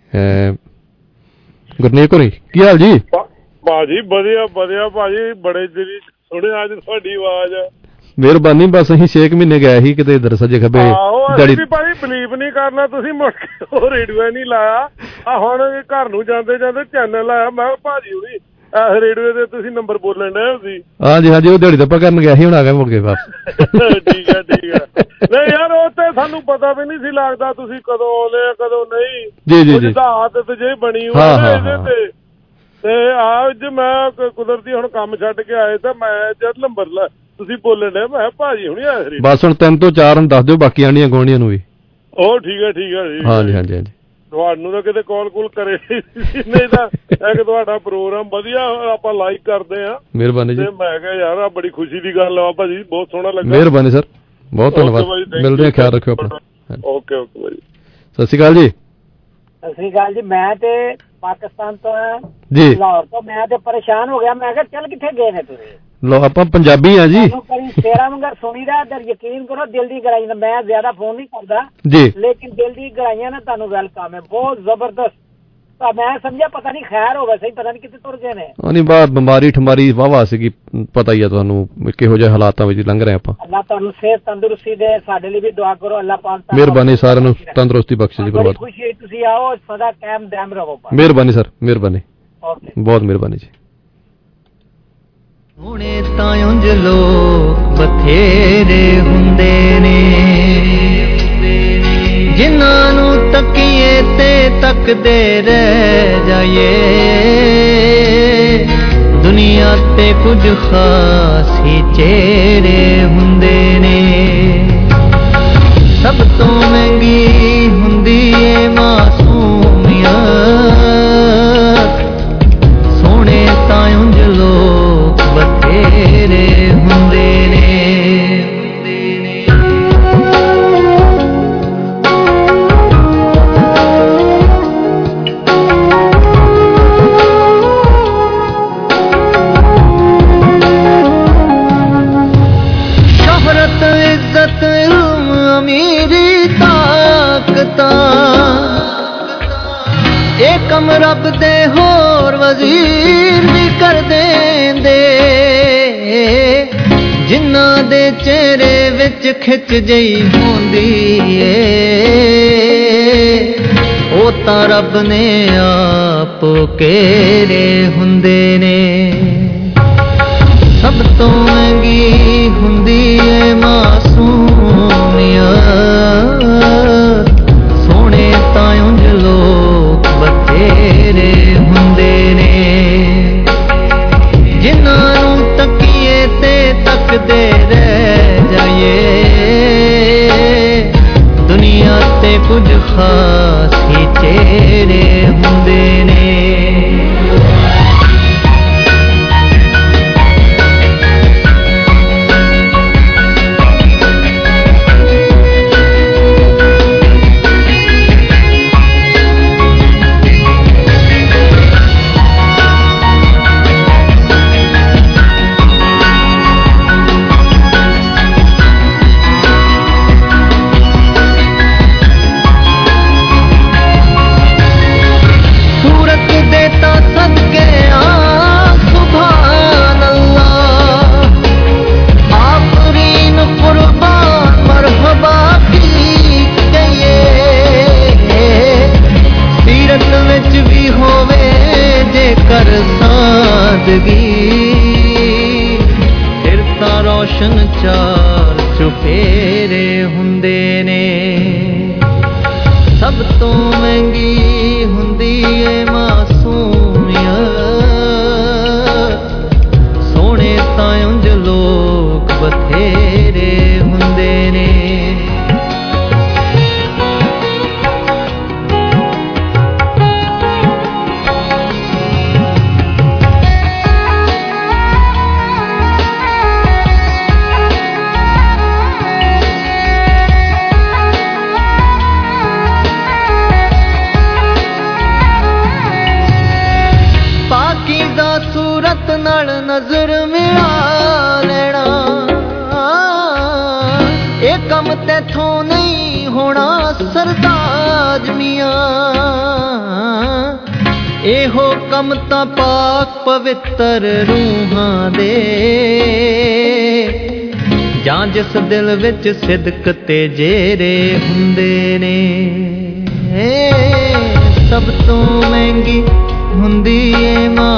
Speaker 13: ਗੁਰਨੇਕ ਹੋਰੀ, ਕੀ ਹਾਲ ਜੀ?
Speaker 4: ਭਾਜੀ ਵਧੀਆ ਭਾਜੀ, ਬੜੇ ਦਿਨ ਸੁਣਿਆ ਅੱਜ ਤੁਹਾਡੀ ਆਵਾਜ਼।
Speaker 13: ਮਿਹਰਬਾਨੀ, ਬਸ ਅਸੀਂ 6 ਮਹੀਨੇ ਗਏ ਸੀ ਕਿਤੇ ਇੱਧਰ ਸੱਜੇ ਖੱਬੇ।
Speaker 4: ਵੀ ਭਾਜੀ ਬਲੀਵ ਨਹੀਂ ਕਰਨਾ, ਤੁਸੀਂ ਮੁੜ ਕੇ ਉਹ ਰੇਡੀਓ ਨਹੀਂ ਲਾਇਆ। ਆ ਹੁਣ ਘਰ ਨੂੰ ਜਾਂਦੇ ਚੈਨਲ ਲਾਇਆ, ਮੈਂ ਭਾਜੀ ਹੁਣੀ ਇਸ ਰੇਡੀਓ ਦੇ ਤੁਸੀਂ ਨੰਬਰ ਬੋਲਣ ਡਏ ਸੀ।
Speaker 13: ਹਾਂਜੀ, ਉਹ ਦਿਹਾੜੀ ਦੱਪਾ ਕਰਨ ਗਿਆ ਸੀ, ਹੁਣ ਆ ਗਿਆ ਮੁੜ ਕੇ ਬਸ।
Speaker 4: ਠੀਕ ਹੈ। ਨਹੀਂ ਯਾਰ, ਉਹ ਤੇ ਸਾਨੂੰ ਪਤਾ ਵੀ ਨਹੀਂ ਸੀ ਲੱਗਦਾ ਤੁਸੀਂ ਕਦੋਂ ਆਉਂਦੇ ਆ ਕਦੋਂ ਨਹੀਂ। ਜੀ ਆਦਤ ਜੇ ਬਣੀ ਹੋਈ ਤੇ ਅੱਜ ਮੈਂ ਕੁਦਰਤੀ ਹੁਣ ਕੰਮ ਛੱਡ ਕੇ ਆਏ ਤਾਂ ਮੈਂ ਜਦ ਨੰਬਰ ਤੁਸੀਂ ਬੋਲਣ ਡਏ, ਮੈਂ ਭਾਜੀ ਹੁਣੀ ਆਏ।
Speaker 13: ਬਸ ਹੁਣ 3 ਤੋਂ 4 ਦੱਸ ਦਿਓ, ਬਾਕੀ ਆਂਢੀਆਂ ਗੁਆਂਢੀਆਂ ਨੂੰ ਵੀ।
Speaker 4: ਉਹ ਠੀਕ ਹੈ। ਹਾਂਜੀ। ਤੁਹਾਨੂੰ ਤਾਂ ਕਿਤੇ ਕਾਲ ਕਰੇ ਨਹੀਂ ਤਾਂ ਇੱਕ ਤੁਹਾਡਾ ਪ੍ਰੋਗਰਾਮ ਵਧੀਆ ਆਪਾਂ ਲਾਈਕ ਕਰਦੇ ਆ।
Speaker 13: ਮਿਹਰਬਾਨੀ ਜੀ।
Speaker 4: ਮੈਂ ਕਿਹਾ ਯਾਰ ਆ ਬੜੀ ਖੁਸ਼ੀ ਦੀ ਗੱਲ ਆ ਭਾਜੀ, ਬਹੁਤ ਸੋਹਣਾ ਲੱਗਾ।
Speaker 13: ਮਿਹਰਬਾਨੀ ਸਰ, ਬਹੁਤ ਧੰਨਵਾਦ। ਮਿਲਦੇ ਆ, ਖਿਆਲ ਰੱਖਿਓ ਆਪਣਾ।
Speaker 4: ਓਕੇ ਭਾਜੀ,
Speaker 13: ਸਤਿ ਸ਼੍ਰੀ ਅਕਾਲ ਜੀ।
Speaker 24: ਸਤਿ ਸ਼੍ਰੀ ਅਕਾਲ ਜੀ। ਮੈਂ ਤੇ ਪਾਕਿਸਤਾਨ ਤੋਂ
Speaker 13: ਜੀ,
Speaker 24: ਲਾਹੌਰ ਤੋਂ। ਮੈਂ ਤੇ ਪਰੇਸ਼ਾਨ ਹੋ ਗਿਆ, ਮੈਂ ਕਿਹਾ ਚੱਲ ਕਿੱਥੇ ਗਏ ਨੇ ਤੁਸੀਂ?
Speaker 13: ਲੋ ਆਪਾਂ ਪੰਜਾਬੀ ਆ ਜੀ।
Speaker 24: ਤੇਰਾ ਮੰਗਰ ਸੁਣੀਦਾ ਤੇ ਯਕੀਨ ਕਰੋ ਦਿਲ ਦੀ ਗੜਾਈ ਨਾਲ। ਮੈਂ ਜ਼ਿਆਦਾ ਫੋਨ ਨਹੀਂ ਕਰਦਾ
Speaker 13: ਜੀ, ਲੇਕਿਨ
Speaker 24: ਦਿਲ ਦੀ ਗੜਾਈਆਂ ਨਾਲ ਤੁਹਾਨੂੰ ਵੈਲਕਮ ਹੈ, ਬਹੁਤ ਜ਼ਬਰਦਸਤ। ਤਾਂ ਮੈਂ ਸਮਝਿਆ ਪਤਾ ਨਹੀਂ ਖੈਰ ਹੋਵੇ, ਸਹੀ ਪਤਾ ਨਹੀਂ ਕਿੱਥੇ ਤੁਰ ਗਏ ਨੇ।
Speaker 13: ਨਹੀਂ ਬਾਤ ਬਿਮਾਰੀ ਠਮਾਰੀ ਵਾਵਾ ਸੀਗੀ, ਪਤਾ ਹੀ ਆ ਤੁਹਾਨੂੰ ਕਿਹੋ ਜਿਹੇ ਹਾਲਾਤਾਂ ਵਿੱਚ ਲੰਘ ਰਹੇ ਆਪਾਂ।
Speaker 24: ਅੱਲਾਹ ਤੁਹਾਨੂੰ ਸਿਹਤ ਤੰਦਰੁਸਤੀ ਦੇ, ਸਾਡੇ ਲਈ ਵੀ ਦੁਆ ਕਰੋ। ਅੱਲਾਹ ਪਾਕ
Speaker 13: ਮਿਹਰਬਾਨੀ, ਸਾਰਿਆਂ ਨੂੰ ਤੰਦਰੁਸਤੀ ਬਖਸ਼ੇ ਜੀ।
Speaker 24: ਬੜੀ ਖੁਸ਼ੀ ਤੁਸੀਂ ਆਓ, ਸਦਾ ਕਾਇਮ ਦਮ ਰਹੋ।
Speaker 13: ਮਿਹਰਬਾਨੀ ਸਰ, ਮਿਹਰਬਾਨੀ,
Speaker 24: ਓਕੇ,
Speaker 13: ਬਹੁਤ ਮਿਹਰਬਾਨੀ ਜੀ।
Speaker 3: ਹੁਣੇ ਤਾਂ ਉਂਝ ਲੋਕ ਬਥੇਰੇ ਹੁੰਦੇ ਨੇ, ਜਿਨ੍ਹਾਂ ਨੂੰ ਤੱਕੀਏ ਤੇ ਤੱਕਦੇ ਰਹਿ ਜਾਈਏ। ਦੁਨੀਆ ਤੇ ਕੁਝ ਖਾਸ ਹੀ ਚਿਹਰੇ ਹੁੰਦੇ ਨੇ, ਸਭ ਤੋਂ ਮਹਿੰਗੀ ਹੁੰਦੀ ਏ ਮਾਸੂਮੀਅਤ। ਸੋਹਣੇ ਤਾਂ ਉਂਝ ਲੋਕ ਬਥੇਰੇ ਹੁੰਦੇ ਨੇ। ਸ਼ੋਹਰਤ, ਇੱਜ਼ਤ, ਇਲਮ, ਅਮੀਰੀ, ਤਾਕਤਾਂ, ਇਹ ਕੰਮ ਰੱਬ ਦੇ ਹੋਰ ਵਜ਼ੀਰ ਵੀ ਕਰ ਦੇਂਦੇ। ਜਿਨ੍ਹਾਂ ਦੇ ਚਿਹਰੇ ਵਿੱਚ ਖਿੱਚ ਜਈ ਹੁੰਦੀ ਏ, ਉਹ ਤਾਂ ਰੱਬ ਨੇ ਆਪ ਘੇਰੇ ਹੁੰਦੇ ਨੇ। ਸਭ ਤੋਂ ਮਹਿੰਗੀ ਹੁੰਦੀ ਏ ਮਾਸੂਮੀਅਤ। ਸੋਹਣੇ ਤਾਂ ਉਂਝ ਲੋਕ ਬਥੇਰੇ ਹੁੰਦੇ ਨੇ, ਜਿਨ੍ਹਾਂ ਨੂੰ ਤੱਕੀਏ ਤੇ ਤੱਕਦੇ ਰਹਿ ਜਾਈਏ। ਦੁਨੀਆ ਤੇ ਕੁਝ ਖਾਸ ਹੀ ਚਿਹਰੇ ਹੁੰਦੇ ਨੇ। ਫਿਰ ਤਾਂ ਰੋਸ਼ਨ ਚਾਰ ਚੁਫੇਰੇ ਹੁੰਦੇ ਨੇ। ਸਭ ਤੋਂ ਮਹਿੰਗੀ ਹੁੰਦੀ ਏ ਮਾਸੂਮੀਅਤ ਸੋਹਣੇ ਤਾਂ ਉਂਝ ਲੋਕ ਬਥੇਰੇ ਹੁੰਦੇ ਨੇ ਸੂਰਤ ਨਾਲ ਨਜ਼ਰ ਮਿਲਾ ਲੈਣਾ ਇਹ ਕੰਮ ਤੈਥੋਂ ਨਹੀਂ ਹੋਣਾ ਸਰਤਾਜ ਮੀਆਂ ਇਹੋ ਕੰਮ ਤਾਂ ਪਾਕ ਪਵਿੱਤਰ ਰੂਹਾਂ ਦੇ ਜਾਂ ਜਿਸ ਦਿਲ ਵਿੱਚ ਸਿਦਕ ਤੇ ਜੇਰੇ ਹੁੰਦੇ ਨੇ ਸਭ ਤੋਂ ਮਹਿੰਗੀ ਹੁੰਦੀ ਏ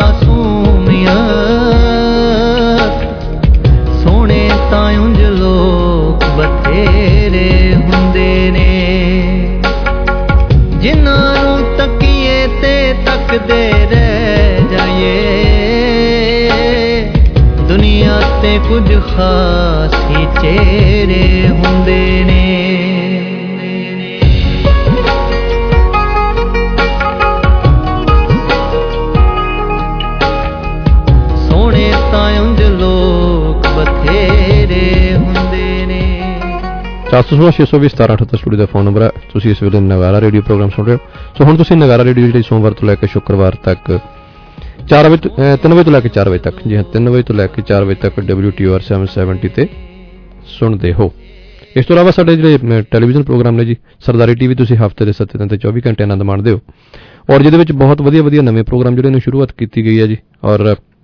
Speaker 3: ਮਾਸੂਮੀਅਤ ਸੋਹਣੇ ਤਾਂ ਉਂਝ ਲੋਕ ਬਥੇਰੇ ਹੁੰਦੇ ਨੇ ਜਿਨ੍ਹਾਂ ਨੂੰ ਤਕੀਏ ਤੇ ਤੱਕਦੇ ਰਹਿ ਜਾਈਏ ਦੁਨੀਆ ਤੇ ਕੁਝ ਖਾਸ ਹੀ ਚਿਹਰੇ ਹੁੰਦੇ ਨੇ ਲੋਕ ਬਥੇਰੇ ਹੁੰਦੇ ਨੇ
Speaker 13: 416-620-1778 ਸਟੂਡੀਓ ਦਾ ਫੋਨ ਨੰਬਰ ਹੈ ਤੁਸੀਂ ਇਸ ਵੇਲੇ ਨਗਾਰਾ ਰੇਡੀਓ ਪ੍ਰੋਗਰਾਮ ਸੁਣ ਰਹੇ ਹੋ ਸੋ ਹੁਣ ਤੁਸੀਂ ਨਗਾਰਾ ਰੇਡੀਓ ਜਿਹੜੀ ਸੋਮਵਾਰ ਤੋਂ ਲੈ ਕੇ ਸ਼ੁੱਕਰਵਾਰ ਤੱਕ 3 ਵਜੇ ਤੋਂ ਲੈ ਕੇ 4 ਵਜੇ ਤੱਕ ਜੀ ਹਾਂ 3 ਵਜੇ ਤੋਂ ਲੈ ਕੇ 4 ਵਜੇ ਤੱਕ WTOR 770 ਤੇ ਸੁਣਦੇ ਹੋ ਇਸ ਤੋਂ ਇਲਾਵਾ ਸਾਡੇ ਜਿਹੜੇ ਟੈਲੀਵਿਜ਼ਨ ਪ੍ਰੋਗਰਾਮ ਨੇ ਜੀ ਸਰਦਾਰੀ TV ਤੁਸੀਂ ਹਫ਼ਤੇ ਦੇ 7 ਦਿਨ ਤੇ 24 ਘੰਟੇ ਆਨੰਦ ਮਾਣਦੇ ਹੋ ਔਰ ਜਿਹਦੇ ਵਿੱਚ ਬਹੁਤ ਵਧੀਆ ਨਵੇਂ ਪ੍ਰੋਗਰਾਮ ਜਿਹੜੇ ਨੇ ਸ਼ੁਰੂਆਤ ਕੀਤੀ ਗਈ ਹੈ ਜੀ ਔਰ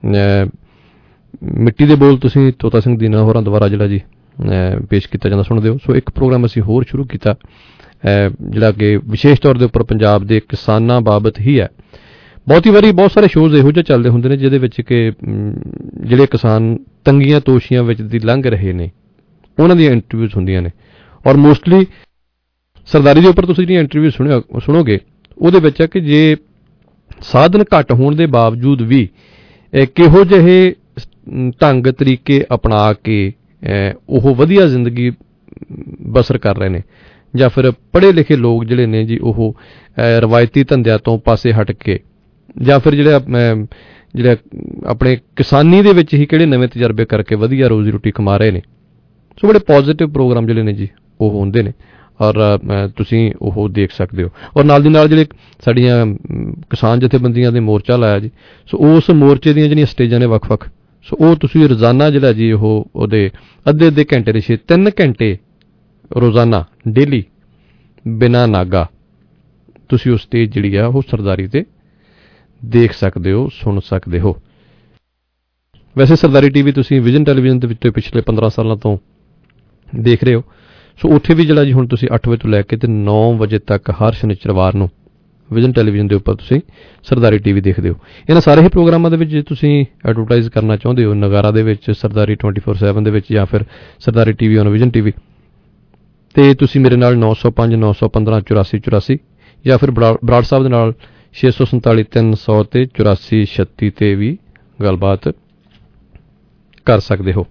Speaker 13: ਮਿੱਟੀ ਦੇ ਬੋਲ ਤੁਸੀਂ ਤੋਤਾ ਸਿੰਘ ਦੀਨਾ ਹੋਰਾਂ ਦੁਆਰਾ ਜਿਹੜਾ ਜੀ ਪੇਸ਼ ਕੀਤਾ ਜਾਂਦਾ ਸੁਣਦੇ ਹੋ ਸੋ ਇੱਕ ਪ੍ਰੋਗਰਾਮ ਅਸੀਂ ਹੋਰ ਸ਼ੁਰੂ ਕੀਤਾ ਜਿਹੜਾ ਕਿ ਵਿਸ਼ੇਸ਼ ਤੌਰ ਦੇ ਉੱਪਰ ਪੰਜਾਬ ਦੇ ਕਿਸਾਨਾਂ ਬਾਬਤ ਹੀ ਹੈ ਬਹੁਤੀ ਵਾਰੀ ਬਹੁਤ ਸਾਰੇ ਸ਼ੋਜ਼ ਇਹੋ ਜਿਹੇ ਚੱਲਦੇ ਹੁੰਦੇ ਨੇ ਜਿਹਦੇ ਵਿੱਚ ਕਿ ਜਿਹੜੇ ਕਿਸਾਨ ਤੰਗੀਆਂ ਤੋਸ਼ੀਆਂ ਵਿੱਚ ਦੀ ਲੰਘ ਰਹੇ ਨੇ ਉਹਨਾਂ ਦੀਆਂ ਇੰਟਰਵਿਊਜ਼ ਹੁੰਦੀਆਂ ਨੇ ਔਰ ਮੋਸਟਲੀ ਸਰਦਾਰੀ ਦੇ ਉੱਪਰ ਤੁਸੀਂ ਜਿਹੜੀਆਂ ਇੰਟਰਵਿਊ ਸੁਣੋਗੇ ਉਹਦੇ ਵਿੱਚ ਹੈ ਕਿ ਜੇ ਸਾਧਨ ਘੱਟ ਹੋਣ ਦੇ ਬਾਵਜੂਦ ਵੀ ਕਿਹੋ ਜਿਹੇ ਢੰਗ ਤਰੀਕੇ ਅਪਣਾ ਕੇ ਉਹ ਵਧੀਆ ਜ਼ਿੰਦਗੀ ਬਸਰ ਕਰ ਰਹੇ ਨੇ ਜਾਂ ਫਿਰ ਪੜ੍ਹੇ ਲਿਖੇ ਲੋਕ ਜਿਹੜੇ ਨੇ ਜੀ ਉਹ ਰਵਾਇਤੀ ਧੰਦਿਆਂ ਤੋਂ ਪਾਸੇ ਹਟ ਕੇ ਜਾਂ ਫਿਰ ਜਿਹੜੇ ਆਪਣੇ ਕਿਸਾਨੀ ਦੇ ਵਿੱਚ ਹੀ ਕਿਹੜੇ ਨਵੇਂ ਤਜਰਬੇ ਕਰਕੇ ਵਧੀਆ ਰੋਜ਼ੀ ਰੋਟੀ ਕਮਾ ਰਹੇ ਨੇ ਸੋ ਬੜੇ ਪੋਜ਼ਿਟਿਵ ਪ੍ਰੋਗਰਾਮ ਜਿਹੜੇ ਨੇ ਜੀ ਉਹ ਹੁੰਦੇ ਨੇ ਔਰ ਤੁਸੀਂ ਉਹ ਦੇਖ ਸਕਦੇ ਹੋ ਔਰ ਨਾਲ ਦੀ ਨਾਲ ਜਿਹੜੇ ਸਾਡੀਆਂ ਕਿਸਾਨ ਜਥੇਬੰਦੀਆਂ ਦੇ ਮੋਰਚਾ ਲਾਇਆ ਜੀ ਸੋ ਉਸ ਮੋਰਚੇ ਦੀਆਂ ਜਿਹੜੀਆਂ ਸਟੇਜਾਂ ਨੇ ਵੱਖ-ਵੱਖ ਸੋ ਉਹ ਤੁਸੀਂ ਰੋਜ਼ਾਨਾ ਜਿਹੜਾ ਜੀ ਉਹਦੇ ਅੱਧੇ ਘੰਟੇ ਦੇ 3 ਘੰਟੇ ਰੋਜ਼ਾਨਾ ਡੇਲੀ ਬਿਨਾਂ ਨਾਗਾ ਤੁਸੀਂ ਉਹ ਸਟੇਜ ਜਿਹੜੀ ਆ ਉਹ ਸਰਦਾਰੀ ਤੇ ਦੇਖ ਸਕਦੇ ਹੋ ਸੁਣ ਸਕਦੇ ਹੋ ਵੈਸੇ ਸਰਦਾਰੀ TV ਤੁਸੀਂ ਵਿਜ਼ਨ ਟੈਲੀਵਿਜ਼ਨ ਦੇ ਵਿੱਚ ਪਿਛਲੇ 15 ਸਾਲਾਂ ਤੋਂ ਦੇਖ ਰਹੇ ਹੋ ਸੋ ਉੱਥੇ ਵੀ ਜਿਹੜਾ ਜੀ ਹੁਣ ਤੁਸੀਂ 8 ਵਜੇ ਤੋਂ ਲੈ ਕੇ ਤੇ 9 ਵਜੇ ਤੱਕ ਹਰ ਸ਼ਨੀਚਰਵਾਰ ਨੂੰ ਵਿਜ਼ਨ ਟੈਲੀਵਿਜ਼ਨ ਦੇ ਉੱਪਰ ਤੁਸੀਂ ਸਰਦਾਰੀ TV ਦੇਖਦੇ ਹੋ ਇਹਨਾਂ ਸਾਰੇ ਹੀ ਪ੍ਰੋਗਰਾਮਾਂ ਦੇ ਵਿੱਚ ਜੇ ਤੁਸੀਂ ਐਡਵਰਟਾਈਜ਼ ਕਰਨਾ ਚਾਹੁੰਦੇ ਹੋ ਨਗਾਰਾ ਦੇ ਵਿੱਚ ਸਰਦਾਰੀ 24/7 ਦੇ ਵਿੱਚ ਜਾਂ ਫਿਰ ਸਰਦਾਰੀ TV ਔਨ ਵਿਜ਼ਨ TV ਤੇ ਤੁਸੀਂ ਮੇਰੇ ਨਾਲ 905 915 8484 ਜਾਂ ਫਿਰ ਬਰਾੜ ਸਾਹਿਬ ਦੇ ਨਾਲ 647 300 ਤੇ 8436 ਤੇ ਵੀ ਗੱਲਬਾਤ ਕਰ ਸਕਦੇ ਹੋ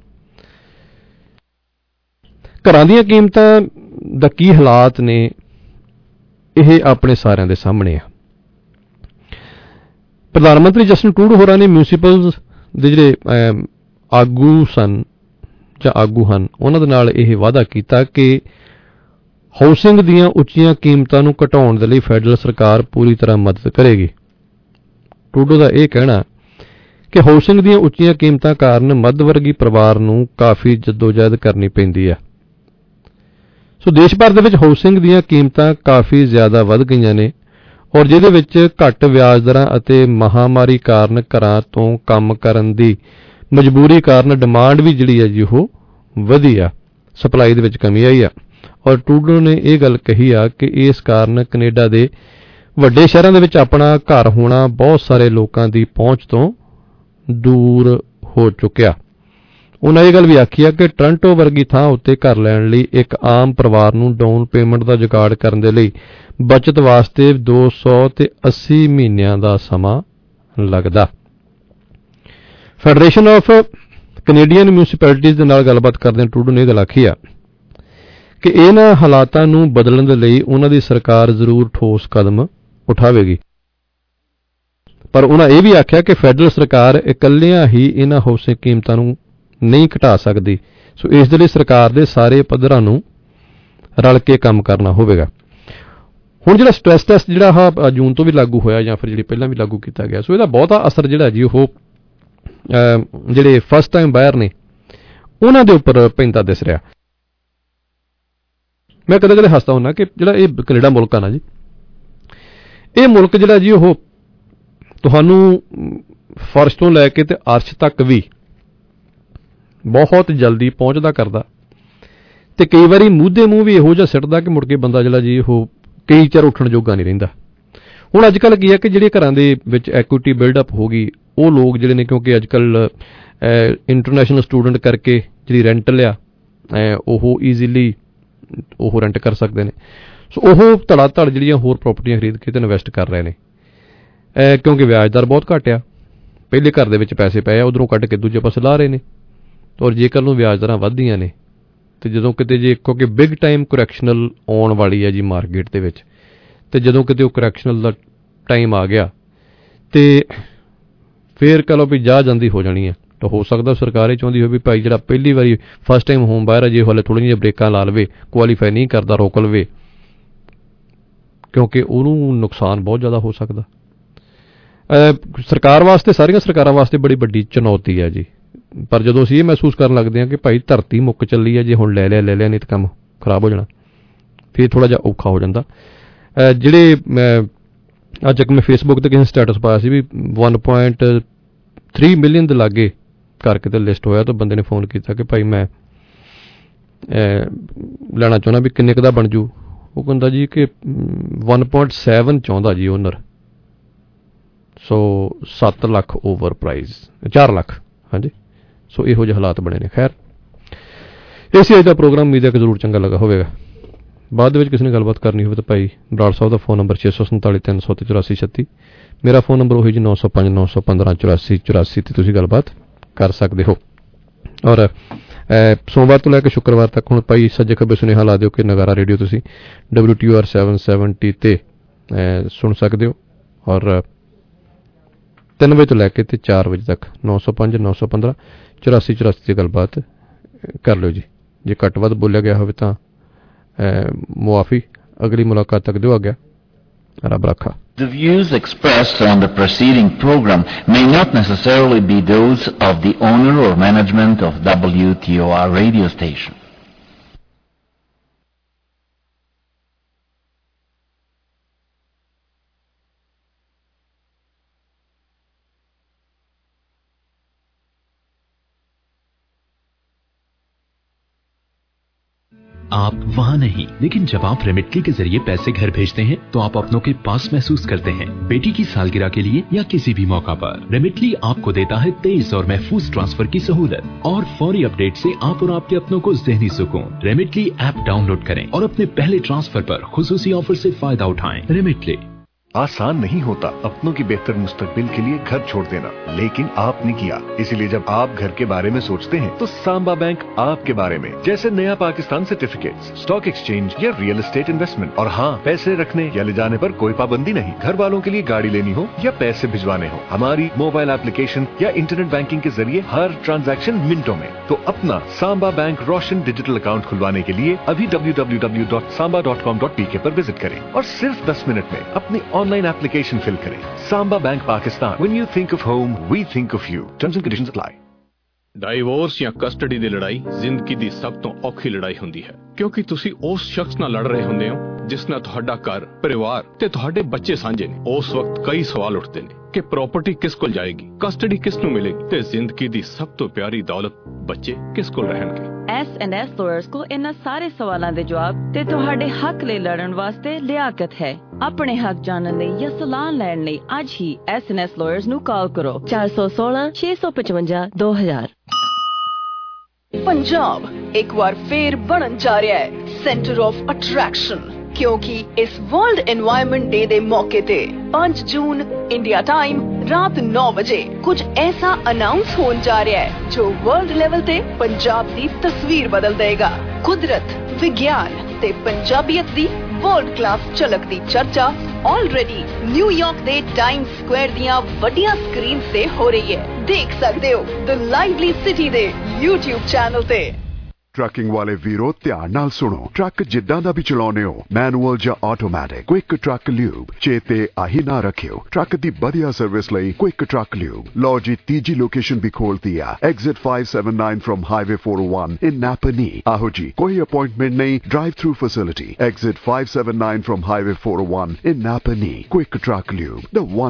Speaker 13: ਘਰਾਂ ਦੀਆਂ ਕੀਮਤਾਂ ਦਾ ਕੀ ਹਾਲਾਤ ਨੇ ਇਹ ਆਪਣੇ ਸਾਰਿਆਂ ਦੇ ਸਾਹਮਣੇ ਆ ਪ੍ਰਧਾਨ ਮੰਤਰੀ ਜਸਟਿਨ ਟਰੂਡੋ ਹੋਰਾਂ ਨੇ ਮਿਊਨਿਸਪਲਸ ਦੇ ਜਿਹੜੇ ਆਗੂ ਸਨ ਜਾਂ ਆਗੂ ਹਨ ਉਹਨਾਂ ਦੇ ਨਾਲ ਇਹ ਵਾਅਦਾ ਕੀਤਾ ਕਿ ਹਾਊਸਿੰਗ ਦੀਆਂ ਉੱਚੀਆਂ ਕੀਮਤਾਂ ਨੂੰ ਘਟਾਉਣ ਦੇ ਲਈ ਫੈਡਰਲ ਸਰਕਾਰ ਪੂਰੀ ਤਰ੍ਹਾਂ ਮਦਦ ਕਰੇਗੀ ਟਰੂਡੋ ਦਾ ਇਹ ਕਹਿਣਾ ਕਿ ਹਾਊਸਿੰਗ ਦੀਆਂ ਉੱਚੀਆਂ ਕੀਮਤਾਂ ਕਾਰਨ ਮੱਧ ਵਰਗੀ ਪਰਿਵਾਰ ਨੂੰ ਕਾਫੀ ਜਦੋਜਹਿਦ ਕਰਨੀ ਪੈਂਦੀ ਹੈ ਸੋ ਦੇਸ਼ ਭਰ ਦੇ ਵਿੱਚ ਹਾਊਸਿੰਗ ਦੀਆਂ ਕੀਮਤਾਂ ਕਾਫੀ ਜ਼ਿਆਦਾ ਵੱਧ ਗਈਆਂ ਨੇ ਔਰ ਜਿਹਦੇ ਵਿੱਚ ਘੱਟ ਵਿਆਜ ਦਰਾਂ ਅਤੇ ਮਹਾਮਾਰੀ ਕਾਰਨ ਘਰਾਂ ਤੋਂ ਕੰਮ ਕਰਨ ਦੀ ਮਜਬੂਰੀ ਕਾਰਨ ਡਿਮਾਂਡ ਵੀ ਜਿਹੜੀ ਹੈ ਜੀ ਉਹ ਵਧੀ ਆ ਸਪਲਾਈ ਦੇ ਵਿੱਚ ਕਮੀ ਆਈ ਆ ਔਰ ਟਰੂਡੋ ਨੇ ਇਹ ਗੱਲ ਕਹੀ ਆ ਕਿ ਇਸ ਕਾਰਨ ਕੈਨੇਡਾ ਦੇ ਵੱਡੇ ਸ਼ਹਿਰਾਂ ਦੇ ਵਿੱਚ ਆਪਣਾ ਘਰ ਹੋਣਾ ਬਹੁਤ ਸਾਰੇ ਲੋਕਾਂ ਦੀ ਪਹੁੰਚ ਤੋਂ ਦੂਰ ਹੋ ਚੁੱਕਿਆ ਉਹਨਾਂ ਇਹ ਗੱਲ ਵੀ ਆਖੀ ਆ ਕਿ ਟੋਰਾਂਟੋ ਵਰਗੀ ਥਾਂ ਉੱਤੇ ਘਰ ਲੈਣ ਲਈ ਇੱਕ ਆਮ ਪਰਿਵਾਰ ਨੂੰ ਡਾਊਨ ਪੇਮੈਂਟ ਦਾ ਜੁਗਾੜ ਕਰਨ ਦੇ ਲਈ ਬਚਤ ਵਾਸਤੇ 200 ਤੇ 80 ਮਹੀਨਿਆਂ ਦਾ ਸਮਾਂ ਲੱਗਦਾ। ਫੈਡਰੇਸ਼ਨ ਆਫ ਕੈਨੇਡੀਅਨ ਮਿਊਨਿਸਪੈਲਿਟੀਜ਼ ਦੇ ਨਾਲ ਗੱਲਬਾਤ ਕਰਦੇ ਟਰੂਡੋ ਨੇ ਇਹ ਗੱਲ ਆਖੀ ਆ ਕਿ ਇਹਨਾਂ ਹਾਲਾਤਾਂ ਨੂੰ ਬਦਲਣ ਦੇ ਲਈ ਉਹਨਾਂ ਦੀ ਸਰਕਾਰ ਜ਼ਰੂਰ ਠੋਸ ਕਦਮ ਉਠਾਵੇਗੀ, ਪਰ ਉਹਨਾਂ ਇਹ ਵੀ ਆਖਿਆ ਕਿ ਫੈਡਰਲ ਸਰਕਾਰ ਇਕੱਲਿਆਂ ਹੀ ਇਹਨਾਂ ਹਾਊਸਿੰਗ ਕੀਮਤਾਂ ਨੂੰ ਨਹੀਂ ਘਟਾ ਸਕਦੀ, ਸੋ ਇਸ ਦੇ ਲਈ ਸਰਕਾਰ ਦੇ ਸਾਰੇ ਪੱਧਰਾਂ ਨੂੰ ਰਲ ਕੇ ਕੰਮ ਕਰਨਾ ਹੋਵੇਗਾ। ਹੁਣ ਜਿਹੜਾ ਸਟ੍ਰੈਸ ਟੈਸਟ ਜਿਹੜਾ ਆ ਜੂਨ ਤੋਂ ਵੀ ਲਾਗੂ ਹੋਇਆ ਜਾਂ ਫਿਰ ਜਿਹੜੀ ਪਹਿਲਾਂ ਵੀ ਲਾਗੂ ਕੀਤਾ ਗਿਆ, ਸੋ ਇਹਦਾ ਬਹੁਤਾ ਅਸਰ ਜਿਹੜਾ ਜੀ ਉਹ ਜਿਹੜੇ ਫਸਟ ਟਾਈਮ ਬਾਇਰ ਨੇ ਉਹਨਾਂ ਦੇ ਉੱਪਰ ਪੈਂਦਾ ਦਿਸ ਰਿਹਾ। ਮੈਂ ਕਦੇ ਕਦੇ ਹੱਸਦਾ ਹੁੰਦਾ ਕਿ ਜਿਹੜਾ ਇਹ ਕੈਨੇਡਾ ਮੁਲਕ ਆ ਨਾ ਜੀ, ਇਹ ਮੁਲਕ ਜਿਹੜਾ ਜੀ ਉਹ ਤੁਹਾਨੂੰ ਫਰਸ਼ ਤੋਂ ਲੈ ਕੇ ਤੇ ਅਰਸ਼ ਤੱਕ ਵੀ ਬਹੁਤ ਜਲਦੀ ਪਹੁੰਚਦਾ ਕਰਦਾ, ਤੇ ਕਈ ਵਾਰੀ ਮੂੰਹ ਦੇ ਮੂੰਹ ਵੀ ਇਹੋ ਜਿਹਾ ਸਿੱਟਦਾ ਕਿ ਮੁੜ ਕੇ ਬੰਦਾ ਜਿਹੜਾ ਜੀ ਉਹ ਕਈ ਚਿਰ ਉੱਠਣ ਜੋਗਾ ਨਹੀਂ ਰਹਿੰਦਾ। ਹੁਣ ਅੱਜ ਕੱਲ੍ਹ ਕੀ ਹੈ ਕਿ ਜਿਹੜੇ ਘਰਾਂ ਦੇ ਵਿੱਚ ਐਕੁਇਟੀ ਬਿਲਡਅਪ ਹੋ ਗਈ, ਉਹ ਲੋਕ ਜਿਹੜੇ ਨੇ, ਕਿਉਂਕਿ ਅੱਜ ਕੱਲ੍ਹ ਇੰਟਰਨੈਸ਼ਨਲ ਸਟੂਡੈਂਟ ਕਰਕੇ ਜਿਹੜੀ ਰੈਂਟਲ ਆ ਉਹ ਈਜ਼ੀਲੀ ਉਹ ਰੈਂਟ ਕਰ ਸਕਦੇ ਨੇ, ਸੋ ਉਹ ਧੜਾ ਧੜ ਜਿਹੜੀਆਂ ਹੋਰ ਪ੍ਰਾਪਰਟੀਆਂ ਖਰੀਦ ਕੇ ਤੇ ਇਨਵੈਸਟ ਕਰ ਰਹੇ ਨੇ, ਕਿਉਂਕਿ ਵਿਆਜ ਦਰ ਬਹੁਤ ਘੱਟ ਆ। ਪਹਿਲੇ ਘਰ ਦੇ ਵਿੱਚ ਪੈਸੇ ਪਏ ਆ, ਉੱਧਰੋਂ ਕੱਢ ਕੇ ਦੂਜੇ ਪਾਸੇ ਲਾ ਰਹੇ ਨੇ, ਔਰ ਜੇਕਰ ਨੂੰ ਵਿਆਜ ਦਰਾਂ ਵੱਧਦੀਆਂ ਨੇ ਤੇ ਜਦੋਂ ਕਿਤੇ ਜੇ ਕਿਉਂਕਿ ਬਿਗ ਟਾਈਮ ਕਰੈਕਸ਼ਨਲ ਆਉਣ ਵਾਲੀ ਹੈ ਜੀ ਮਾਰਕੀਟ ਦੇ ਵਿੱਚ, ਤੇ ਜਦੋਂ ਕਿਤੇ ਉਹ ਕਰੈਕਸ਼ਨਲ ਦਾ ਟਾਈਮ ਆ ਗਿਆ ਤੇ ਫੇਰ ਕਹ ਲਓ ਵੀ ਜਾ ਜਾਂਦੀ ਹੋ ਜਾਣੀ ਹੈ। ਤਾਂ ਹੋ ਸਕਦਾ ਸਰਕਾਰ ਇਹ ਚਾਹੁੰਦੀ ਹੋਵੇ ਵੀ ਭਾਈ ਜਿਹੜਾ ਪਹਿਲੀ ਵਾਰੀ ਫਸਟ ਟਾਈਮ ਹੋਮ ਬਾਇਰ ਹੈ ਜੇ ਹਾਲੇ ਥੋੜ੍ਹੀਆਂ ਜਿਹੀਆਂ ਬ੍ਰੇਕਾਂ ਲਾ ਲਵੇ, ਕੁਆਲੀਫਾਈ ਨਹੀਂ ਕਰਦਾ, ਰੋਕ ਲਵੇ, ਕਿਉਂਕਿ ਉਹਨੂੰ ਨੁਕਸਾਨ ਬਹੁਤ ਜ਼ਿਆਦਾ ਹੋ ਸਕਦਾ। ਸਰਕਾਰ ਵਾਸਤੇ, ਸਾਰੀਆਂ ਸਰਕਾਰਾਂ ਵਾਸਤੇ ਬੜੀ ਵੱਡੀ ਚੁਣੌਤੀ ਹੈ ਜੀ, ਪਰ ਜਦੋਂ ਅਸੀਂ ਇਹ ਮਹਿਸੂਸ ਕਰਨ ਲੱਗਦੇ ਹਾਂ ਕਿ ਭਾਈ ਧਰਤੀ ਮੁੱਕ ਚੱਲੀ ਹੈ, ਜੇ ਹੁਣ ਲੈ ਲਿਆ ਨਹੀਂ ਤਾਂ ਕੰਮ ਖਰਾਬ ਹੋ ਜਾਣਾ, ਫਿਰ ਥੋੜ੍ਹਾ ਜਿਹਾ ਔਖਾ ਹੋ ਜਾਂਦਾ। ਜਿਹੜੇ ਅੱਜ ਇੱਕ ਮੈਂ ਫੇਸਬੁੱਕ 'ਤੇ ਕਿਸੇ ਸਟੇਟਸ ਪਾਇਆ ਸੀ ਵੀ 1.3 ਮਿਲੀਅਨ ਦੇ ਲਾਗੇ ਕਰਕੇ ਤੇ ਲਿਸਟ ਹੋਇਆ, ਤਾਂ ਬੰਦੇ ਨੇ ਫੋਨ ਕੀਤਾ ਕਿ ਭਾਈ ਮੈਂ ਲੈਣਾ ਚਾਹੁੰਦਾ ਵੀ ਕਿੰਨੇ ਕੁ ਦਾ ਬਣ ਜੂ। ਉਹ ਕਹਿੰਦਾ ਜੀ ਕਿ 1.7 ਚਾਹੁੰਦਾ ਜੀ owner, so 7 lakh over price, 4 lakh. ਹਾਂਜੀ, ਸੋ ਇਹੋ ਜਿਹੇ ਹਾਲਾਤ ਬਣੇ ਨੇ। ਖੈਰ, ਇਸੇ ਅੱਜ ਦਾ ਪ੍ਰੋਗਰਾਮ ਉਮੀਦ ਹੈ ਕਿ ਜ਼ਰੂਰ ਚੰਗਾ ਲੱਗਾ ਹੋਵੇਗਾ। ਬਾਅਦ ਦੇ ਵਿੱਚ ਕਿਸੇ ਨੇ ਗੱਲਬਾਤ ਕਰਨੀ ਹੋਵੇ ਤਾਂ ਭਾਈ ਬਰਾੜ ਸਾਹਿਬ ਦਾ ਫੋਨ ਨੰਬਰ 647 300 ਤੇ 8436, ਮੇਰਾ ਫੋਨ ਨੰਬਰ ਉਹੀ ਜੀ 905 915 84 84 ਤੇ ਤੁਸੀਂ ਗੱਲਬਾਤ ਕਰ ਸਕਦੇ ਹੋ। ਔਰ ਸੋਮਵਾਰ ਤੋਂ ਲੈ ਕੇ ਸ਼ੁੱਕਰਵਾਰ ਤੱਕ ਹੁਣ ਭਾਈ ਸੱਜੇ ਖੱਬੇ ਸੁਨੇਹਾ ਲਾ ਦਿਓ ਕਿ ਨਗਾਰਾ ਰੇਡੀਓ ਤੁਸੀਂ WTR 770 ਤੇ ਸੁਣ ਸਕਦੇ ਹੋ, ਔਰ 3 ਵਜੇ ਤੋਂ ਲੈ ਕੇ ਤੇ 4 ਵਜੇ ਤੱਕ 905 915 84 84 ਦੀ ਗੱਲਬਾਤ ਕਰ ਲਿਓ ਜੀ। ਜੇ ਘੱਟ ਵੱਧ ਬੋਲਿਆ ਗਿਆ ਹੋਵੇ ਤਾਂ ਮੁਆਫੀ। ਅਗਲੀ ਮੁਲਾਕਾਤ ਤੱਕ ਦਿਓ ਆਗਿਆ। ਰੱਬ ਰਾਖਾ।
Speaker 7: The views expressed on the preceding program may not necessarily be those of the owner or management of WTOR radio station.
Speaker 8: आप वहाँ नहीं, लेकिन जब आप रेमिटली के जरिए पैसे घर भेजते हैं तो आप अपनों के पास महसूस करते हैं। बेटी की सालगिरह के लिए या किसी भी मौका पर रेमिटली आपको देता है तेज और महफूज ट्रांसफर की सहूलत और फौरी अपडेट से आप और आपके अपनों को ज़हनी सुकून। रेमिटली ऐप डाउनलोड करें और अपने पहले ट्रांसफर पर खुसूसी ऑफर से फायदा उठाएं। रेमिटली।
Speaker 9: आसान नहीं होता अपनों की बेहतर मुस्तकबिल के लिए घर छोड़ देना, लेकिन आपने किया। इसीलिए जब आप घर के बारे में सोचते हैं तो सांबा बैंक आपके बारे में, जैसे नया पाकिस्तान सर्टिफिकेट्स, स्टॉक एक्सचेंज या रियल एस्टेट इन्वेस्टमेंट। और हाँ, पैसे रखने या ले जाने पर कोई पाबंदी नहीं। घर वालों के लिए गाड़ी लेनी हो या पैसे भिजवाने हो, हमारी मोबाइल एप्लीकेशन या इंटरनेट बैंकिंग के जरिए हर ट्रांजैक्शन मिनटों में। तो अपना Samba bank Roshan digital account खुलवाने के लिए अभी www.samba.com.pk पर विजिट करें और सिर्फ 10 मिनट में अपनी ऑनलाइन एप्लीकेशन फिल करें। Samba bank Pakistan, when you think of home we think of you. Terms and conditions apply.
Speaker 11: Divorce ਜਾਂ ਕਸਟਡੀ ਦੀ ਲੜਾਈ ਜ਼ਿੰਦਗੀ ਦੀ ਸਭ ਤੋਂ ਔਖੀ ਲੜਾਈ ਹੁੰਦੀ ਹੈ, ਕਿਉਂਕਿ ਤੁਸੀਂ ਉਸ ਸ਼ਖਸ ਨਾਲ ਲੜ ਰਹੇ ਹੁੰਦੇ ਹੋ ਜਿਸ ਨਾਲ ਤੁਹਾਡਾ ਘਰ, ਪਰਿਵਾਰ ਤੇ ਤੁਹਾਡੇ ਬੱਚੇ ਸਾਂਝੇ ਨੇ। ਉਸ ਵਕਤ ਕਈ ਸਵਾਲ ਉੱਠਦੇ ਨੇ ਕਿ ਪ੍ਰਾਪਰਟੀ ਕਿਸ ਕੋਲ ਜਾਏਗੀ, ਕਸਟਡੀ ਕਿਸ ਨੂੰ ਮਿਲੇਗੀ ਤੇ ਜ਼ਿੰਦਗੀ ਦੀ ਸਭ ਤੋਂ ਪਿਆਰੀ ਦੌਲਤ ਬੱਚੇ ਕਿਸ ਕੋਲ ਰਹਿਣਗੇ।
Speaker 25: S&S lawyers को इन्हां सारे सवालों के जवाब ते तुहाडे हक ले लड़न वास्ते लियाकत है। अपने हक जानन लई या सलाह लैण लई अज ही S&S lawyers ਨੂੰ ਕਾਲ ਕਰੋ 416 655 2000।
Speaker 5: पंजाब एक बार फिर बनन जा रहा है सेंटर ऑफ अट्रैक्शन, क्योंकि इस वर्ल्ड एनवायरनमेंट डे दे मौके ते 5 जून इंडिया टाइम रात 9 बजे कुछ ऐसा अनाउंस होने जा रहा है जो वर्ल्ड लेवल ते पंजाब दी तस्वीर बदल देगा। कुदरत, विज्ञान ते पंजाबियत दी वर्ल्ड क्लास झलक दी चर्चा ऑलरेडी न्यूयॉर्क दे टाइम्स स्क्वायर दियां वड्डियां स्क्रीन से हो रही है। देख सकते हो द लाइवली सिटी दे YouTube चैनल ते।
Speaker 1: ट्रकिंग वाले वीरो ध्यान नाल सुनो, ट्रक जिद्दां दा भी चलाउने हो, मैनुअल ਜਾਂ ਆਟੋਮੈਟਿਕ, क्विक ट्रक ल्यूब चेते आही ना रखियो। ट्रक दी बढ़िया सर्विस लई क्विक ट्रक ल्यूब। लो जी तीजी लोकेशन भी खोलती है, exit 579 from highway 401 in Napanee. आहो जी कोई अपॉइंटमेंट नहीं, drive through facility, exit 579 from highway 401 in Napanee. Quick truck lube, the one